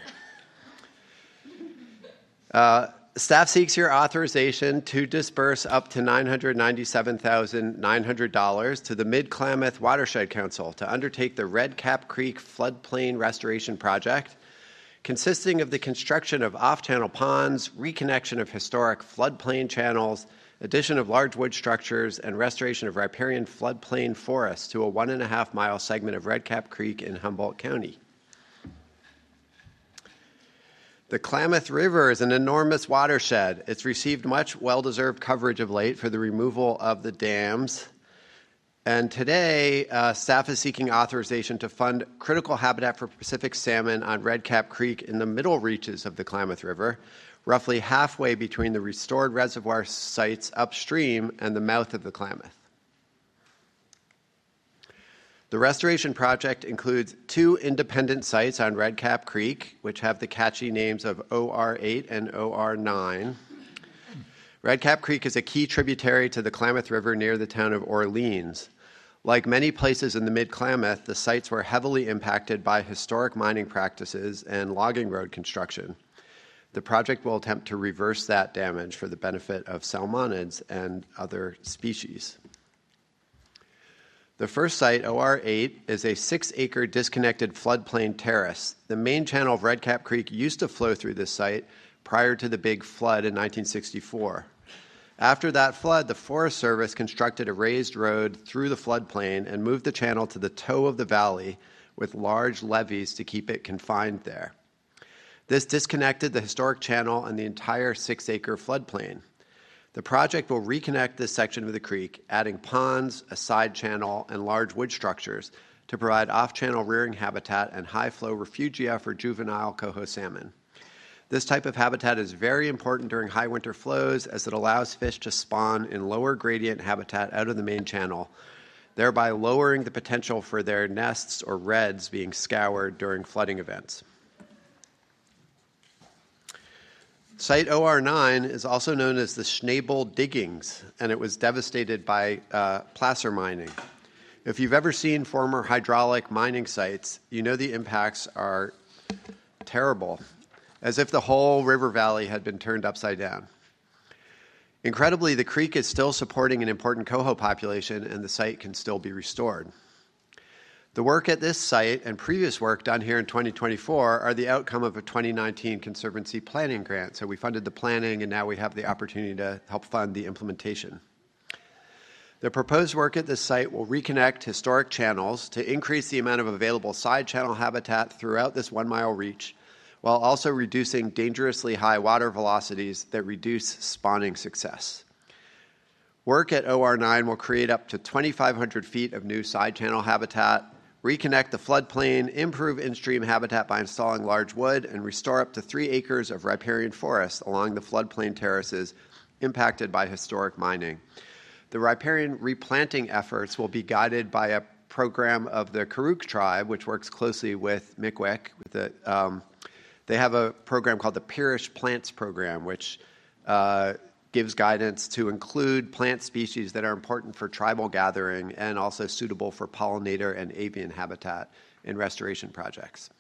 Uh, staff seeks your authorization to disperse up to nine hundred ninety-seven thousand nine hundred dollars to the Mid-Klamath Watershed Council to undertake the Red Cap Creek Floodplain Restoration Project, consisting of the construction of off-channel ponds, reconnection of historic floodplain channels, addition of large wood structures, and restoration of riparian floodplain forests to a one and a half mile segment of Red Cap Creek in Humboldt County. The Klamath River is an enormous watershed. It's received much well-deserved coverage of late for the removal of the dams. And today, uh, staff is seeking authorization to fund critical habitat for Pacific salmon on Red Cap Creek in the middle reaches of the Klamath River, roughly halfway between the restored reservoir sites upstream and the mouth of the Klamath. The restoration project includes two independent sites on Red Cap Creek, which have the catchy names of O R eight and O R nine. Red Cap Creek is a key tributary to the Klamath River near the town of Orleans. Like many places in the Mid-Klamath, the sites were heavily impacted by historic mining practices and logging road construction. The project will attempt to reverse that damage for the benefit of salmonids and other species. The first site, O R eight, is a six-acre disconnected floodplain terrace. The main channel of Red Cap Creek used to flow through this site prior to the big flood in nineteen sixty-four. After that flood, the Forest Service constructed a raised road through the floodplain and moved the channel to the toe of the valley, with large levees to keep it confined there. This disconnected the historic channel and the entire six-acre floodplain. The project will reconnect this section of the creek, adding ponds, a side channel, and large wood structures to provide off-channel rearing habitat and high-flow refugia for juvenile coho salmon. This type of habitat is very important during high winter flows as it allows fish to spawn in lower gradient habitat out of the main channel, thereby lowering the potential for their nests or redds being scoured during flooding events. Site O R nine is also known as the Schnabel Diggings, and it was devastated by uh, placer mining. If you've ever seen former hydraulic mining sites, you know the impacts are terrible, as if the whole river valley had been turned upside down. Incredibly, the creek is still supporting an important coho population, and the site can still be restored. The work at this site and previous work done here in twenty twenty-four are the outcome of a twenty nineteen Conservancy Planning Grant. So we funded the planning, and now we have the opportunity to help fund the implementation. The proposed work at this site will reconnect historic channels to increase the amount of available side channel habitat throughout this one-mile reach, while also reducing dangerously high water velocities that reduce spawning success. Work at O R nine will create up to twenty-five hundred feet of new side channel habitat, reconnect the floodplain, improve in-stream habitat by installing large wood, and restore up to three acres of riparian forest along the floodplain terraces impacted by historic mining. The riparian replanting efforts will be guided by a program of the Karuk tribe, which works closely with M C W I C. With the, um, they have a program called the Pirish Plants Program, which uh, gives guidance to include plant species that are important for tribal gathering and also suitable for pollinator and avian habitat in restoration projects.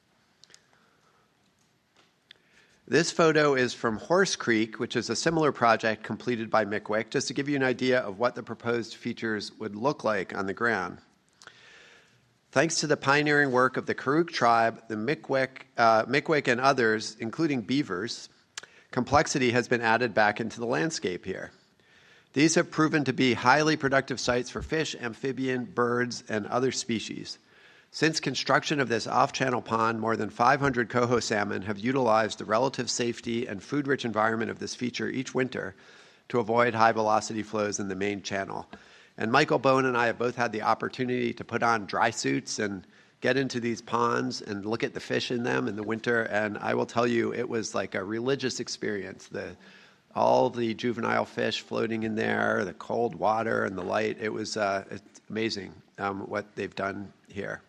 This photo is from Horse Creek, which is a similar project completed by M C W I C, just to give you an idea of what the proposed features would look like on the ground. Thanks to the pioneering work of the Karuk tribe, the M C W I C, uh, M C W I C and others, including beavers, complexity has been added back into the landscape here. These have proven to be highly productive sites for fish, amphibian, birds, and other species. Since construction of this off-channel pond, more than five hundred coho salmon have utilized the relative safety and food-rich environment of this feature each winter to avoid high-velocity flows in the main channel. And Michael Bone and I have both had the opportunity to put on dry suits and get into these ponds and look at the fish in them in the winter, and I will tell you, it was like a religious experience. The, all the juvenile fish floating in there, the cold water and the light, it was uh, it's amazing um, what they've done here.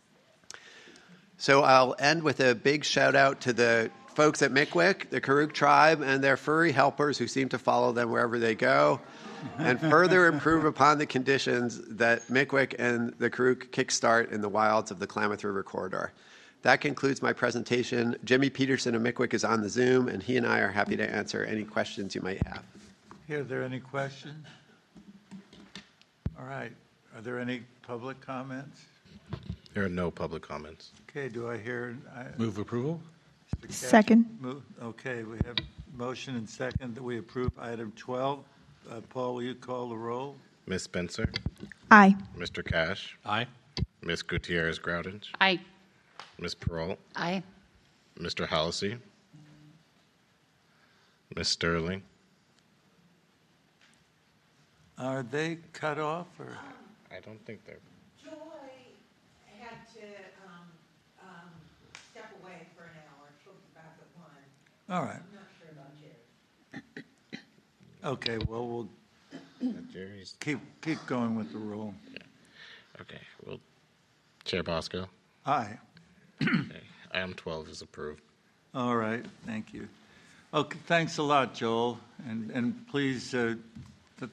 So I'll end with a big shout out to the folks at M C W I C, the Karuk tribe, and their furry helpers who seem to follow them wherever they go, and further improve upon the conditions that M C W I C and the Karuk kickstart in the wilds of the Klamath River corridor. That concludes my presentation. Jimmy Peterson of M C W I C is on the Zoom, and he and I are happy to answer any questions you might have. Are there any questions? All right. Are there any public comments? There are no public comments. Okay, do I hear? I, Move approval? Second. Move, okay, we have motion and second that we approve item twelve. Uh, Paul, will you call the roll? Miz Spencer? Aye. Mister Cash? Aye. Miz Gutierrez-Groudage? Aye. Miz Peralt? Aye. Mister Hallisey? Miz Sterling? Are they cut off or? I don't think they're. Joy had to um, um, step away for an hour. She'll be back at one. All right. I'm not sure about Jerry. Okay, well, we'll Jerry's. keep keep going with the rule. Yeah. Okay, well, Chair Bosco? Aye. Okay. Item twelve is approved. All right, thank you. Okay, thanks a lot, Joel, and and please. Uh, th-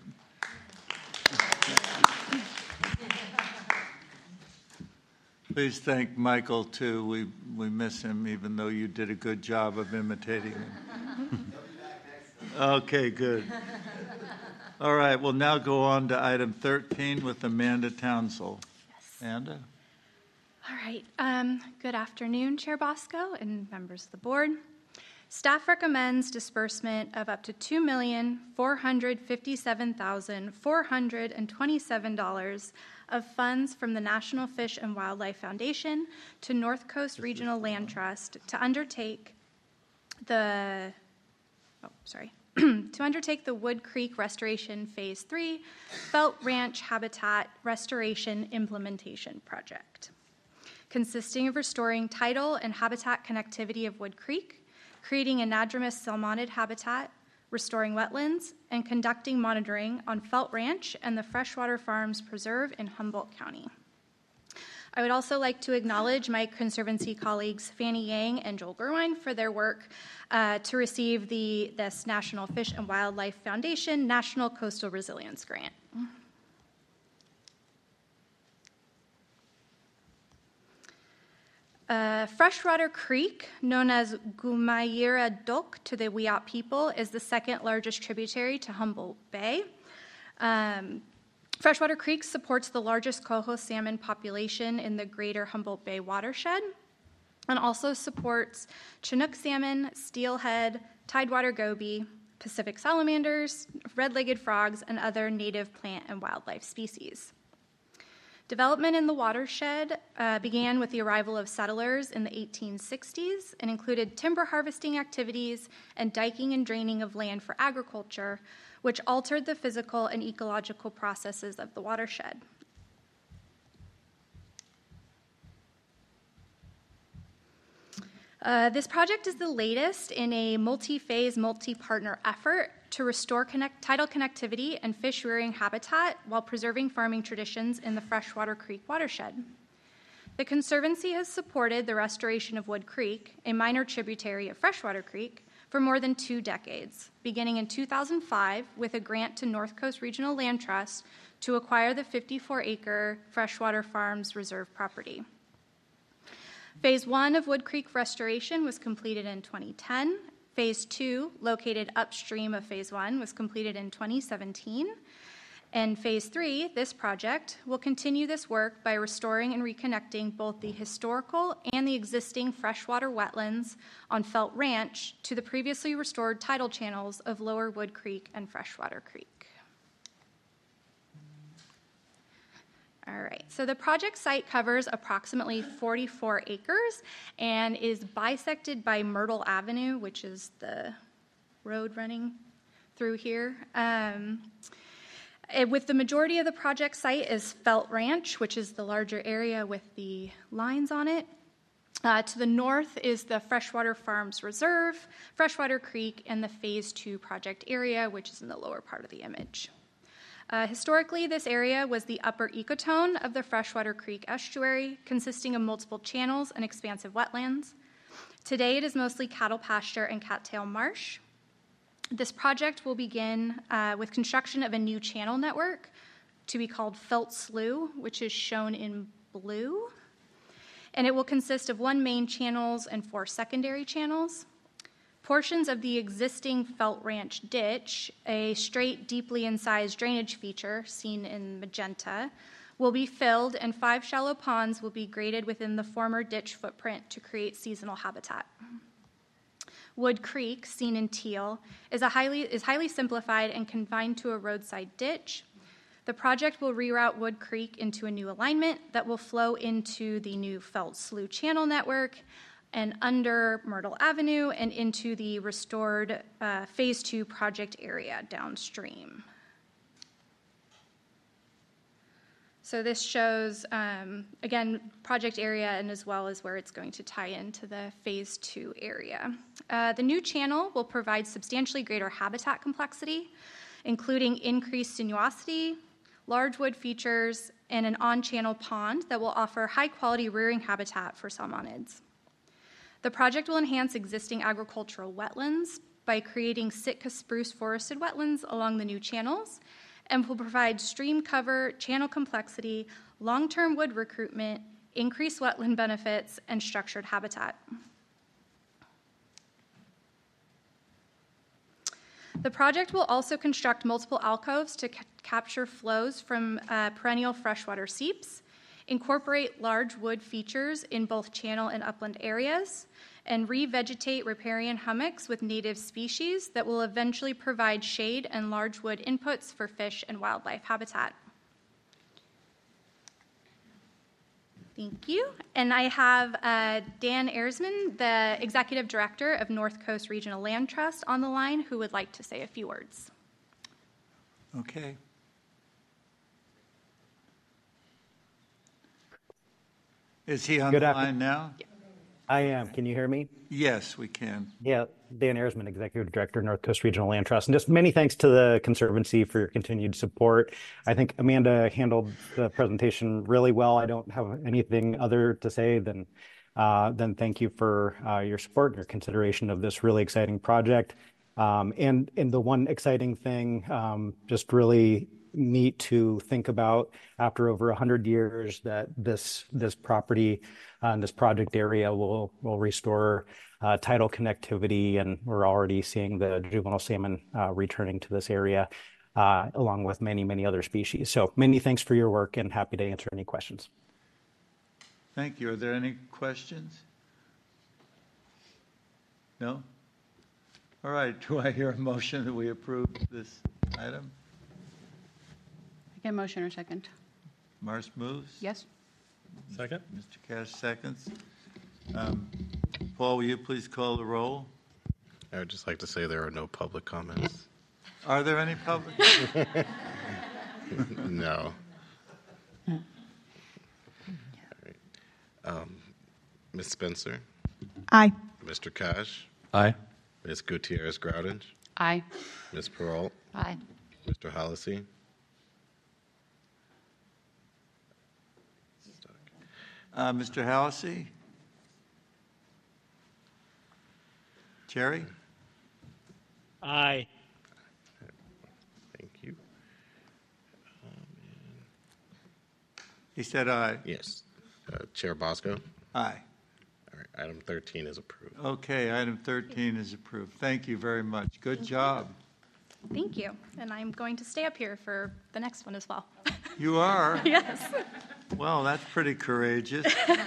Please thank Michael too. We we miss him, even though you did a good job of imitating him. Okay, good. All right, we'll now go on to item thirteen with Amanda Townsell. Yes. Amanda. All right. Um, good afternoon, Chair Bosco and members of the board. Staff recommends disbursement of up to two million four hundred fifty-seven thousand four hundred twenty-seven dollars of funds from the National Fish and Wildlife Foundation to North Coast Regional Land Trust to undertake the, oh, sorry, to undertake the Wood Creek Restoration Phase three Felt Ranch Habitat Restoration Implementation Project, consisting of restoring tidal and habitat connectivity of Wood Creek, creating anadromous salmonid habitat, restoring wetlands, and conducting monitoring on Felt Ranch and the Freshwater Farms Preserve in Humboldt County. I would also like to acknowledge my Conservancy colleagues Fanny Yang and Joel Gerwine for their work uh, to receive the this National Fish and Wildlife Foundation National Coastal Resilience Grant. Uh, Freshwater Creek, known as Gumayira Dok to the Wiyot people, is the second largest tributary to Humboldt Bay. Um, Freshwater Creek supports the largest coho salmon population in the greater Humboldt Bay watershed and also supports Chinook salmon, steelhead, tidewater goby, Pacific salamanders, red-legged frogs, and other native plant and wildlife species. Development in the watershed uh, began with the arrival of settlers in the eighteen sixties and included timber harvesting activities and diking and draining of land for agriculture, which altered the physical and ecological processes of the watershed. Uh, this project is the latest in a multi-phase, multi-partner effort to restore connect, tidal connectivity and fish rearing habitat while preserving farming traditions in the Freshwater Creek watershed. The Conservancy has supported the restoration of Wood Creek, a minor tributary of Freshwater Creek, for more than two decades, beginning in two thousand five with a grant to North Coast Regional Land Trust to acquire the fifty-four acre Freshwater Farms Reserve property. Phase one of Wood Creek restoration was completed in twenty ten. Phase two, located upstream of phase one, was completed in twenty seventeen. And phase three, this project, will continue this work by restoring and reconnecting both the historical and the existing freshwater wetlands on Felt Ranch to the previously restored tidal channels of Lower Wood Creek and Freshwater Creek. All right, so the project site covers approximately forty-four acres and is bisected by Myrtle Avenue, which is the road running through here. Um, it- with the majority of the project site is Felt Ranch, which is the larger area with the lines on it. Uh, to the north is the Freshwater Farms Reserve, Freshwater Creek, and the Phase two project area, which is in the lower part of the image. Uh, historically, this area was the upper ecotone of the Freshwater Creek estuary, consisting of multiple channels and expansive wetlands. Today, it is mostly cattle pasture and cattail marsh. This project will begin uh, with construction of a new channel network to be called Felt Slough, which is shown in blue. And it will consist of one main channels and four secondary channels. Portions of the existing Felt Ranch ditch, a straight, deeply incised drainage feature seen in magenta, will be filled, and five shallow ponds will be graded within the former ditch footprint to create seasonal habitat. Wood Creek, seen in teal, is, a highly, is highly simplified and confined to a roadside ditch. The project will reroute Wood Creek into a new alignment that will flow into the new Felt Slough channel network and under Myrtle Avenue and into the restored uh, Phase two project area downstream. So this shows, um, again, project area and as well as where it's going to tie into the Phase two area. Uh, the new channel will provide substantially greater habitat complexity, including increased sinuosity, large wood features, and an on-channel pond that will offer high-quality rearing habitat for salmonids. The project will enhance existing agricultural wetlands by creating Sitka spruce forested wetlands along the new channels and will provide stream cover, channel complexity, long-term wood recruitment, increased wetland benefits, and structured habitat. The project will also construct multiple alcoves to ca- capture flows from uh, perennial freshwater seeps, incorporate large wood features in both channel and upland areas, and revegetate riparian hummocks with native species that will eventually provide shade and large wood inputs for fish and wildlife habitat. Thank you. And I have uh, Dan Erzman, the Executive Director of North Coast Regional Land Trust, on the line, who would like to say a few words. Okay. Is he on Good the after- line now? I am. Can you hear me? Yes, we can. Yeah, Dan Erzman, Executive Director, North Coast Regional Land Trust. And just many thanks to the Conservancy for your continued support. I think Amanda handled the presentation really well. I don't have anything other to say than, uh, than thank you for uh, your support and your consideration of this really exciting project. Um, and, and the one exciting thing, um, just really neat to think about after over one hundred years that this this property uh, and this project area will will restore uh, tidal connectivity, and we're already seeing the juvenile salmon uh, returning to this area uh, along with many many other species. So many thanks for your work, and happy to answer any questions. Thank you. Are there any questions? No? All right. Do I hear a motion that we approve this item? Get a motion or second? Mars moves. Yes. Second. Mister Cash seconds. Um, Paul, will you please call the roll? I would just like to say there are no public comments. Are there any public? No. All right. Um, Miz Spencer? Aye. Mister Cash? Aye. Miz Gutierrez Groudage? Aye. Miz Peralt? Aye. Mister Hallisey? Uh, Mister Hallisey? Jerry? Aye. Thank you. He said aye. Yes. Uh, Chair Bosco? Aye. All right. Item thirteen is approved. Okay, item thirteen is approved. Thank you very much. Good job. Thank you. And I'm going to stay up here for the next one as well. You are? Yes. Well, that's pretty courageous.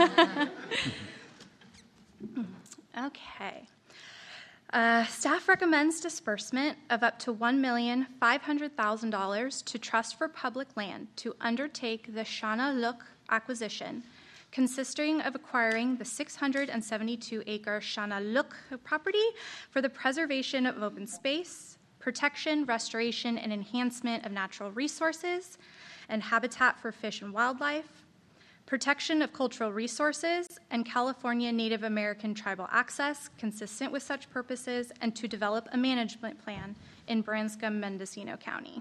Okay. Uh, staff recommends disbursement of up to one million five hundred thousand dollars to Trust for Public Land to undertake the Shana Look acquisition, consisting of acquiring the six hundred seventy-two acre Shana Look property for the preservation of open space, protection, restoration, and enhancement of natural resources and habitat for fish and wildlife, protection of cultural resources, and California Native American tribal access consistent with such purposes, and to develop a management plan in Branscombe-Mendocino County.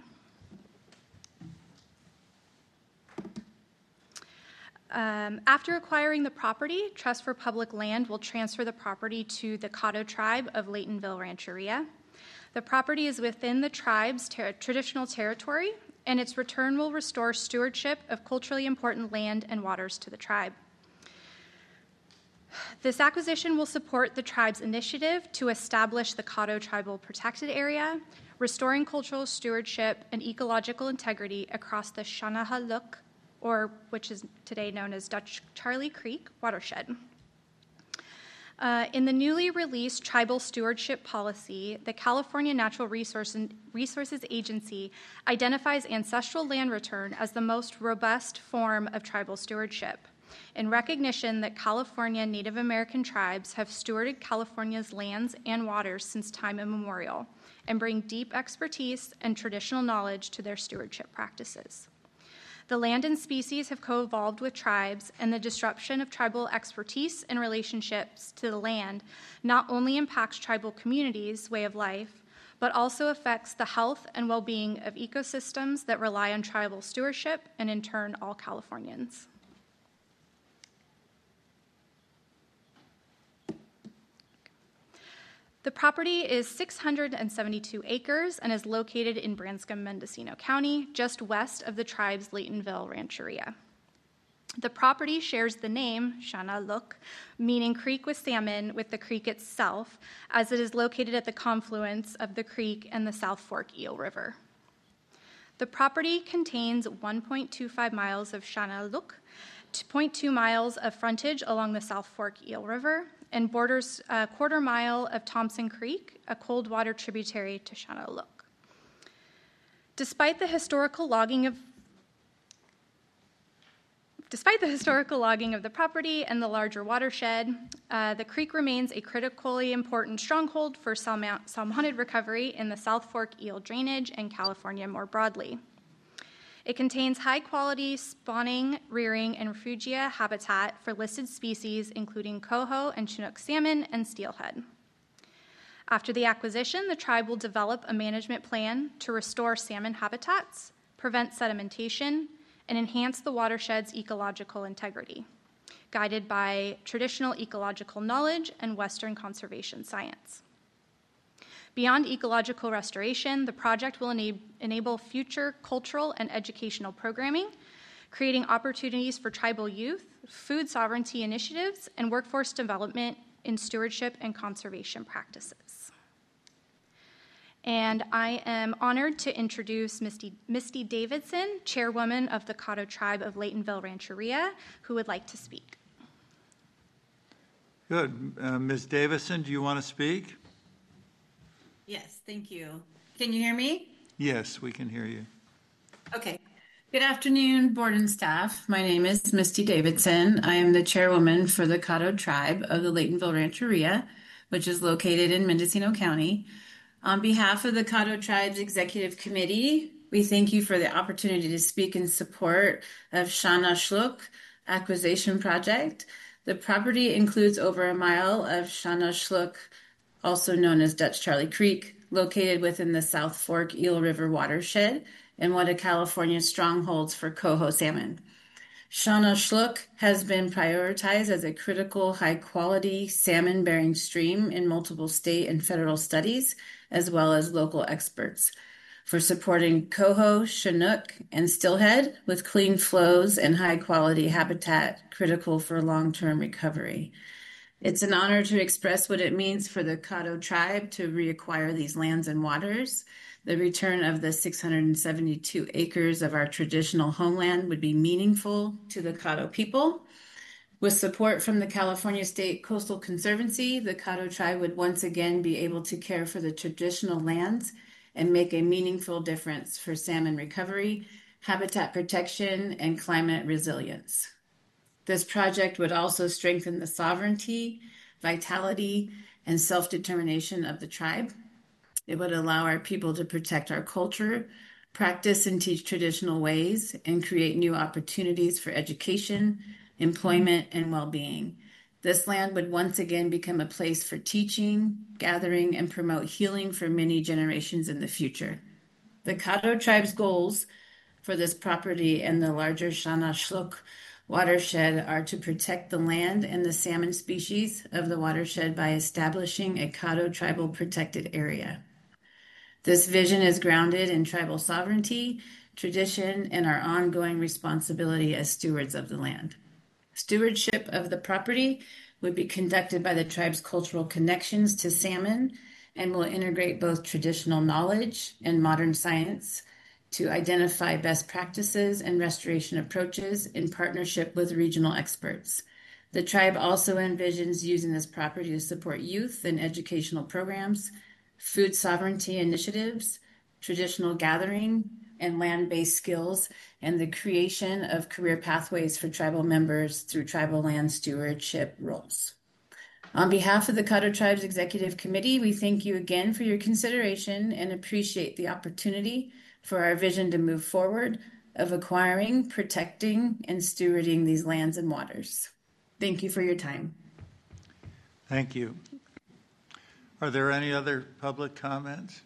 Um, after acquiring the property, Trust for Public Land will transfer the property to the Caddo tribe of Laytonville Rancheria. The property is within the tribe's ter- traditional territory, and its return will restore stewardship of culturally important land and waters to the tribe. This acquisition will support the tribe's initiative to establish the Caddo Tribal Protected Area, restoring cultural stewardship and ecological integrity across the Shanahaluk, or which is today known as Dutch Charlie Creek watershed. Uh, in the newly released Tribal Stewardship Policy, the California Natural Resource Resources Agency identifies ancestral land return as the most robust form of tribal stewardship, in recognition that California Native American tribes have stewarded California's lands and waters since time immemorial, and bring deep expertise and traditional knowledge to their stewardship practices. The land and species have co-evolved with tribes, and the disruption of tribal expertise and relationships to the land not only impacts tribal communities' way of life, but also affects the health and well-being of ecosystems that rely on tribal stewardship, and in turn, all Californians. The property is six hundred seventy-two acres and is located in Branscombe-Mendocino County, just west of the tribe's Laytonville Rancheria. The property shares the name Shana Look, meaning creek with salmon, with the creek itself, as it is located at the confluence of the creek and the South Fork Eel River. The property contains one point two five miles of Shana Look, two point two miles of frontage along the South Fork Eel River, and borders a quarter mile of Thompson Creek, a cold water tributary to Shannock. Despite the historical logging of Despite the historical logging of the property and the larger watershed, uh, the creek remains a critically important stronghold for salmon- salmonid recovery in the South Fork eel drainage and California more broadly. It contains high-quality spawning, rearing, and refugia habitat for listed species, including coho and Chinook salmon and steelhead. After the acquisition, the tribe will develop a management plan to restore salmon habitats, prevent sedimentation, and enhance the watershed's ecological integrity, guided by traditional ecological knowledge and Western conservation science. Beyond ecological restoration, the project will enab- enable future cultural and educational programming, creating opportunities for tribal youth, food sovereignty initiatives, and workforce development in stewardship and conservation practices. And I am honored to introduce Misty, Misty Davidson, chairwoman of the Caddo Tribe of Laytonville Rancheria, who would like to speak. Good. Uh, Miz Davison, do you want to speak? Yes, thank you. Can you hear me? Yes, we can hear you. Okay. Good afternoon, board and staff. My name is Misty Davidson. I am the chairwoman for the Caddo Tribe of the Laytonville Rancheria, which is located in Mendocino County. On behalf of the Caddo Tribe's Executive Committee, we thank you for the opportunity to speak in support of Shannock Acquisition Project. The property includes over a mile of Shannock, also known as Dutch Charlie Creek, located within the South Fork Eel River watershed and one of California's strongholds for coho salmon. Shannock has been prioritized as a critical high-quality salmon-bearing stream in multiple state and federal studies, as well as local experts, for supporting coho, chinook, and steelhead with clean flows and high-quality habitat critical for long-term recovery. It's an honor to express what it means for the Caddo Tribe to reacquire these lands and waters. The return of the six hundred seventy-two acres of our traditional homeland would be meaningful to the Caddo people. With support from the California State Coastal Conservancy, the Caddo Tribe would once again be able to care for the traditional lands and make a meaningful difference for salmon recovery, habitat protection, and climate resilience. This project would also strengthen the sovereignty, vitality, and self-determination of the tribe. It would allow our people to protect our culture, practice and teach traditional ways, and create new opportunities for education, employment, and well-being. This land would once again become a place for teaching, gathering, and promote healing for many generations in the future. The Caddo Tribe's goals for this property and the larger Shannock watershed are to protect the land and the salmon species of the watershed by establishing a Caddo tribal protected area. This vision is grounded in tribal sovereignty, tradition, and our ongoing responsibility as stewards of the land. Stewardship of the property would be conducted by the tribe's cultural connections to salmon and will integrate both traditional knowledge and modern science to identify best practices and restoration approaches in partnership with regional experts. The tribe also envisions using this property to support youth and educational programs, food sovereignty initiatives, traditional gathering, and land-based skills, and the creation of career pathways for tribal members through tribal land stewardship roles. On behalf of the Caddo Tribe's Executive Committee, we thank you again for your consideration and appreciate the opportunity for our vision to move forward of acquiring, protecting, and stewarding these lands and waters. Thank you for your time. Thank you. Are there any other public comments?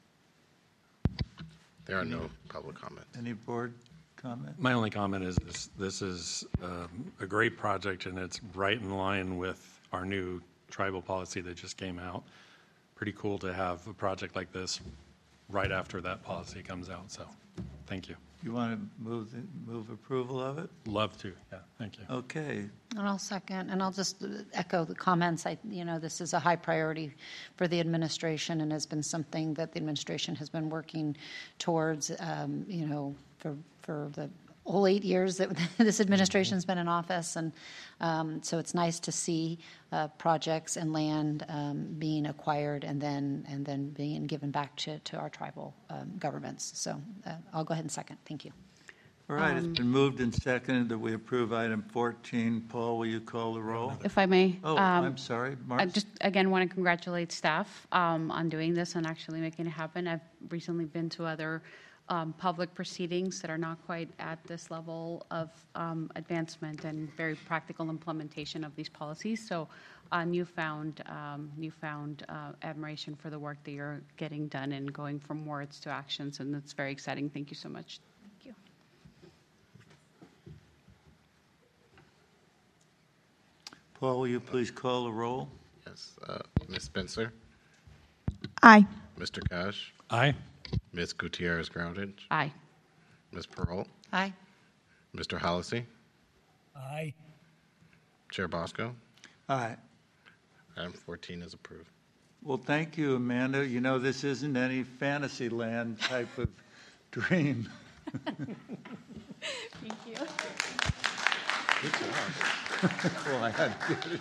There are no public comments. Any board comments? My only comment is this, this is um, a great project, and it's right in line with our new tribal policy that just came out. Pretty cool to have a project like this right after that policy comes out, so thank you. You want to move the, move approval of it? Love to, yeah, thank you. Okay. And I'll second, and I'll just echo the comments. I, you know, this is a high priority for the administration and has been something that the administration has been working towards, um, you know, for, for the whole eight years that this administration's been in office, and um, so it's nice to see uh, projects and land um, being acquired and then and then being given back to, to our tribal um, governments. So uh, I'll go ahead and second. Thank you. All right, Um, it's been moved and seconded that we approve item fourteen. Paul, will you call the roll? If I may. Oh, um, I'm sorry, I Mark. just, again, want to congratulate staff um, on doing this and actually making it happen. I've recently been to other um, public proceedings that are not quite at this level of um, advancement and very practical implementation of these policies. So uh, newfound, um, newfound uh, admiration for the work that you're getting done and going from words to actions, and it's very exciting. Thank you so much. Thank you. Paul, will you please call the roll? Yes. Uh, Miz Spencer? Aye. Mister Cash? Aye. Miz Gutierrez Groundage? Aye. Miz Peralt? Aye. Mister Hallisey? Aye. Chair Bosco? Aye. Item fourteen is approved. Well, thank you, Amanda. You know, this isn't any fantasy land type of dream. Thank you. Good job. Well, I had good.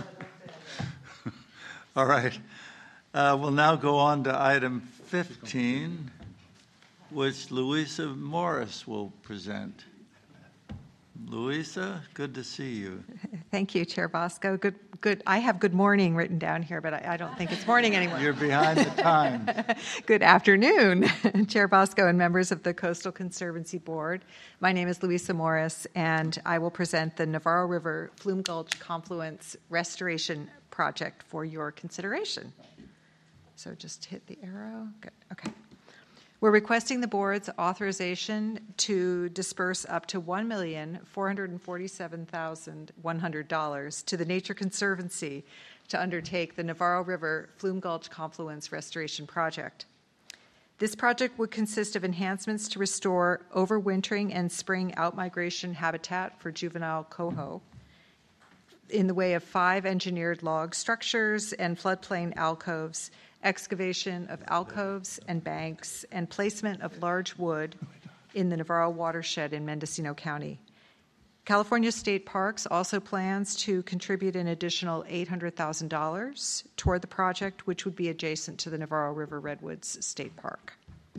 All right. Uh, we'll now go on to item fifteen, which Louisa Morris will present. Louisa, good to see you. Thank you, Chair Bosco. Good, good. I have good morning written down here, but I, I don't think it's morning anymore. You're behind the times. Good afternoon, Chair Bosco and members of the Coastal Conservancy Board. My name is Louisa Morris, and I will present the Navarro River Flume Gulch Confluence Restoration Project for your consideration. So just hit the arrow. Good. Okay. We're requesting the board's authorization to disperse up to one million four hundred forty-seven thousand one hundred dollars to the Nature Conservancy to undertake the Navarro River Flume Gulch Confluence Restoration Project. This project would consist of enhancements to restore overwintering and spring outmigration habitat for juvenile coho in the way of five engineered log structures and floodplain alcoves, excavation of alcoves and banks, and placement of large wood in the Navarro watershed in Mendocino County. California State Parks also plans to contribute an additional eight hundred thousand dollars toward the project, which would be adjacent to the Navarro River Redwoods State Park.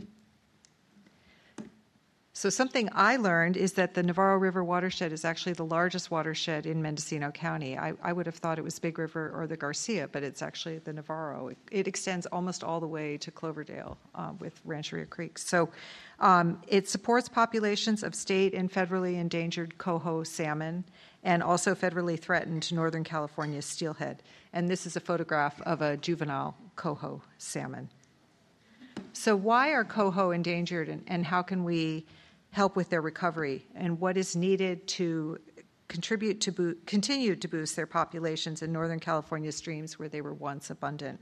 So something I learned is that the Navarro River watershed is actually the largest watershed in Mendocino County. I, I would have thought it was Big River or the Garcia, but it's actually the Navarro. It, it extends almost all the way to Cloverdale uh, with Rancheria Creek. So um, it supports populations of state and federally endangered coho salmon and also federally threatened Northern California steelhead. And this is a photograph of a juvenile coho salmon. So why are coho endangered, and, and how can we help with their recovery, and what is needed to contribute to bo- continue to boost their populations in Northern California streams where they were once abundant?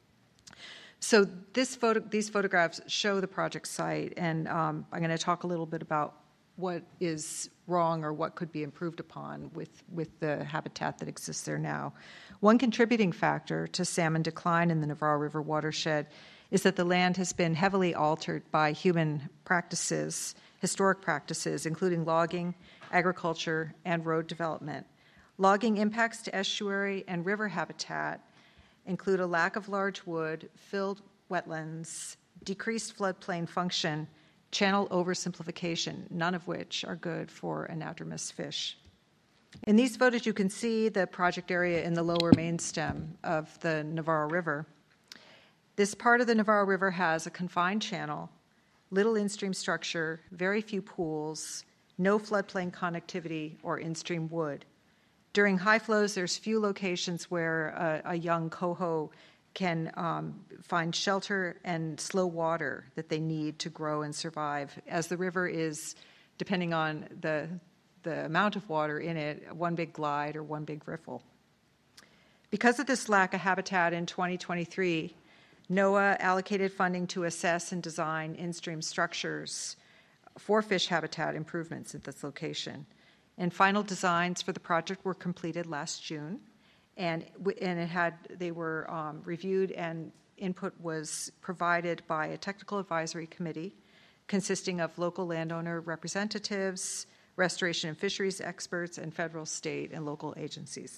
So this photo, these photographs show the project site, and um, I'm going to talk a little bit about what is wrong or what could be improved upon with, with the habitat that exists there now. One contributing factor to salmon decline in the Navarro River watershed is that the land has been heavily altered by human practices, historic practices, including logging, agriculture, and road development. Logging impacts to estuary and river habitat include a lack of large wood, filled wetlands, decreased floodplain function, channel oversimplification, none of which are good for anadromous fish. In these photos, you can see the project area in the lower main stem of the Navarro River. This part of the Navarro River has a confined channel, little in-stream structure, very few pools, no floodplain connectivity or in-stream wood. During high flows, there's few locations where a, a young coho can um, find shelter and slow water that they need to grow and survive, as the river is, depending on the, the amount of water in it, one big glide or one big riffle. Because of this lack of habitat in twenty twenty-three, NOAA allocated funding to assess and design in-stream structures for fish habitat improvements at this location. And final designs for the project were completed last June, and, and it had, they were um, reviewed, and input was provided by a technical advisory committee consisting of local landowner representatives, restoration and fisheries experts, and federal, state, and local agencies.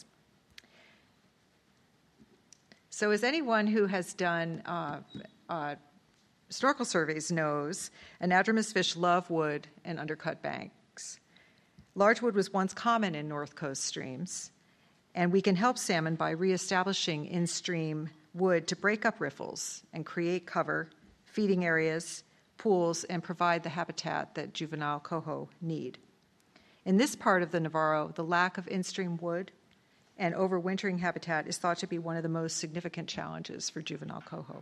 So as anyone who has done uh, uh, historical surveys knows, anadromous fish love wood and undercut banks. Large wood was once common in North Coast streams, and we can help salmon by reestablishing in-stream wood to break up riffles and create cover, feeding areas, pools, and provide the habitat that juvenile coho need. In this part of the Navarro, the lack of in-stream wood and overwintering habitat is thought to be one of the most significant challenges for juvenile coho.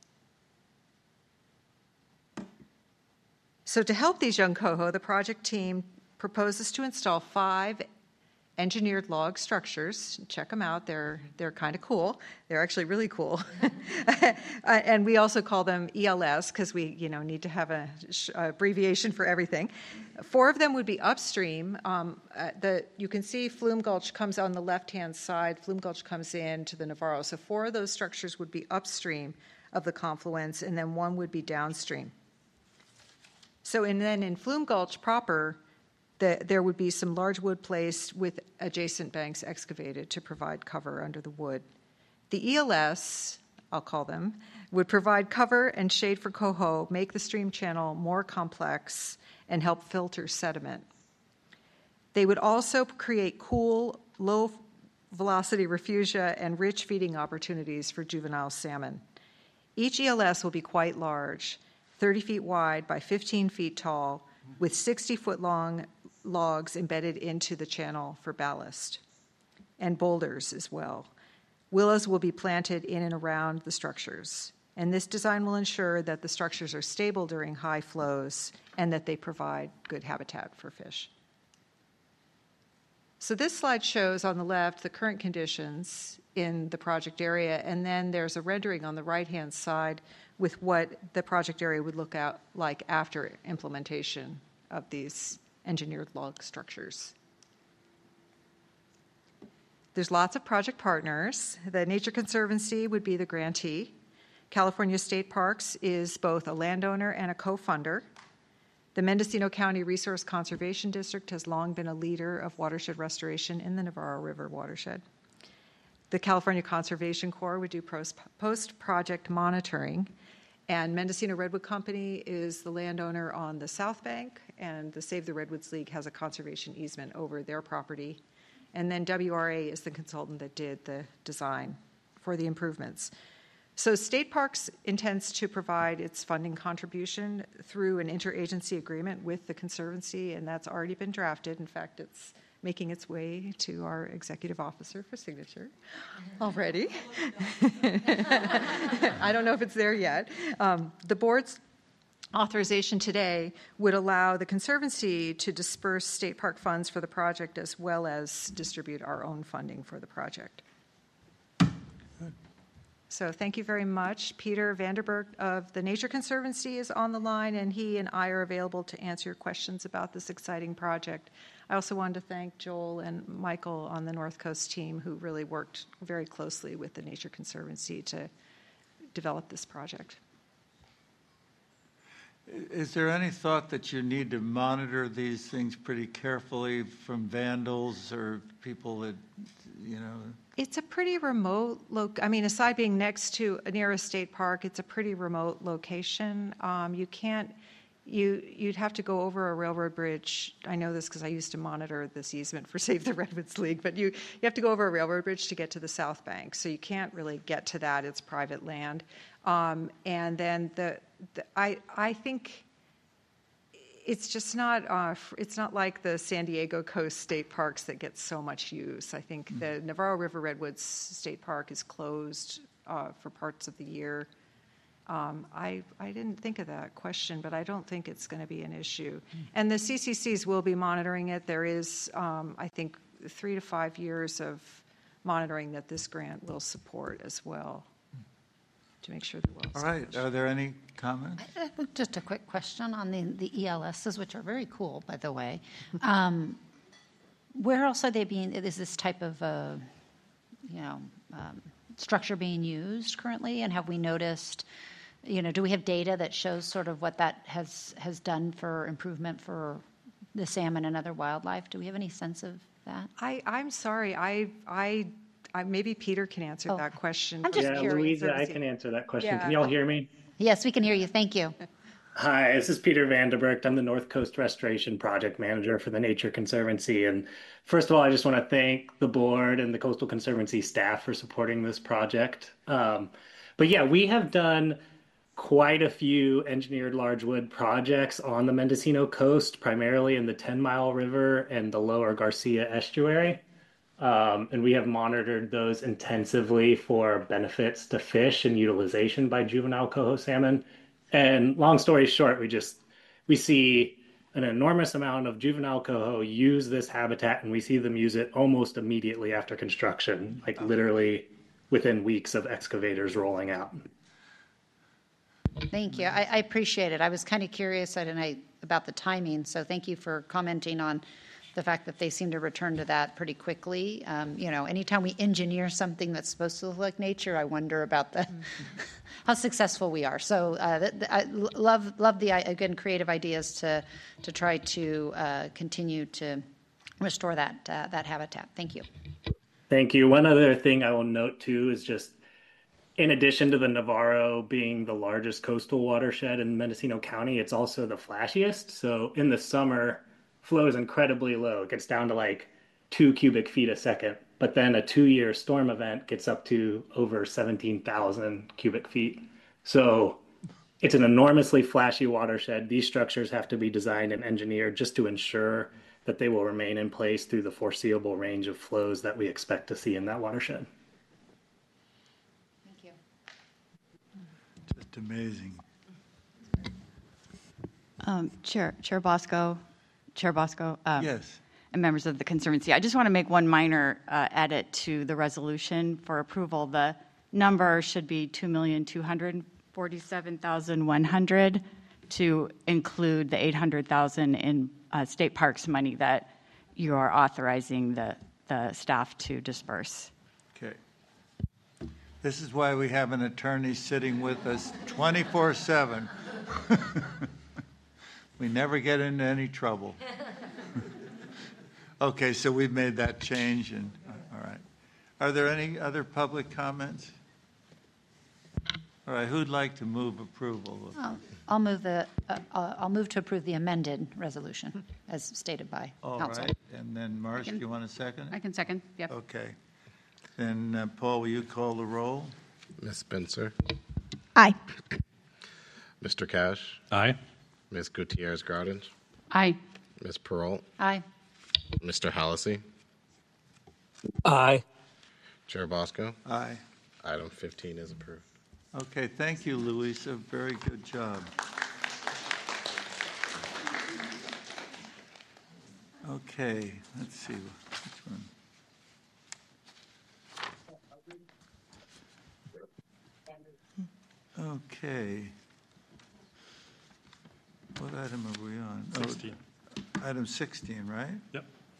So to help these young coho, the project team proposes to install five engineered log structures. Check them out. They're, they're kind of cool. They're actually really cool. And we also call them E L S because we you know, need to have an abbreviation for everything. Four of them would be upstream. Um, uh, the, you can see Flume Gulch comes on the left-hand side. Flume Gulch comes in to the Navarro. So four of those structures would be upstream of the confluence, and then one would be downstream. So and then in Flume Gulch proper, the, there would be some large wood placed with adjacent banks excavated to provide cover under the wood. The E L S, I'll call them, would provide cover and shade for coho, make the stream channel more complex, and help filter sediment. They would also create cool, low-velocity refugia and rich feeding opportunities for juvenile salmon. Each E L S will be quite large, thirty feet wide by fifteen feet tall, with sixty-foot-long logs embedded into the channel for ballast, and boulders as well. Willows will be planted in and around the structures, and this design will ensure that the structures are stable during high flows and that they provide good habitat for fish. So this slide shows on the left the current conditions in the project area, and then there's a rendering on the right-hand side with what the project area would look out like after implementation of these engineered log structures. There's lots of project partners. The Nature Conservancy would be the grantee. California State Parks is both a landowner and a co-funder. The Mendocino County Resource Conservation District has long been a leader of watershed restoration in the Navarro River watershed. The California Conservation Corps would do post-project monitoring, and Mendocino Redwood Company is the landowner on the south bank, and the Save the Redwoods League has a conservation easement over their property. And then W R A is the consultant that did the design for the improvements. So State Parks intends to provide its funding contribution through an interagency agreement with the Conservancy, and that's already been drafted. In fact, it's making its way to our executive officer for signature already. I don't know if it's there yet. Um, the board's authorization today would allow the Conservancy to disperse state park funds for the project as well as distribute our own funding for the project. So thank you very much. Peter Vanderberg of the Nature Conservancy is on the line, and he and I are available to answer your questions about this exciting project. I also wanted to thank Joel and Michael on the North Coast team who really worked very closely with the Nature Conservancy to develop this project. Is there any thought that you need to monitor these things pretty carefully from vandals or people that, you know? It's a pretty remote loc. I mean, aside being next to near a state park, it's a pretty remote location. Um, you can't. You you'd have to go over a railroad bridge. I know this because I used to monitor this easement for Save the Redwoods League. But you you have to go over a railroad bridge to get to the south bank, so you can't really get to that. It's private land. Um, and then the, the I I think. It's just not, uh, it's not like the San Diego Coast State Parks that get so much use. I think mm-hmm. the Navarro River Redwoods State Park is closed uh, for parts of the year. Um, I, I didn't think of that question, but I don't think it's going to be an issue. Mm-hmm. And the C C Cs will be monitoring it. There is, um, I think, three to five years of monitoring that this grant will support as well to make sure they're well All right. established. Are there any comments? Just a quick question on the, the E L Ss, which are very cool, by the way. Um, where else are they being, is this type of, uh, you know, um, structure being used currently? And have we noticed you know, do we have data that shows sort of what that has has done for improvement for the salmon and other wildlife? Do we have any sense of that? I, I'm sorry. I, I, I maybe Peter can answer that question. I'm just yeah, curious. Louisa, I can answer that question. Yeah. Can you all hear me? Yes, we can hear you. Thank you. Hi, this is Peter Vanderbergt. I'm the North Coast Restoration Project Manager for the Nature Conservancy. And first of all, I just want to thank the board and the Coastal Conservancy staff for supporting this project. Um, but yeah, we have done quite a few engineered large wood projects on the Mendocino coast, primarily in the ten mile River and the lower Garcia estuary. Um, and we have monitored those intensively for benefits to fish and utilization by juvenile coho salmon. And long story short, we just, we see an enormous amount of juvenile coho use this habitat, and we see them use it almost immediately after construction, like literally within weeks of excavators rolling out. Thank you. I, I appreciate it. I was kind of curious I didn't, I, about the timing, so thank you for commenting on the fact that they seem to return to that pretty quickly. Um, you know, anytime we engineer something that's supposed to look like nature, I wonder about the how successful we are. So uh, th- th- I love love the again creative ideas to to try to uh, continue to restore that uh, that habitat. Thank you. Thank you. One other thing I will note too is just, in addition to the Navarro being the largest coastal watershed in Mendocino County, it's also the flashiest. So in the summer, flow is incredibly low. It gets down to like two cubic feet a second. But then a two-year storm event gets up to over seventeen thousand cubic feet. So it's an enormously flashy watershed. These structures have to be designed and engineered just to ensure that they will remain in place through the foreseeable range of flows that we expect to see in that watershed. Thank you. Just amazing. Um, Chair, Chair Bosco, Chair Bosco. Um, Yes. And members of the Conservancy. I just want to make one minor uh, edit to the resolution for approval. The number should be two million two hundred forty-seven thousand one hundred to include the eight hundred thousand dollars in uh, state parks money that you are authorizing the, the staff to disperse. Okay. This is why we have an attorney sitting with us twenty-four seven. We never get into any trouble. Okay, so we've made that change, and all right. Are there any other public comments? All right, who'd like to move approval? Of I'll, I'll move the uh, uh, I'll move to approve the amended resolution as stated by All council. right, and then Marsh, I can- do you want a second? I can second. Yep. Okay. Then uh, Paul, will you call the roll? Miz Spencer? Aye. Mister Cash? Aye. Miz Gutierrez Gardens? Aye. Miz Peralt? Aye. Mister Hallisey? Aye. Chair Bosco? Aye. Item fifteen is approved. Okay, thank you, Louisa. Very good job. Okay, let's see which one. Okay. What item are we on? Oh, sixteen. Item sixteen, right? Yep.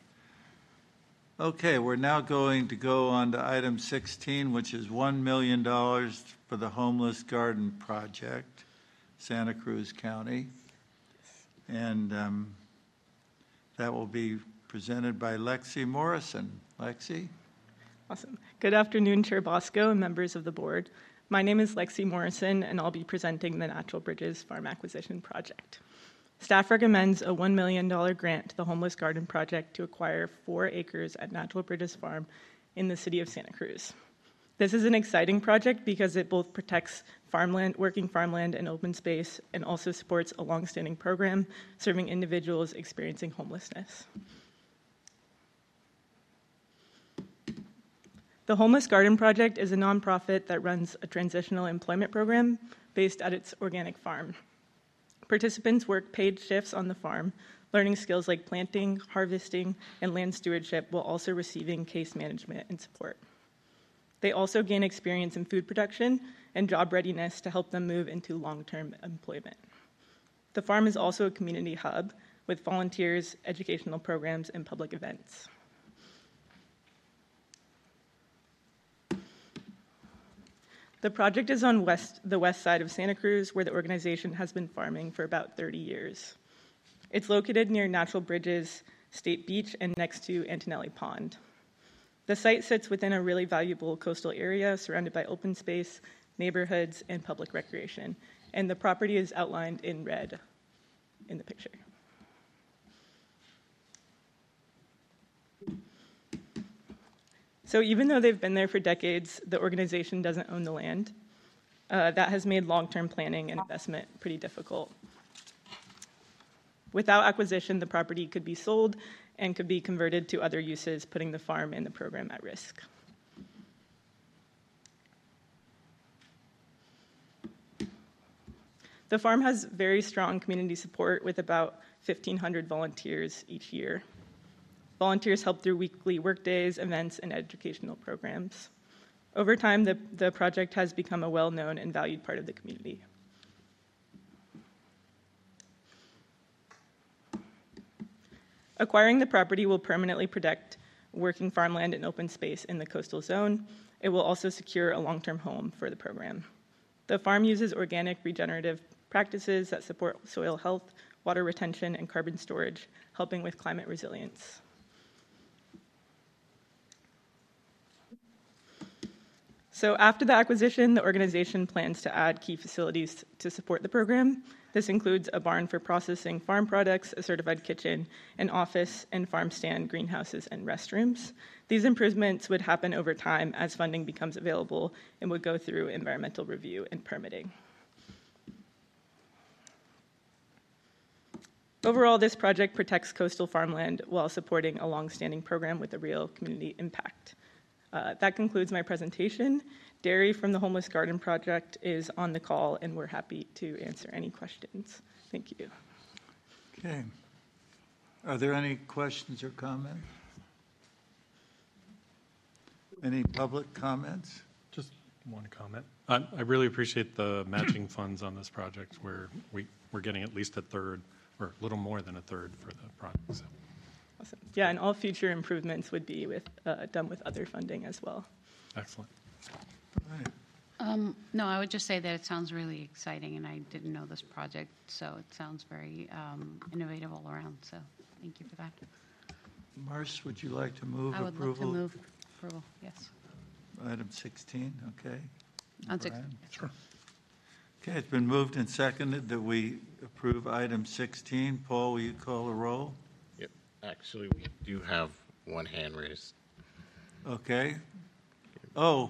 Okay, we're now going to go on to item sixteen, which is one million dollars for the Homeless Garden Project, Santa Cruz County. And um, that will be presented by Lexi Morrison. Lexi? Awesome. Good afternoon, Chair Bosco and members of the board. My name is Lexi Morrison, and I'll be presenting the Natural Bridges Farm Acquisition Project. Staff recommends a one million dollars grant to the Homeless Garden Project to acquire four acres at Natural Bridges Farm in the city of Santa Cruz. This is an exciting project because it both protects farmland, working farmland and open space, and also supports a longstanding program serving individuals experiencing homelessness. The Homeless Garden Project is a nonprofit that runs a transitional employment program based at its organic farm. Participants work paid shifts on the farm, learning skills like planting, harvesting, and land stewardship while also receiving case management and support. They also gain experience in food production and job readiness to help them move into long-term employment. The farm is also a community hub with volunteers, educational programs, and public events. The project is on west, the west side of Santa Cruz, where the organization has been farming for about thirty years. It's located near Natural Bridges State Beach and next to Antonelli Pond. The site sits within a really valuable coastal area surrounded by open space, neighborhoods, and public recreation. And the property is outlined in red in the picture. So even though they've been there for decades, the organization doesn't own the land. Uh, that has made long-term planning and investment pretty difficult. Without acquisition, the property could be sold and could be converted to other uses, putting the farm and the program at risk. The farm has very strong community support with about fifteen hundred volunteers each year. Volunteers help through weekly workdays, events, and educational programs. Over time, the, the project has become a well-known and valued part of the community. Acquiring the property will permanently protect working farmland and open space in the coastal zone. It will also secure a long-term home for the program. The farm uses organic regenerative practices that support soil health, water retention, and carbon storage, helping with climate resilience. So after the acquisition, the organization plans to add key facilities to support the program. This includes a barn for processing farm products, a certified kitchen, an office, and farm stand, greenhouses, and restrooms. These improvements would happen over time as funding becomes available and would go through environmental review and permitting. Overall, this project protects coastal farmland while supporting a long-standing program with a real community impact. Uh, that concludes my presentation. Derry from the Homeless Garden Project is on the call, and we're happy to answer any questions. Thank you. Okay. Are there any questions or comments? Any public comments? Just one comment. I, I really appreciate the matching funds on this project where we, we're getting at least a third or a little more than a third for the project. So. Awesome. Yeah, and all future improvements would be with uh, done with other funding as well. Excellent. Right. Um, no, I would just say that it sounds really exciting, and I didn't know this project, so it sounds very um, innovative all around. So thank you for that. Marsh, would you like to move I would approval? love to move approval, yes. Item sixteen, okay. On six, Brian? yes. Sure. Okay, it's been moved and seconded that we approve item sixteen. Paul, will you call a roll? Yep. Actually, we do have one hand raised. Okay. Oh,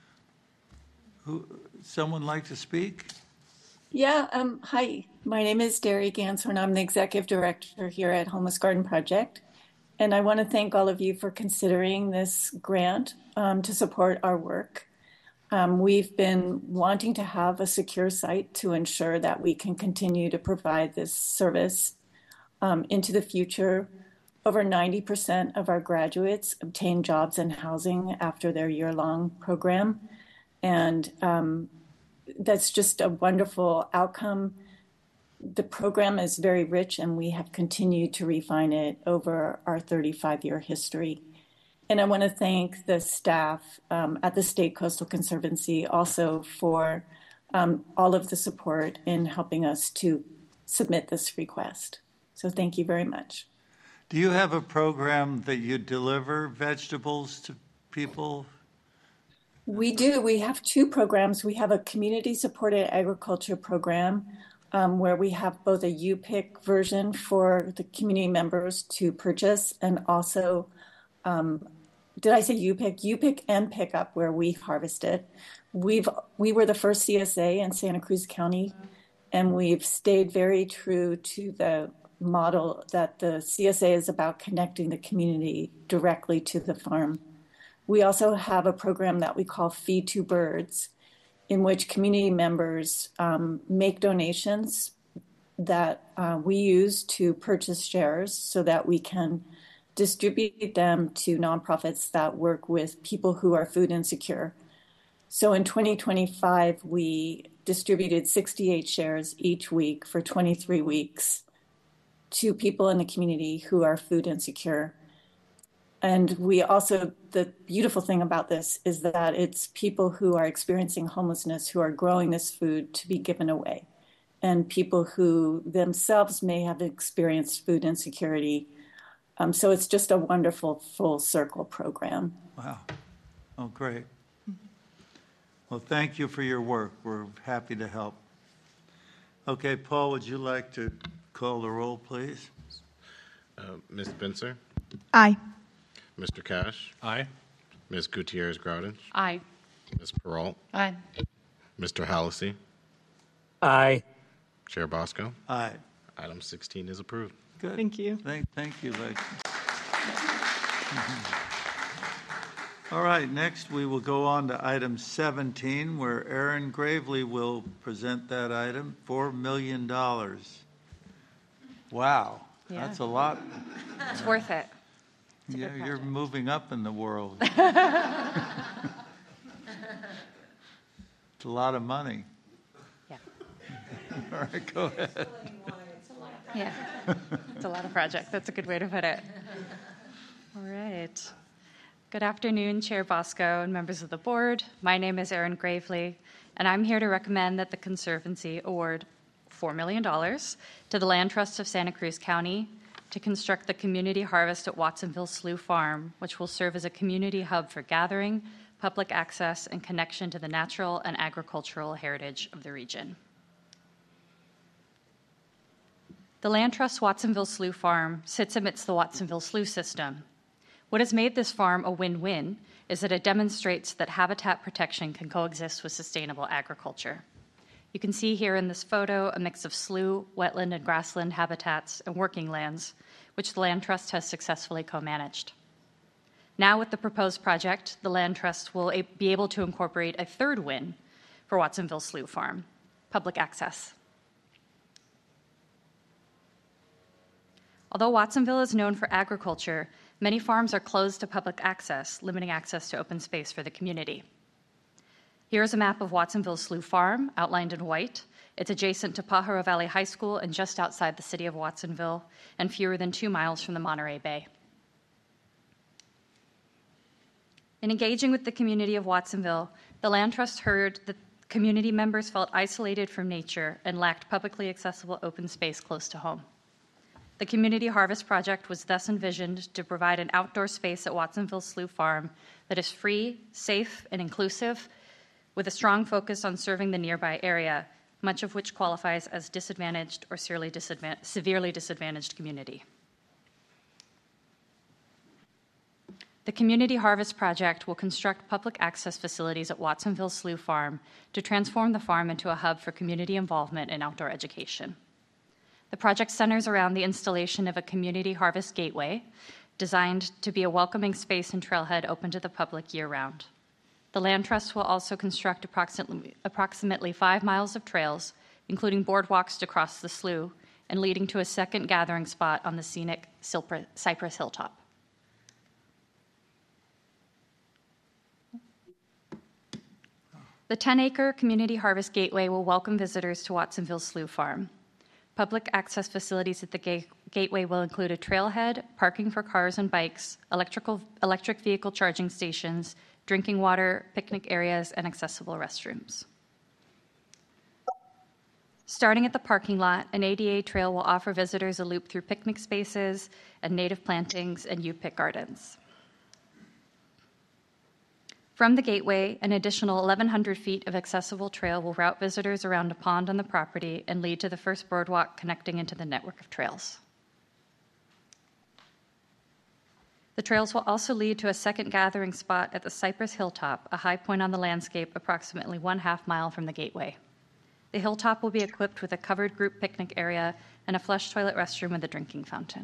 who? Someone like to speak? Yeah, um, hi, my name is Derry Ganshorn. I'm the executive director here at Homeless Garden Project. And I want to thank all of you for considering this grant um, to support our work. Um, we've been wanting to have a secure site to ensure that we can continue to provide this service um, into the future. Over ninety percent of our graduates obtain jobs and housing after their year-long program. And um, that's just a wonderful outcome. The program is very rich, and we have continued to refine it over our thirty-five-year history. And I want to thank the staff um, at the State Coastal Conservancy also for um, all of the support in helping us to submit this request. So thank you very much. Do you have a program that you deliver vegetables to people? We do. We have two programs. We have a community-supported agriculture program um, where we have both a U P I C version for the community members to purchase, and also, um, did I say U P I C? U P I C and pickup, where we harvest it. We've we were the first C S A in Santa Cruz County, and we've stayed very true to the model that the C S A is about connecting the community directly to the farm. We also have a program that we call Feed Two Birds, in which community members um, make donations that uh, we use to purchase shares so that we can distribute them to nonprofits that work with people who are food insecure. So in twenty twenty-five, we distributed sixty-eight shares each week for twenty-three weeks to people in the community who are food insecure. And we also, the beautiful thing about this is that it's people who are experiencing homelessness who are growing this food to be given away, and people who themselves may have experienced food insecurity. Um, so it's just a wonderful full circle program. Wow. Oh, great. Well, thank you for your work. We're happy to help. Okay, Paul, would you like to call the roll, please? Uh, Miz Spencer? Aye. Mister Cash? Aye. Miz Gutierrez-Groudon? Aye. Miz Peralt? Aye. Mister Hallisey? Aye. Chair Bosco? Aye. Item sixteen is approved. Good. Thank you. Thank, thank you, Lexi. All right, next we will go on to item seventeen, where Aaron Gravely will present that item, four million dollars. Wow, Yeah. that's a lot. It's worth it. Yeah, you're moving up in the world. It's a lot of money. Yeah. All right, go ahead. Yeah, it's a lot of project. That's a good way to put it. All right. Good afternoon, Chair Bosco and members of the board. My name is Erin Gravely, and I'm here to recommend that the Conservancy award four million dollars to the Land Trust of Santa Cruz County to construct the community harvest at Watsonville Slough Farm, which will serve as a community hub for gathering, public access, and connection to the natural and agricultural heritage of the region. The Land Trust Watsonville Slough Farm sits amidst the Watsonville Slough system. What has made this farm a win-win is that it demonstrates that habitat protection can coexist with sustainable agriculture. You can see here in this photo a mix of slough, wetland, and grassland habitats and working lands, which the Land Trust has successfully co-managed. Now with the proposed project, the Land Trust will be able to incorporate a third win for Watsonville Slough Farm, public access. Although Watsonville is known for agriculture, many farms are closed to public access, limiting access to open space for the community. Here is a map of Watsonville Slough Farm, outlined in white. It's adjacent to Pajaro Valley High School and just outside the city of Watsonville, and fewer than two miles from the Monterey Bay. In engaging with the community of Watsonville, the Land Trust heard that community members felt isolated from nature and lacked publicly accessible open space close to home. The Community Harvest Project was thus envisioned to provide an outdoor space at Watsonville Slough Farm that is free, safe, and inclusive, with a strong focus on serving the nearby area, much of which qualifies as disadvantaged or severely disadvantaged, severely disadvantaged community. The Community Harvest Project will construct public access facilities at Watsonville Slough Farm to transform the farm into a hub for community involvement and outdoor education. The project centers around the installation of a community harvest gateway designed to be a welcoming space and trailhead open to the public year-round. The Land Trust will also construct approximately, approximately five miles of trails, including boardwalks to cross the slough and leading to a second gathering spot on the scenic Cypress Hilltop. The ten-acre Community Harvest Gateway will welcome visitors to Watsonville Slough Farm. Public access facilities at the ga- gateway will include a trailhead, parking for cars and bikes, electrical, electric vehicle charging stations, drinking water, picnic areas, and accessible restrooms. Starting at the parking lot, an A D A trail will offer visitors a loop through picnic spaces and native plantings and U-pick gardens. From the gateway, an additional eleven hundred feet of accessible trail will route visitors around a pond on the property and lead to the first boardwalk connecting into the network of trails. The trails will also lead to a second gathering spot at the Cypress Hilltop, a high point on the landscape approximately one half mile from the gateway. The hilltop will be equipped with a covered group picnic area and a flush toilet restroom with a drinking fountain.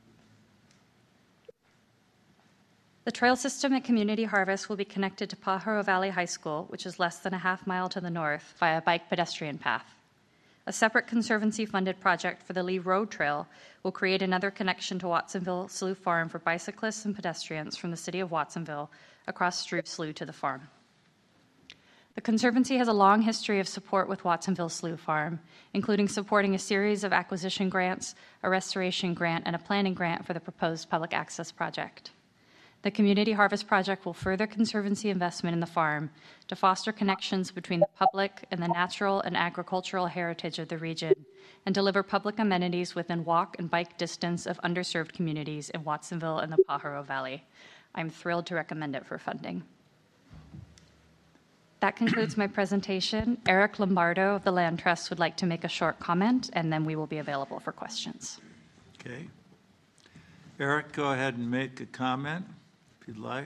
The trail system at Community Harvest will be connected to Pajaro Valley High School, which is less than a half mile to the north, via a bike pedestrian path. A separate Conservancy-funded project for the Lee Road Trail will create another connection to Watsonville Slough Farm for bicyclists and pedestrians from the city of Watsonville across Stroop Slough to the farm. The Conservancy has a long history of support with Watsonville Slough Farm, including supporting a series of acquisition grants, a restoration grant, and a planning grant for the proposed public access project. The Community Harvest Project will further Conservancy investment in the farm to foster connections between the public and the natural and agricultural heritage of the region, and deliver public amenities within walk and bike distance of underserved communities in Watsonville and the Pajaro Valley. I'm thrilled to recommend it for funding. That concludes my presentation. Eric Lombardo of the Land Trust would like to make a short comment, and then we will be available for questions. Okay. Eric, go ahead and make a comment if you'd like.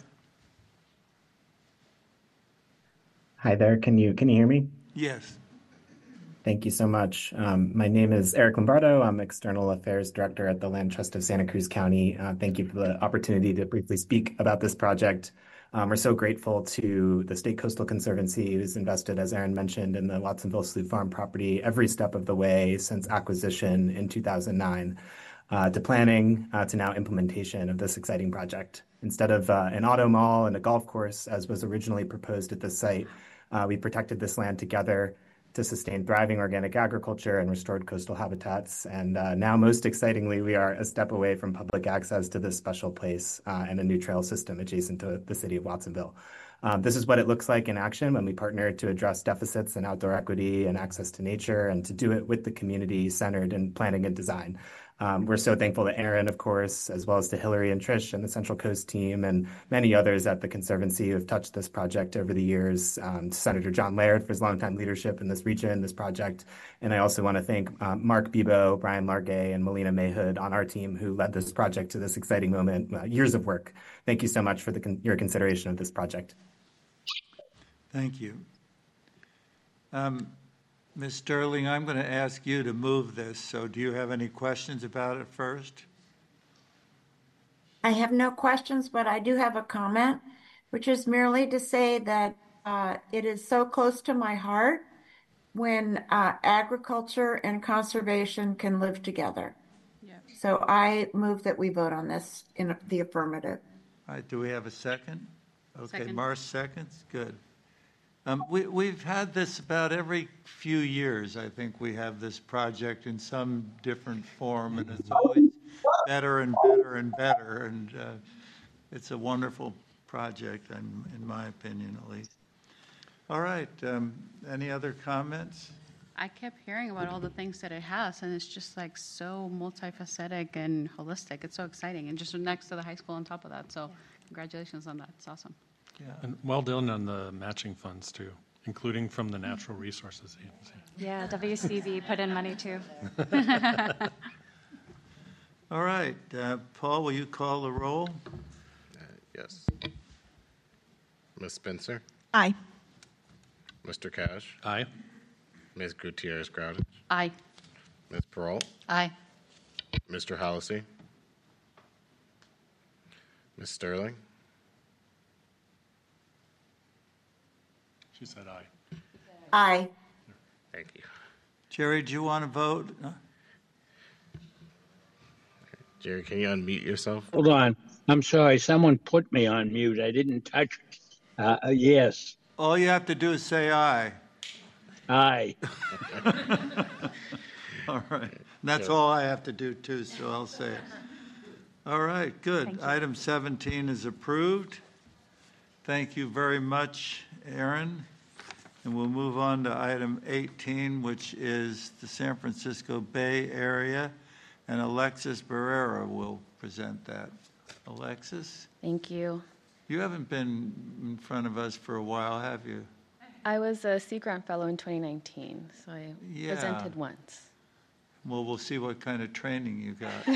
Hi there. Can you can you hear me? Yes. Thank you so much. Um, my name is Eric Lombardo. I'm External Affairs Director at the Land Trust of Santa Cruz County. Uh, thank you for the opportunity to briefly speak about this project. Um, we're so grateful to the State Coastal Conservancy, who's invested, as Aaron mentioned, in the Watsonville Slough Farm property every step of the way since acquisition in two thousand nine, uh, to planning, uh, to now implementation of this exciting project. Instead of uh, an auto mall and a golf course, as was originally proposed at this site, uh, we protected this land together to sustain thriving organic agriculture and restored coastal habitats. And uh, now, most excitingly, we are a step away from public access to this special place uh, and a new trail system adjacent to the city of Watsonville. Um, this is what it looks like in action when we partner to address deficits in outdoor equity and access to nature, and to do it with the community centered in planning and design. Um, we're so thankful to Aaron, of course, as well as to Hillary and Trish and the Central Coast team and many others at the Conservancy who have touched this project over the years, um, to Senator John Laird for his longtime leadership in this region, this project. And I also want to thank um, Mark Bebo, Brian Largay, and Melina Mayhood on our team who led this project to this exciting moment, uh, years of work. Thank you so much for the con- your consideration of this project. Thank you. Um, Miz Sterling, I'm going to ask you to move this. So do you have any questions about it first? I have no questions, but I do have a comment, which is merely to say that uh, it is so close to my heart when uh, agriculture and conservation can live together. Yeah. So I move that we vote on this in the affirmative. All right, do we have a second? Okay, Second. Mars seconds, good. Um, we, we've had this about every few years. I think we have this project in some different form, and it's always better and better and better. And uh, it's a wonderful project, in, in my opinion, at least. All right. Um, any other comments? I kept hearing about all the things that it has, and it's just like so multifaceted and holistic. It's so exciting, and just next to the high school on top of that. So, congratulations on that. It's awesome. Yeah. And well done on the matching funds, too, including from the Natural Resources Agency. Yeah, W C B put in money too. All right. Uh, Paul, will you call the roll? Uh, yes. Miz Spencer? Aye. Mister Cash? Aye. Miz Gutierrez Groudage? Aye. Miz Peralt? Aye. Mister Halsey? Miz Sterling? She said aye. Aye. Thank you. Jerry, do you want to vote? Uh, Jerry, can you unmute yourself? Hold on. I'm sorry. Someone put me on mute. I didn't touch. Uh, uh, yes. All you have to do is say aye. Aye. All right. And that's all I have to do, too, so I'll say it. All right, good. Item seventeen is approved. Thank you very much, Aaron. And we'll move on to item eighteen, which is the San Francisco Bay Area, and Alexis Barrera will present that. Alexis, Thank you. you haven't been in front of us for a while, have you? I was a Sea Grant Fellow in twenty nineteen, so I Yeah. presented once. Well, we'll see what kind of training you got.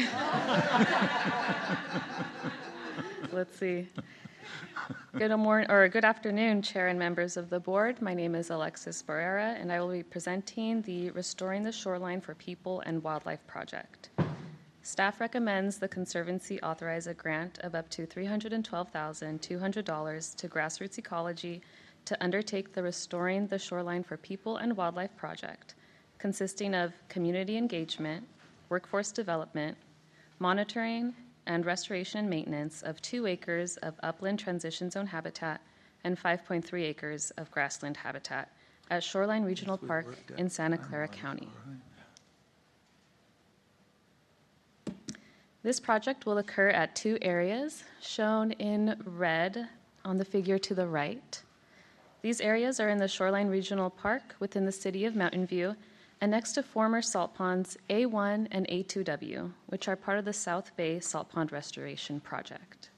Let's see. Good morning or good afternoon, Chair and members of the board. My name is Alexis Barrera, and I will be presenting the Restoring the Shoreline for People and Wildlife project. Staff recommends the Conservancy authorize a grant of up to three hundred twelve thousand two hundred dollars to Grassroots Ecology to undertake the Restoring the Shoreline for People and Wildlife project, consisting of community engagement, workforce development, monitoring, and restoration and maintenance of two acres of upland transition zone habitat and five point three acres of grassland habitat at Shoreline Regional Park in Santa Clara County. This project will occur at two areas shown in red on the figure to the right. These areas are in the Shoreline Regional Park within the city of Mountain View and next to former salt ponds A one and A two W, which are part of the South Bay Salt Pond Restoration Project.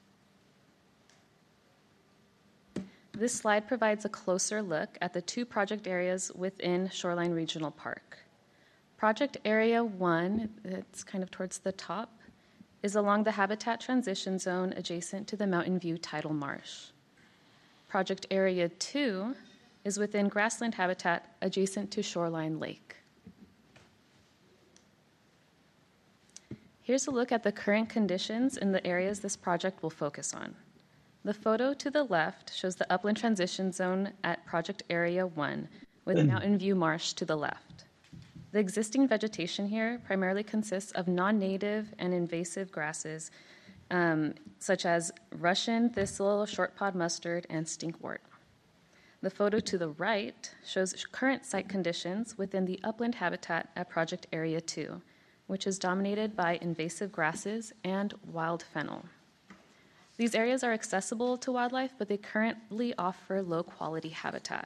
This slide provides a closer look at the two project areas within Shoreline Regional Park. Project Area one, it's kind of towards the top, is along the habitat transition zone adjacent to the Mountain View Tidal Marsh. Project Area two is within grassland habitat adjacent to Shoreline Lake. Here's a look at the current conditions in the areas this project will focus on. The photo to the left shows the upland transition zone at Project Area one, with Mountain View Marsh to the left. The existing vegetation here primarily consists of non-native and invasive grasses, um, such as Russian thistle, short-pod mustard, and stinkwort. The photo to the right shows current site conditions within the upland habitat at Project Area two, which is dominated by invasive grasses and wild fennel. These areas are accessible to wildlife, but they currently offer low-quality habitat.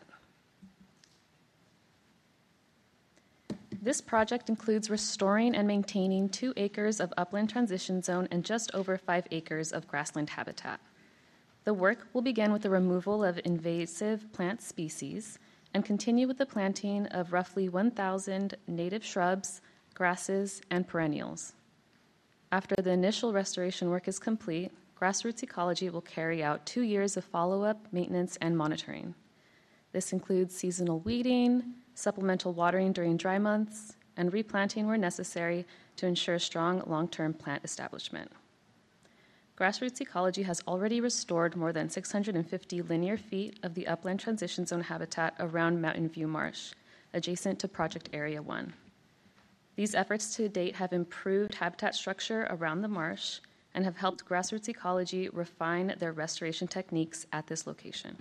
This project includes restoring and maintaining two acres of upland transition zone and just over five acres of grassland habitat. The work will begin with the removal of invasive plant species and continue with the planting of roughly one thousand native shrubs, grasses, and perennials. After the initial restoration work is complete, Grassroots Ecology will carry out two years of follow-up, maintenance, and monitoring. This includes seasonal weeding, supplemental watering during dry months, and replanting where necessary to ensure strong long-term plant establishment. Grassroots Ecology has already restored more than six hundred fifty linear feet of the upland transition zone habitat around Mountain View Marsh, adjacent to Project Area one. These efforts to date have improved habitat structure around the marsh and have helped Grassroots Ecology refine their restoration techniques at this location.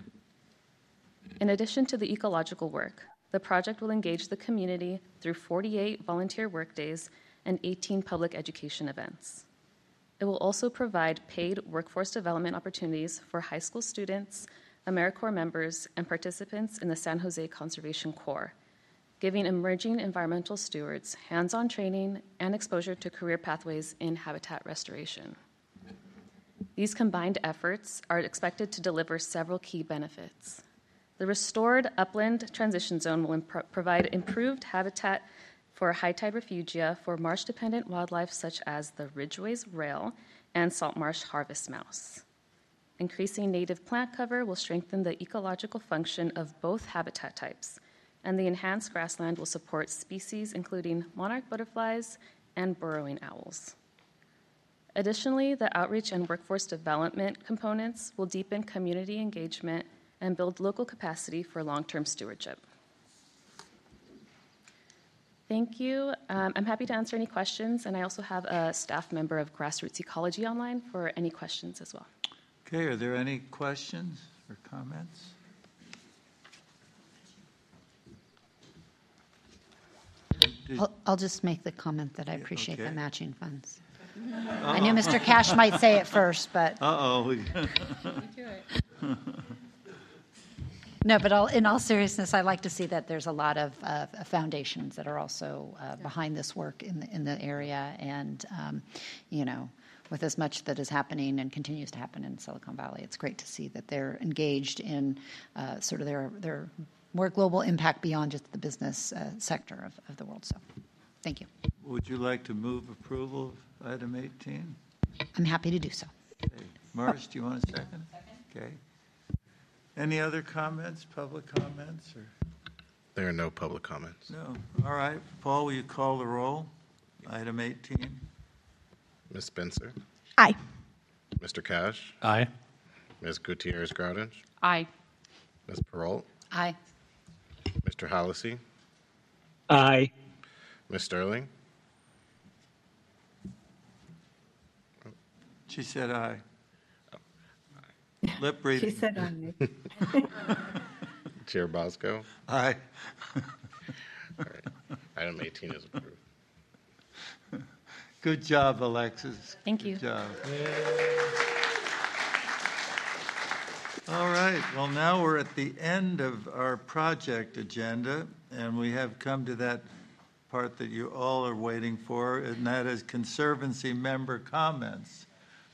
In addition to the ecological work, the project will engage the community through forty-eight volunteer workdays and eighteen public education events. It will also provide paid workforce development opportunities for high school students, AmeriCorps members, and participants in the San Jose Conservation Corps, giving emerging environmental stewards hands-on training and exposure to career pathways in habitat restoration. These combined efforts are expected to deliver several key benefits. The restored upland transition zone will imp- provide improved habitat for high tide refugia for marsh-dependent wildlife such as the Ridgway's rail and salt marsh harvest mouse. Increasing native plant cover will strengthen the ecological function of both habitat types, and the enhanced grassland will support species including monarch butterflies and burrowing owls. Additionally, the outreach and workforce development components will deepen community engagement and build local capacity for long-term stewardship. Thank you. Um, I'm happy to answer any questions, and I also have a staff member of Grassroots Ecology online for any questions as well. Okay, are there any questions or comments? Did, I'll, I'll just make the comment that I appreciate okay. the matching funds. Uh-oh. I knew Mister Cash might say it first, but. Uh-oh. No, but all, in all seriousness, I like to see that there's a lot of uh, foundations that are also uh, behind this work in the, in the area. And, um, you know, with as much that is happening and continues to happen in Silicon Valley, it's great to see that they're engaged in uh, sort of their, their more global impact beyond just the business uh, sector of, of the world. So thank you. Would you like to move approval of item eighteen? I'm happy to do so. Okay. Morris, do you want a second? Okay. Any other comments, public comments? Or? There are no public comments. No. All right. Paul, will you call the roll? Item eighteen. Miz Spencer? Aye. Mister Cash? Aye. Miz Gutierrez-Groudage? Aye. Miz Perrault? Aye. Mister Hallisey? Aye. Miz Sterling? She said aye. Lip reading. She said aye. Chair Bosco? Aye. All right. Item eighteen is approved. Good job, Alexis. Thank you. Good job. All right, well, now we're at the end of our project agenda, and we have come to that part that you all are waiting for, and that is Conservancy member comments.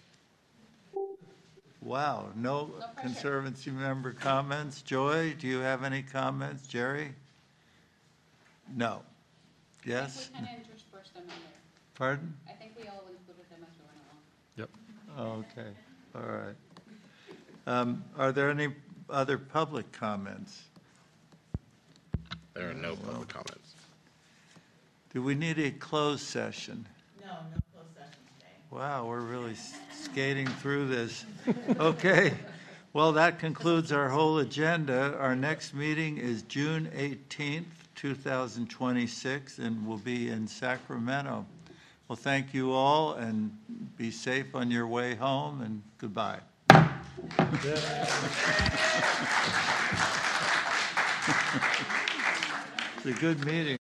Wow, no, no Conservancy member comments. Joy, do you have any comments? Jerry? No. Yes? I think we kind of interspersed them in there. Pardon? I think we all included them as we went along. Yep. Okay, all right. Um, are there any other public comments? There are no public comments. Do we need a closed session? No, no closed session today. Wow, we're really skating through this. Okay, well, that concludes our whole agenda. Our next meeting is June eighteenth, two thousand twenty-six, and will be in Sacramento. Well, thank you all, and be safe on your way home, and goodbye. It's a good meeting.